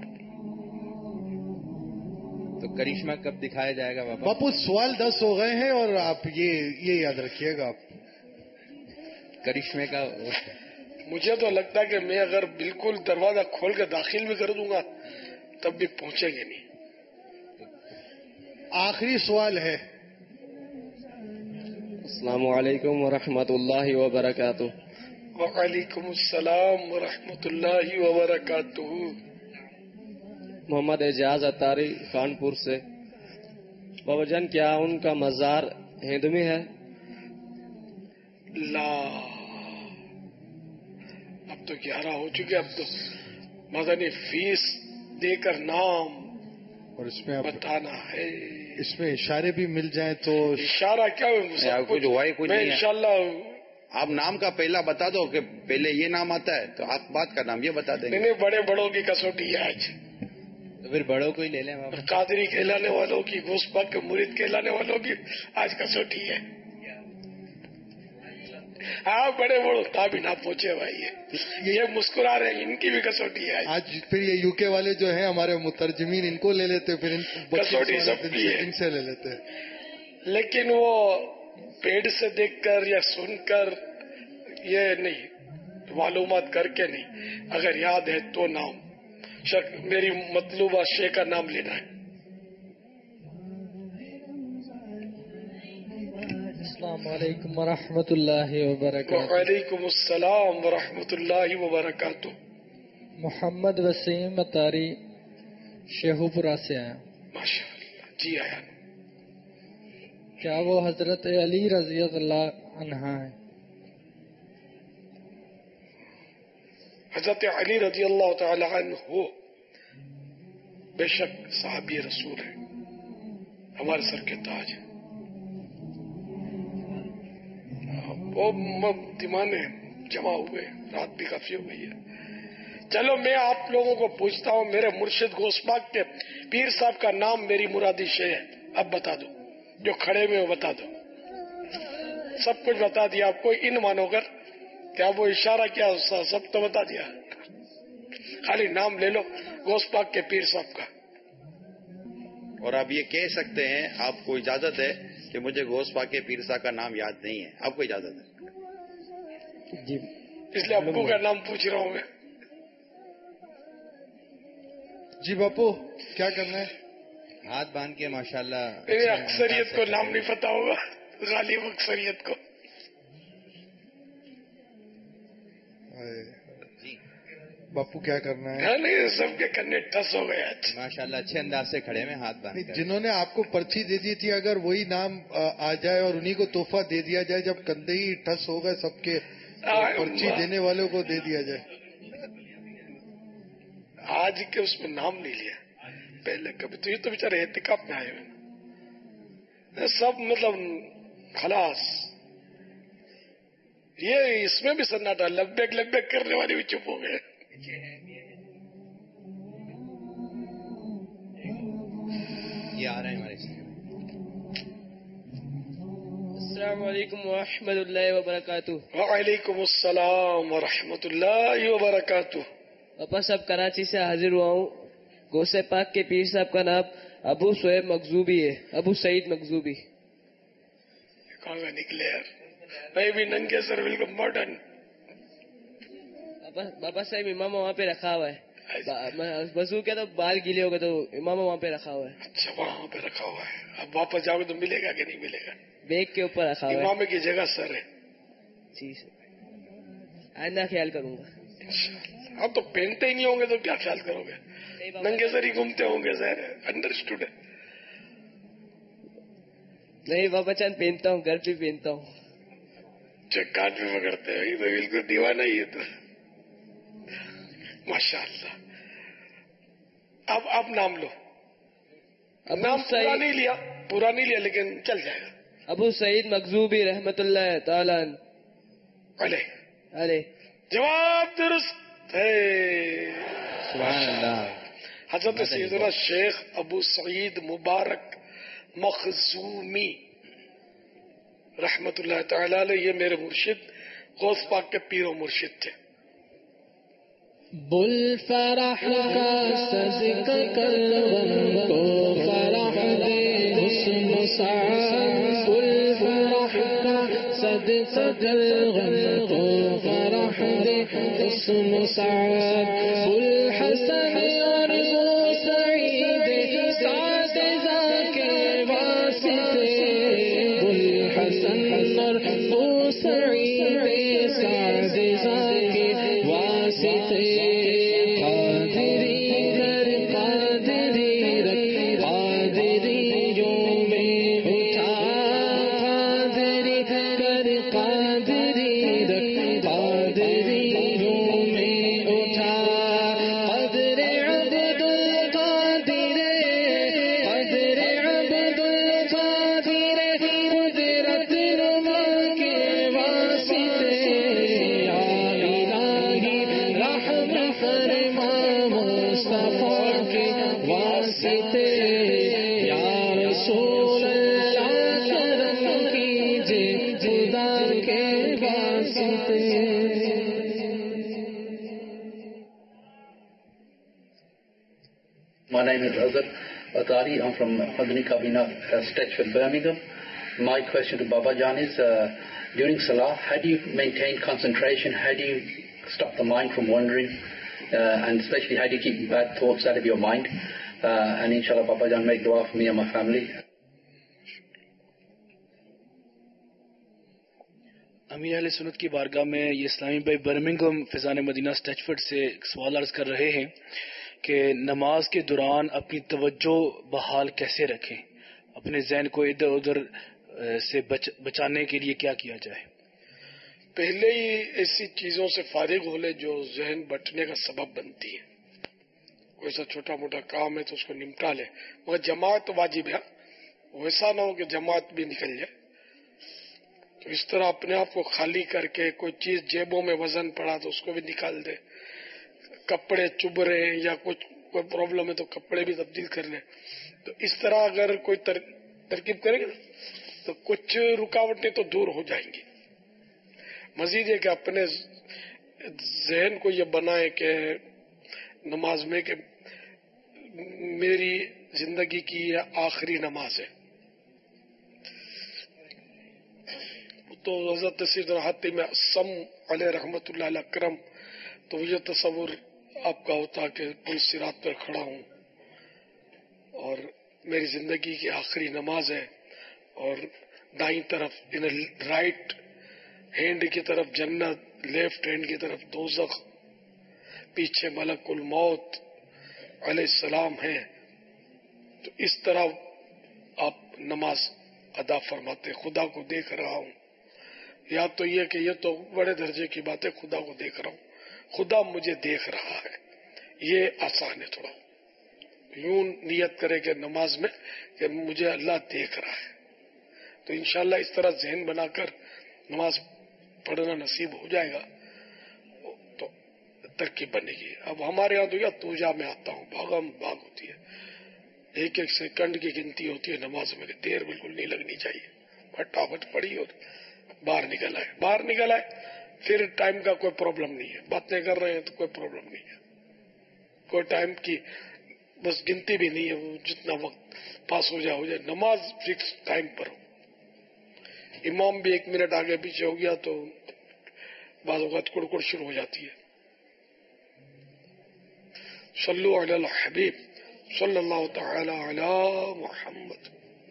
تو کرشمہ کب دکھایا جائے گا بابا؟ باپو سوال دس ہو گئے ہیں اور آپ یہ یہ یاد رکھیے گا. آپ کرشمے کا مجھے تو لگتا ہے کہ میں اگر بالکل دروازہ کھول کے داخل بھی کر دوں گا تب بھی پہنچیں گے نہیں. آخری سوال ہے. السلام علیکم ورحمۃ اللہ وبرکاتہ. وعلیکم السلام ورحمۃ اللہ وبرکاتہ. محمد اعجاز اتاری خانپور سے. بابا جان کیا ان کا مزار ہند میں ہے؟ لا. اب تو گیارہ ہو چکے، اب تو مدنی فیس دے کر نام اور اس میں بتانا ہے. اس میں اشارے بھی مل جائیں تو اشارہ کیا کچھ ہوا ہی کچھ میں نہیں. انشاءاللہ آپ نام کا پہلا بتا دو کہ پہلے یہ نام آتا ہے تو آپ بات کا نام یہ بتا دیں گے. نہیں بڑے بڑوں کی کسوٹی ہے آج. تو پھر بڑوں کو ہی لے لیں. قادری کہلانے والوں کی، غوث پاک کے مرید کہلانے والوں کی آج کسوٹی ہے. ہاں بڑے بڑوں تابی نہ پہنچے بھائی. یہ مسکرا رہے ہیں، ان کی بھی کسوٹی ہے آج. پھر یہ یو کے والے جو ہیں ہمارے مترجمین ان کو لے لیتے، پھر کسوٹی سب کی ہے ان سے لے لیتے. لیکن وہ پیڑ سے دیکھ کر یا سن کر یہ نہیں، معلومات کر کے نہیں. اگر یاد ہے تو نام شک میری مطلوبہ شے کا نام لینا ہے. السلام علیکم ورحمۃ اللہ وبرکاتہ. وعلیکم السلام ورحمۃ اللہ وبرکاتہ. محمد وسیم اتاری شیخو پورہ سے آیا. ماشاء اللہ. جی آیا. کیا وہ حضرت علی رضی اللہ عنہ ہیں؟ حضرت علی رضی اللہ تعالی عنہ ہو بے شک صحابی رسول ہے، ہمارے سر کے تاج ہے. وہ دیوانے جمع ہوئے، رات بھی کافی ہو گئی ہے. چلو میں آپ لوگوں کو پوچھتا ہوں، میرے مرشد غوث پاک کے پیر صاحب کا نام میری مرادی شے ہے، اب بتا دو. جو کھڑے میں بتا دو. سب کچھ بتا دیا آپ کو. ان مانو کر کیا وہ اشارہ کیا سب تو بتا دیا، خالی نام لے لو غوث پاک کے پیر صاحب کا. اور آپ یہ کہہ سکتے ہیں، آپ کو اجازت ہے کہ مجھے غوث پاک کے پیر صاحب کا نام یاد نہیں ہے. آپ کو اجازت ہے؟ جی اس لیے ابو کا نام پوچھ رہا ہوں میں. جی باپو کیا کرنا ہے؟ ہاتھ باندھ کے ماشاءاللہ. اکثریت کو نام نہیں پتا ہوگا, غالب اکثریت کو. باپو کیا کرنا ہے؟ نہیں, سب کے کنے ٹس ہو گیا. ماشاءاللہ اچھے انداز سے کھڑے میں ہاتھ باندھ کر. جنہوں نے آپ کو پرچی دے دی تھی, اگر وہی نام آ جائے اور انہی کو تحفہ دے دیا جائے, جب کندھے ہی ٹس ہو گئے سب کے, پرچی دینے والوں کو دے دیا جائے. آج کے اس میں نام نہیں لیا, پہلے کبھی تو یہ تو بیچارے احتکاب میں آئے ہوئے سب, مطلب خلاص. یہ اس میں بھی سناٹا, لبیک لبیک کرنے والے بھی چپ ہو گئے. یہ آ رہے ہیں ہمارے. السلام علیکم ورحمۃ اللہ وبرکاتہ. وعلیکم السلام ورحمۃ اللہ وبرکاتہ. پاپا صاحب کراچی سے حاضر ہوا ہوں. غوث پاک کے پیر صاحب کا نام ابو شعیب مخزوبی ہے, ابو سعید مخزوبی. کہاں سے نکلے یار, میں بھی ننگے سر بالکل ماڈرن. بابا صاحب امام وہاں پہ رکھا ہوا ہے, وضو کے تو بال گیلے ہو گئے تو امام وہاں پہ رکھا ہوا ہے. اچھا وہاں پہ رکھا ہوا ہے. اب واپس جاؤ گے تو ملے گا کہ نہیں ملے گا؟ بیگ کے اوپر رکھا ہوا ہے. امام کی جگہ سر ہے. جی سر, آئندہ خیال کروں گا. اب تو پہنتے ہی نہیں ہوں گے تو کیا خیال کرو گے؟ ننگے سر ہی گھومتے ہوں گے. ظاہر ہے, انڈرسٹوڈ ہے. نہیں بابا چاند پہنتا ہوں, گھر پہ پہنتا ہوں. کاٹ بھی پکڑتے ہیں, تو بالکل دیوانہ ہی ہے. تو ماشاء اللہ. اب اب نام لو. نام پورا نہیں لیا, پورا نہیں لیا لیکن چل جائے گا. ابو سعید مخزوبی رحمت اللہ تعالی علیہ. جواب درست ہے. سبحان اللہ. حضرت سیدنا شیخ ابو سعید مبارک مخزومی رحمت اللہ تعالی علیہ, یہ میرے مرشد غوث پاک کے پیر و مرشد تھے. بل فرح کا صدقہ کر غم کو فرح دے حسن و سعادت. بل فرح کا صدقہ کر غم کو فرح دے حسن و سعادت. بل حسن اور وہ سعید سعد کے واسطے. بل حسن اور وہ سعید سعد کے واسطے. My name is Azhar Atari. I'm from Madani Kabina, uh, Stretchford, Birmingham. My question to Baba Jan is, uh, during Salah, how do you maintain concentration? How do you stop the mind from wandering? Uh, and especially, how do you keep bad thoughts out of your mind? Uh, and inshallah, Baba Jan, make dua for me and my family. امیر اہل سنت کی بارگاہ میں یہ اسلامی بھائی Birmingham Faizan Madina اسٹریچفرڈ سے ایک سوال عرض کر رہے ہیں کہ نماز کے دوران اپنی توجہ بحال کیسے رکھیں, اپنے ذہن کو ادھر ادھر سے بچ بچانے کے لیے کیا کیا جائے؟ پہلے ہی ایسی چیزوں سے فارغ ہو لے جو ذہن بٹنے کا سبب بنتی ہے. کوئی سا چھوٹا موٹا کام ہے تو اس کو نمٹا لے, مگر جماعت واجب ہے. ویسا نہ ہو کہ جماعت بھی نکل جائے. تو اس طرح اپنے آپ کو خالی کر کے, کوئی چیز جیبوں میں وزن پڑا تو اس کو بھی نکال دے, کپڑے چبھ رہے ہیں یا کچھ کوئی پرابلم ہے تو کپڑے بھی تبدیل کر لیں. تو اس طرح اگر کوئی تر, ترکیب کرے گا تو کچھ رکاوٹیں تو دور ہو جائیں گی. مزید یہ کہ اپنے ذہن کو یہ بنائے کہ نماز میں کہ میری زندگی کی یہ آخری نماز ہے. تو حضرت سیدنا حاتم اسم علیہ رحمت اللہ علیہ اکرم، تو یہ تصور آپ کا ہوتا کہ پل صراط پر کھڑا ہوں اور میری زندگی کی آخری نماز ہے، اور دائیں طرف ان رائٹ ہینڈ کی طرف جنت، لیفٹ ہینڈ کی طرف دوزخ، پیچھے ملک الموت علیہ السلام ہیں. تو اس طرح آپ نماز ادا فرماتے. خدا کو دیکھ رہا ہوں، یا تو یہ کہ یہ تو بڑے درجے کی بات ہے، خدا کو دیکھ رہا ہوں، خدا مجھے دیکھ رہا ہے، یہ آسان ہے تھوڑا. یوں نیت کرے کہ نماز میں کہ مجھے اللہ دیکھ رہا ہے، تو انشاءاللہ اس طرح ذہن بنا کر نماز پڑھنا نصیب ہو جائے گا تو ترکیب بنے گی. اب ہمارے یہاں تو یا توجہ میں آتا ہوں، بھاگم بھاگ ہوتی ہے، ایک ایک سیکنڈ کی گنتی ہوتی ہے نماز میں، دیر بالکل نہیں لگنی چاہیے. پھٹافٹ پڑی اور باہر نکل آئے باہر نکل آئے پھر ٹائم کا کوئی پرابلم نہیں ہے. باتیں کر رہے ہیں تو کوئی پرابلم نہیں ہے، کوئی ٹائم کی بس گنتی بھی نہیں ہے، وہ جتنا وقت پاس ہو جائے ہو جائے. نماز فکس ٹائم پر ہو. امام بھی ایک منٹ آگے پیچھے ہو گیا تو بعض اوقات کڑکڑ شروع ہو جاتی ہے. صلو علی الحبیب صلی اللہ تعالی علی محمد.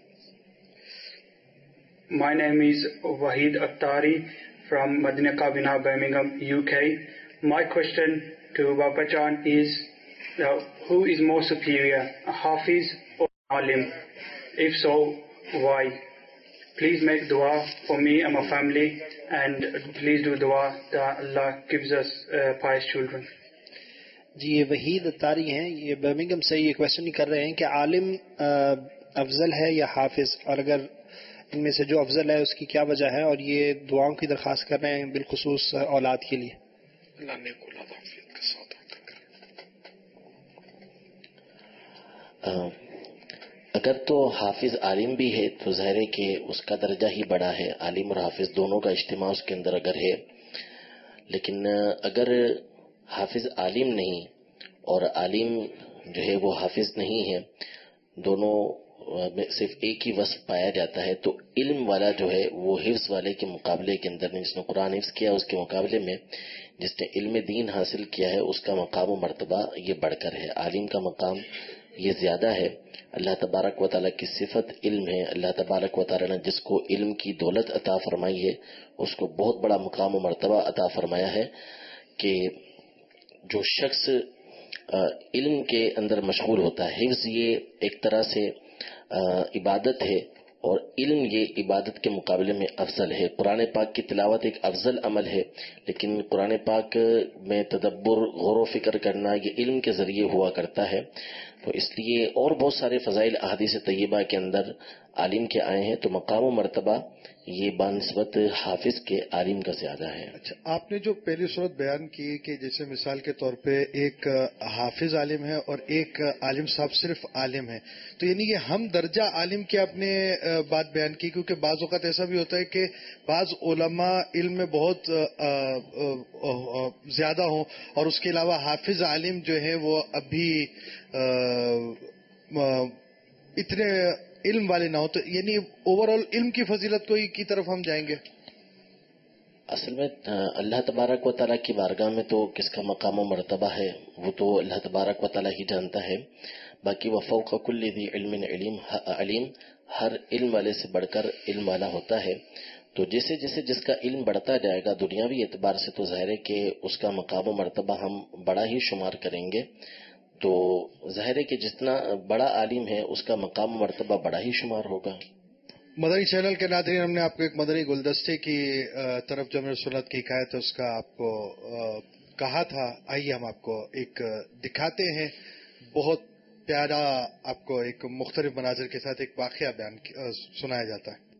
My name is Wahid Attari from Madina Kabina, Birmingham, U K. My question to Baba Jan is, uh, who is more superior, a Hafiz or Alim? If so, why? Please make dua for me and my family, and please do dua that Allah gives us uh, pious children. جی یہ وحید اتاری ہیں، یہ Birmingham سے یہ question کر رہے ہیں کہ عالم افضل ہے یا حافظ، اور اگر ان میں سے جو افضل ہے اس کی کیا وجہ ہے، اور یہ دعاؤں کی درخواست کر رہے ہیں بالخصوص اولاد کے لیے. اللہ نے اولاد عافیت کے ساتھ اگر تو حافظ عالم بھی ہے تو ظاہر ہے کہ اس کا درجہ ہی بڑا ہے. عالم اور حافظ دونوں کا اجتماع اس کے اندر اگر ہے، لیکن اگر حافظ عالم نہیں اور عالم جو ہے وہ حافظ نہیں ہے، دونوں میں صرف ایک ہی وصف پایا جاتا ہے، تو علم والا جو ہے وہ حفظ والے کے مقابلے کے اندر نہیں، جس نے قرآن حفظ کیا اس کے مقابلے میں جس نے علم دین حاصل کیا ہے اس کا مقام و مرتبہ یہ بڑھ کر ہے. عالم کا مقام یہ زیادہ ہے. اللہ تبارک و تعالیٰ کی صفت علم ہے. اللہ تبارک و تعالیٰ نے جس کو علم کی دولت عطا فرمائی ہے اس کو بہت بڑا مقام و مرتبہ عطا فرمایا ہے کہ جو شخص علم کے اندر مشغول ہوتا ہے، حفظ یہ ایک طرح سے عبادت ہے اور علم یہ عبادت کے مقابلے میں افضل ہے. قرآن پاک کی تلاوت ایک افضل عمل ہے، لیکن قرآن پاک میں تدبر، غور و فکر کرنا یہ علم کے ذریعے ہوا کرتا ہے. تو اس لیے اور بہت سارے فضائل احادیث طیبہ کے اندر عالم کے آئے ہیں، تو مقام و مرتبہ یہ بنسبت حافظ کے عالم کا زیادہ ہے. اچھا، آپ نے جو پہلی صورت بیان کی کہ جیسے مثال کے طور پہ ایک حافظ عالم ہے اور ایک عالم صاحب صرف عالم ہے، تو یعنی کہ ہم درجہ عالم کی آپ نے بات بیان کی، کیونکہ بعض اوقات ایسا بھی ہوتا ہے کہ بعض علماء علم میں بہت زیادہ ہوں اور اس کے علاوہ حافظ عالم جو ہے وہ ابھی اتنے علم والے نہ ہو، تو یعنی اوور آل علم کی فضیلت کو کی طرف ہم جائیں گے. اصل میں اللہ تبارک و تعالیٰ کی بارگاہ میں تو کس کا مقام و مرتبہ ہے وہ تو اللہ تبارک و تعالیٰ ہی جانتا ہے. باقی وفوق کل ذی علم علیم علیم، ہر علم والے سے بڑھ کر علم والا ہوتا ہے. تو جیسے جیسے جس کا علم بڑھتا جائے گا دنیاوی اعتبار سے تو ظاہر ہے کہ اس کا مقام و مرتبہ ہم بڑا ہی شمار کریں گے. تو ظاہر ہے کہ جتنا بڑا عالم ہے اس کا مقام و مرتبہ بڑا ہی شمار ہوگا. مدنی چینل کے ناظرین، ہم نے آپ کو ایک مدنی گلدستے کی طرف جو میرے سنت کی حکایت ہے اس کا آپ کو کہا تھا. آئیے ہم آپ کو ایک دکھاتے ہیں، بہت پیارا آپ کو ایک مختلف مناظر کے ساتھ ایک واقعہ بیان سنایا جاتا ہے.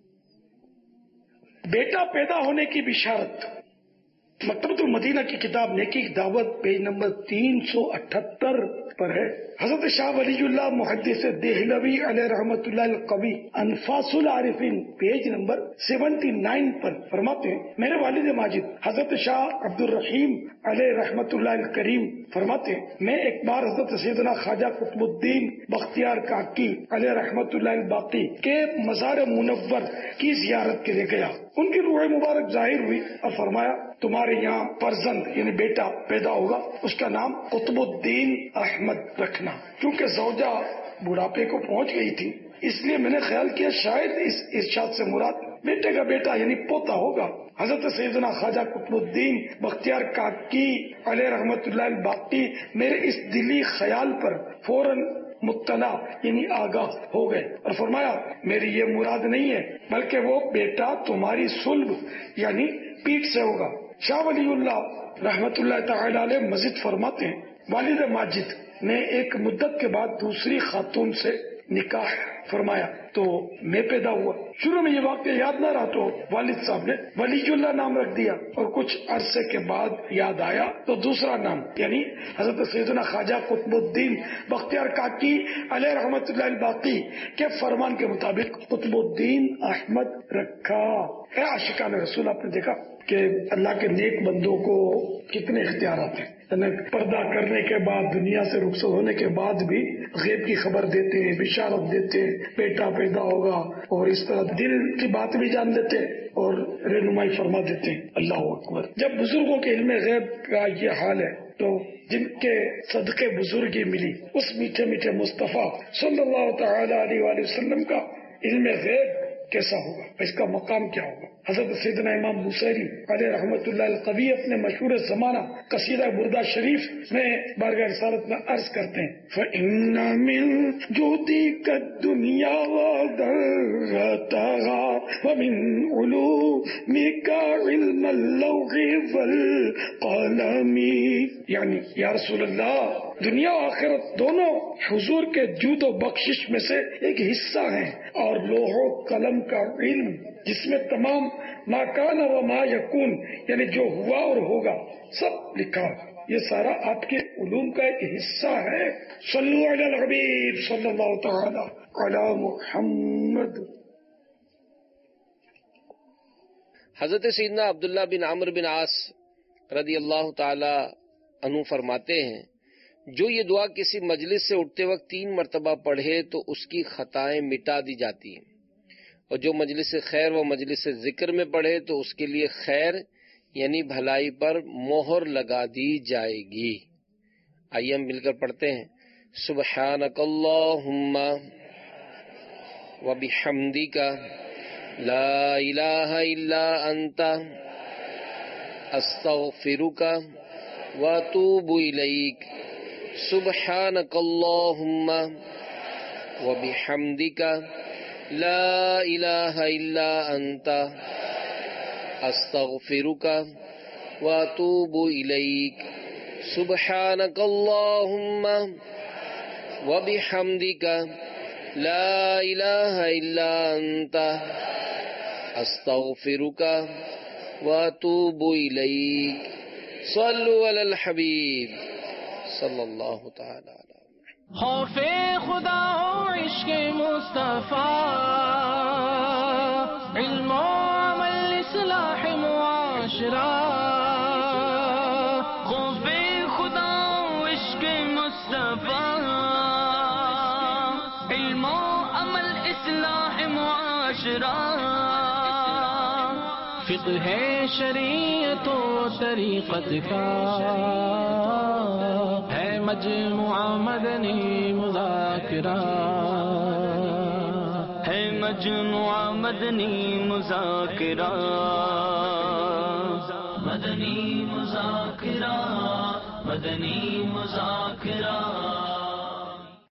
بیٹا پیدا ہونے کی بشارت، مکتبۃ المدینہ کی کتاب نیکی کی دعوت پیج نمبر تین سو اٹھہتر پر ہے. حضرت شاہ ولی اللہ محدث دہلوی علیہ رحمۃ اللہ القوی Anfas al-Arifin page number seventy nine پر فرماتے ہیں، میرے والد ماجد حضرت شاہ عبد الرحیم علیہ رحمۃ اللہ الکریم فرماتے ہیں، میں ایک بار حضرت سیدنا خواجہ قطب الدین بختیار کاکی علیہ رحمۃ اللہ الباقی کے مزار منور کی زیارت کے لیے گیا. ان کی روح مبارک ظاہر ہوئی اور فرمایا تمہارے یہاں فرزند یعنی بیٹا پیدا ہوگا، اس کا نام قطب الدین احمد رکھنا۔ کیونکہ زوجہ بڑھاپے کو پہنچ گئی تھی، اس لیے میں نے خیال کیا شاید اس ارشاد سے مراد بیٹے کا بیٹا یعنی پوتا ہوگا۔ حضرت سیدنا خواجہ قطب الدین بختیار کاکی علیہ رحمت اللہ الباقی میرے اس دلی خیال پر فوراً مطلع یعنی آگاہ ہو گئے اور فرمایا میری یہ مراد نہیں ہے، بلکہ وہ بیٹا تمہاری صلب یعنی پیٹ سے ہوگا۔ شاہ ولی اللہ رحمت اللہ تعالی علیہ مزید فرماتے ہیں والد ماجد نے ایک مدت کے بعد دوسری خاتون سے نکاح فرمایا تو میں پیدا ہوا۔ شروع میں یہ واقعہ یاد نہ رہا تو والد صاحب نے ولی اللہ نام رکھ دیا، اور کچھ عرصے کے بعد یاد آیا تو دوسرا نام یعنی حضرت سیدنا خواجہ قطب الدین بختیار کاکی علیہ رحمت اللہ الباقی کے فرمان کے مطابق قطب الدین احمد رکھا۔ اے عاشقان رسول، آپ نے دیکھا کہ اللہ کے نیک بندوں کو کتنے اختیارات ہیں، پردہ کرنے کے بعد دنیا سے رخصت ہونے کے بعد بھی غیب کی خبر دیتے ہیں، بشارت دیتے ہیں بیٹا پیدا ہوگا، اور اس طرح دل کی بات بھی جان دیتے اور رہنمائی فرما دیتے ہیں۔ اللہ اکبر۔ جب بزرگوں کے علم غیب کا یہ حال ہے تو جن کے صدقے بزرگی ملی اس میٹھے میٹھے مصطفیٰ صلی اللہ تعالی علیہ وآلہ وسلم کا علم غیب کیسا ہوگا، اس کا مقام کیا ہوگا۔ حضرت سیدنا امام بوصیری علیہ رحمت اللہ القوی اپنے مشہور زمانہ قصیدہ بردہ شریف میں بارگاہ رسالت میں عرض کرتے ہیں فَإِنَّ مِن جُودِكَ الدُّنْيَا وَضَرَّتَهَا وَمِنْ عُلُومِكَ عِلْمَ اللَّوْحِ وَالْقَلَمِ، یعنی یا رسول اللہ دنیا و آخرت دونوں حضور کے جود و بخشش میں سے ایک حصہ ہیں، اور لوح و قلم کا علم جس میں تمام ما کان و ما یکون یعنی جو ہوا اور ہوگا سب لکھا، یہ سارا آپ کے علوم کا ایک حصہ ہے۔ صلو علی الحبیب صلی اللہ تعالی علی محمد۔ حضرت سیدنا عبداللہ بن عمرو بن عاص رضی اللہ تعالی عنہ فرماتے ہیں جو یہ دعا کسی مجلس سے اٹھتے وقت تین مرتبہ پڑھے تو اس کی خطائیں مٹا دی جاتی ہیں، اور جو مجلس خیر و مجلس ذکر میں پڑھے تو اس کے لیے خیر یعنی بھلائی پر مہر لگا دی جائے گی۔ آئیے ہم مل کر پڑھتے ہیں سبحانک اللہم و بحمدک لا الہ الا انت استغفرک و اتوب الیک۔ سبحانک اللہم و بحمدک لا الہ الا انت استغفرک و اتوب الیک۔ سبحانک اللہم و بحمدک لا الہ الا انت استغفرک و اتوب الیک۔ صلو علی الحبیب صلی اللہ تعالی علیہ۔ خوف خدا ہو عشق مصطفیٰ، علم و عمل اصلاح معاشرہ۔ خوف خدا ہو عشق مصطفیٰ، علم و عمل اصلاح معاشرہ۔ فقہ ہے شریعت و طریقت کا، ہے مجموعہ مدنی مذاکرہ، ہے مجموعہ مدنی مذاکرہ، مدنی مذاکرہ، مدنی مذاکرہ۔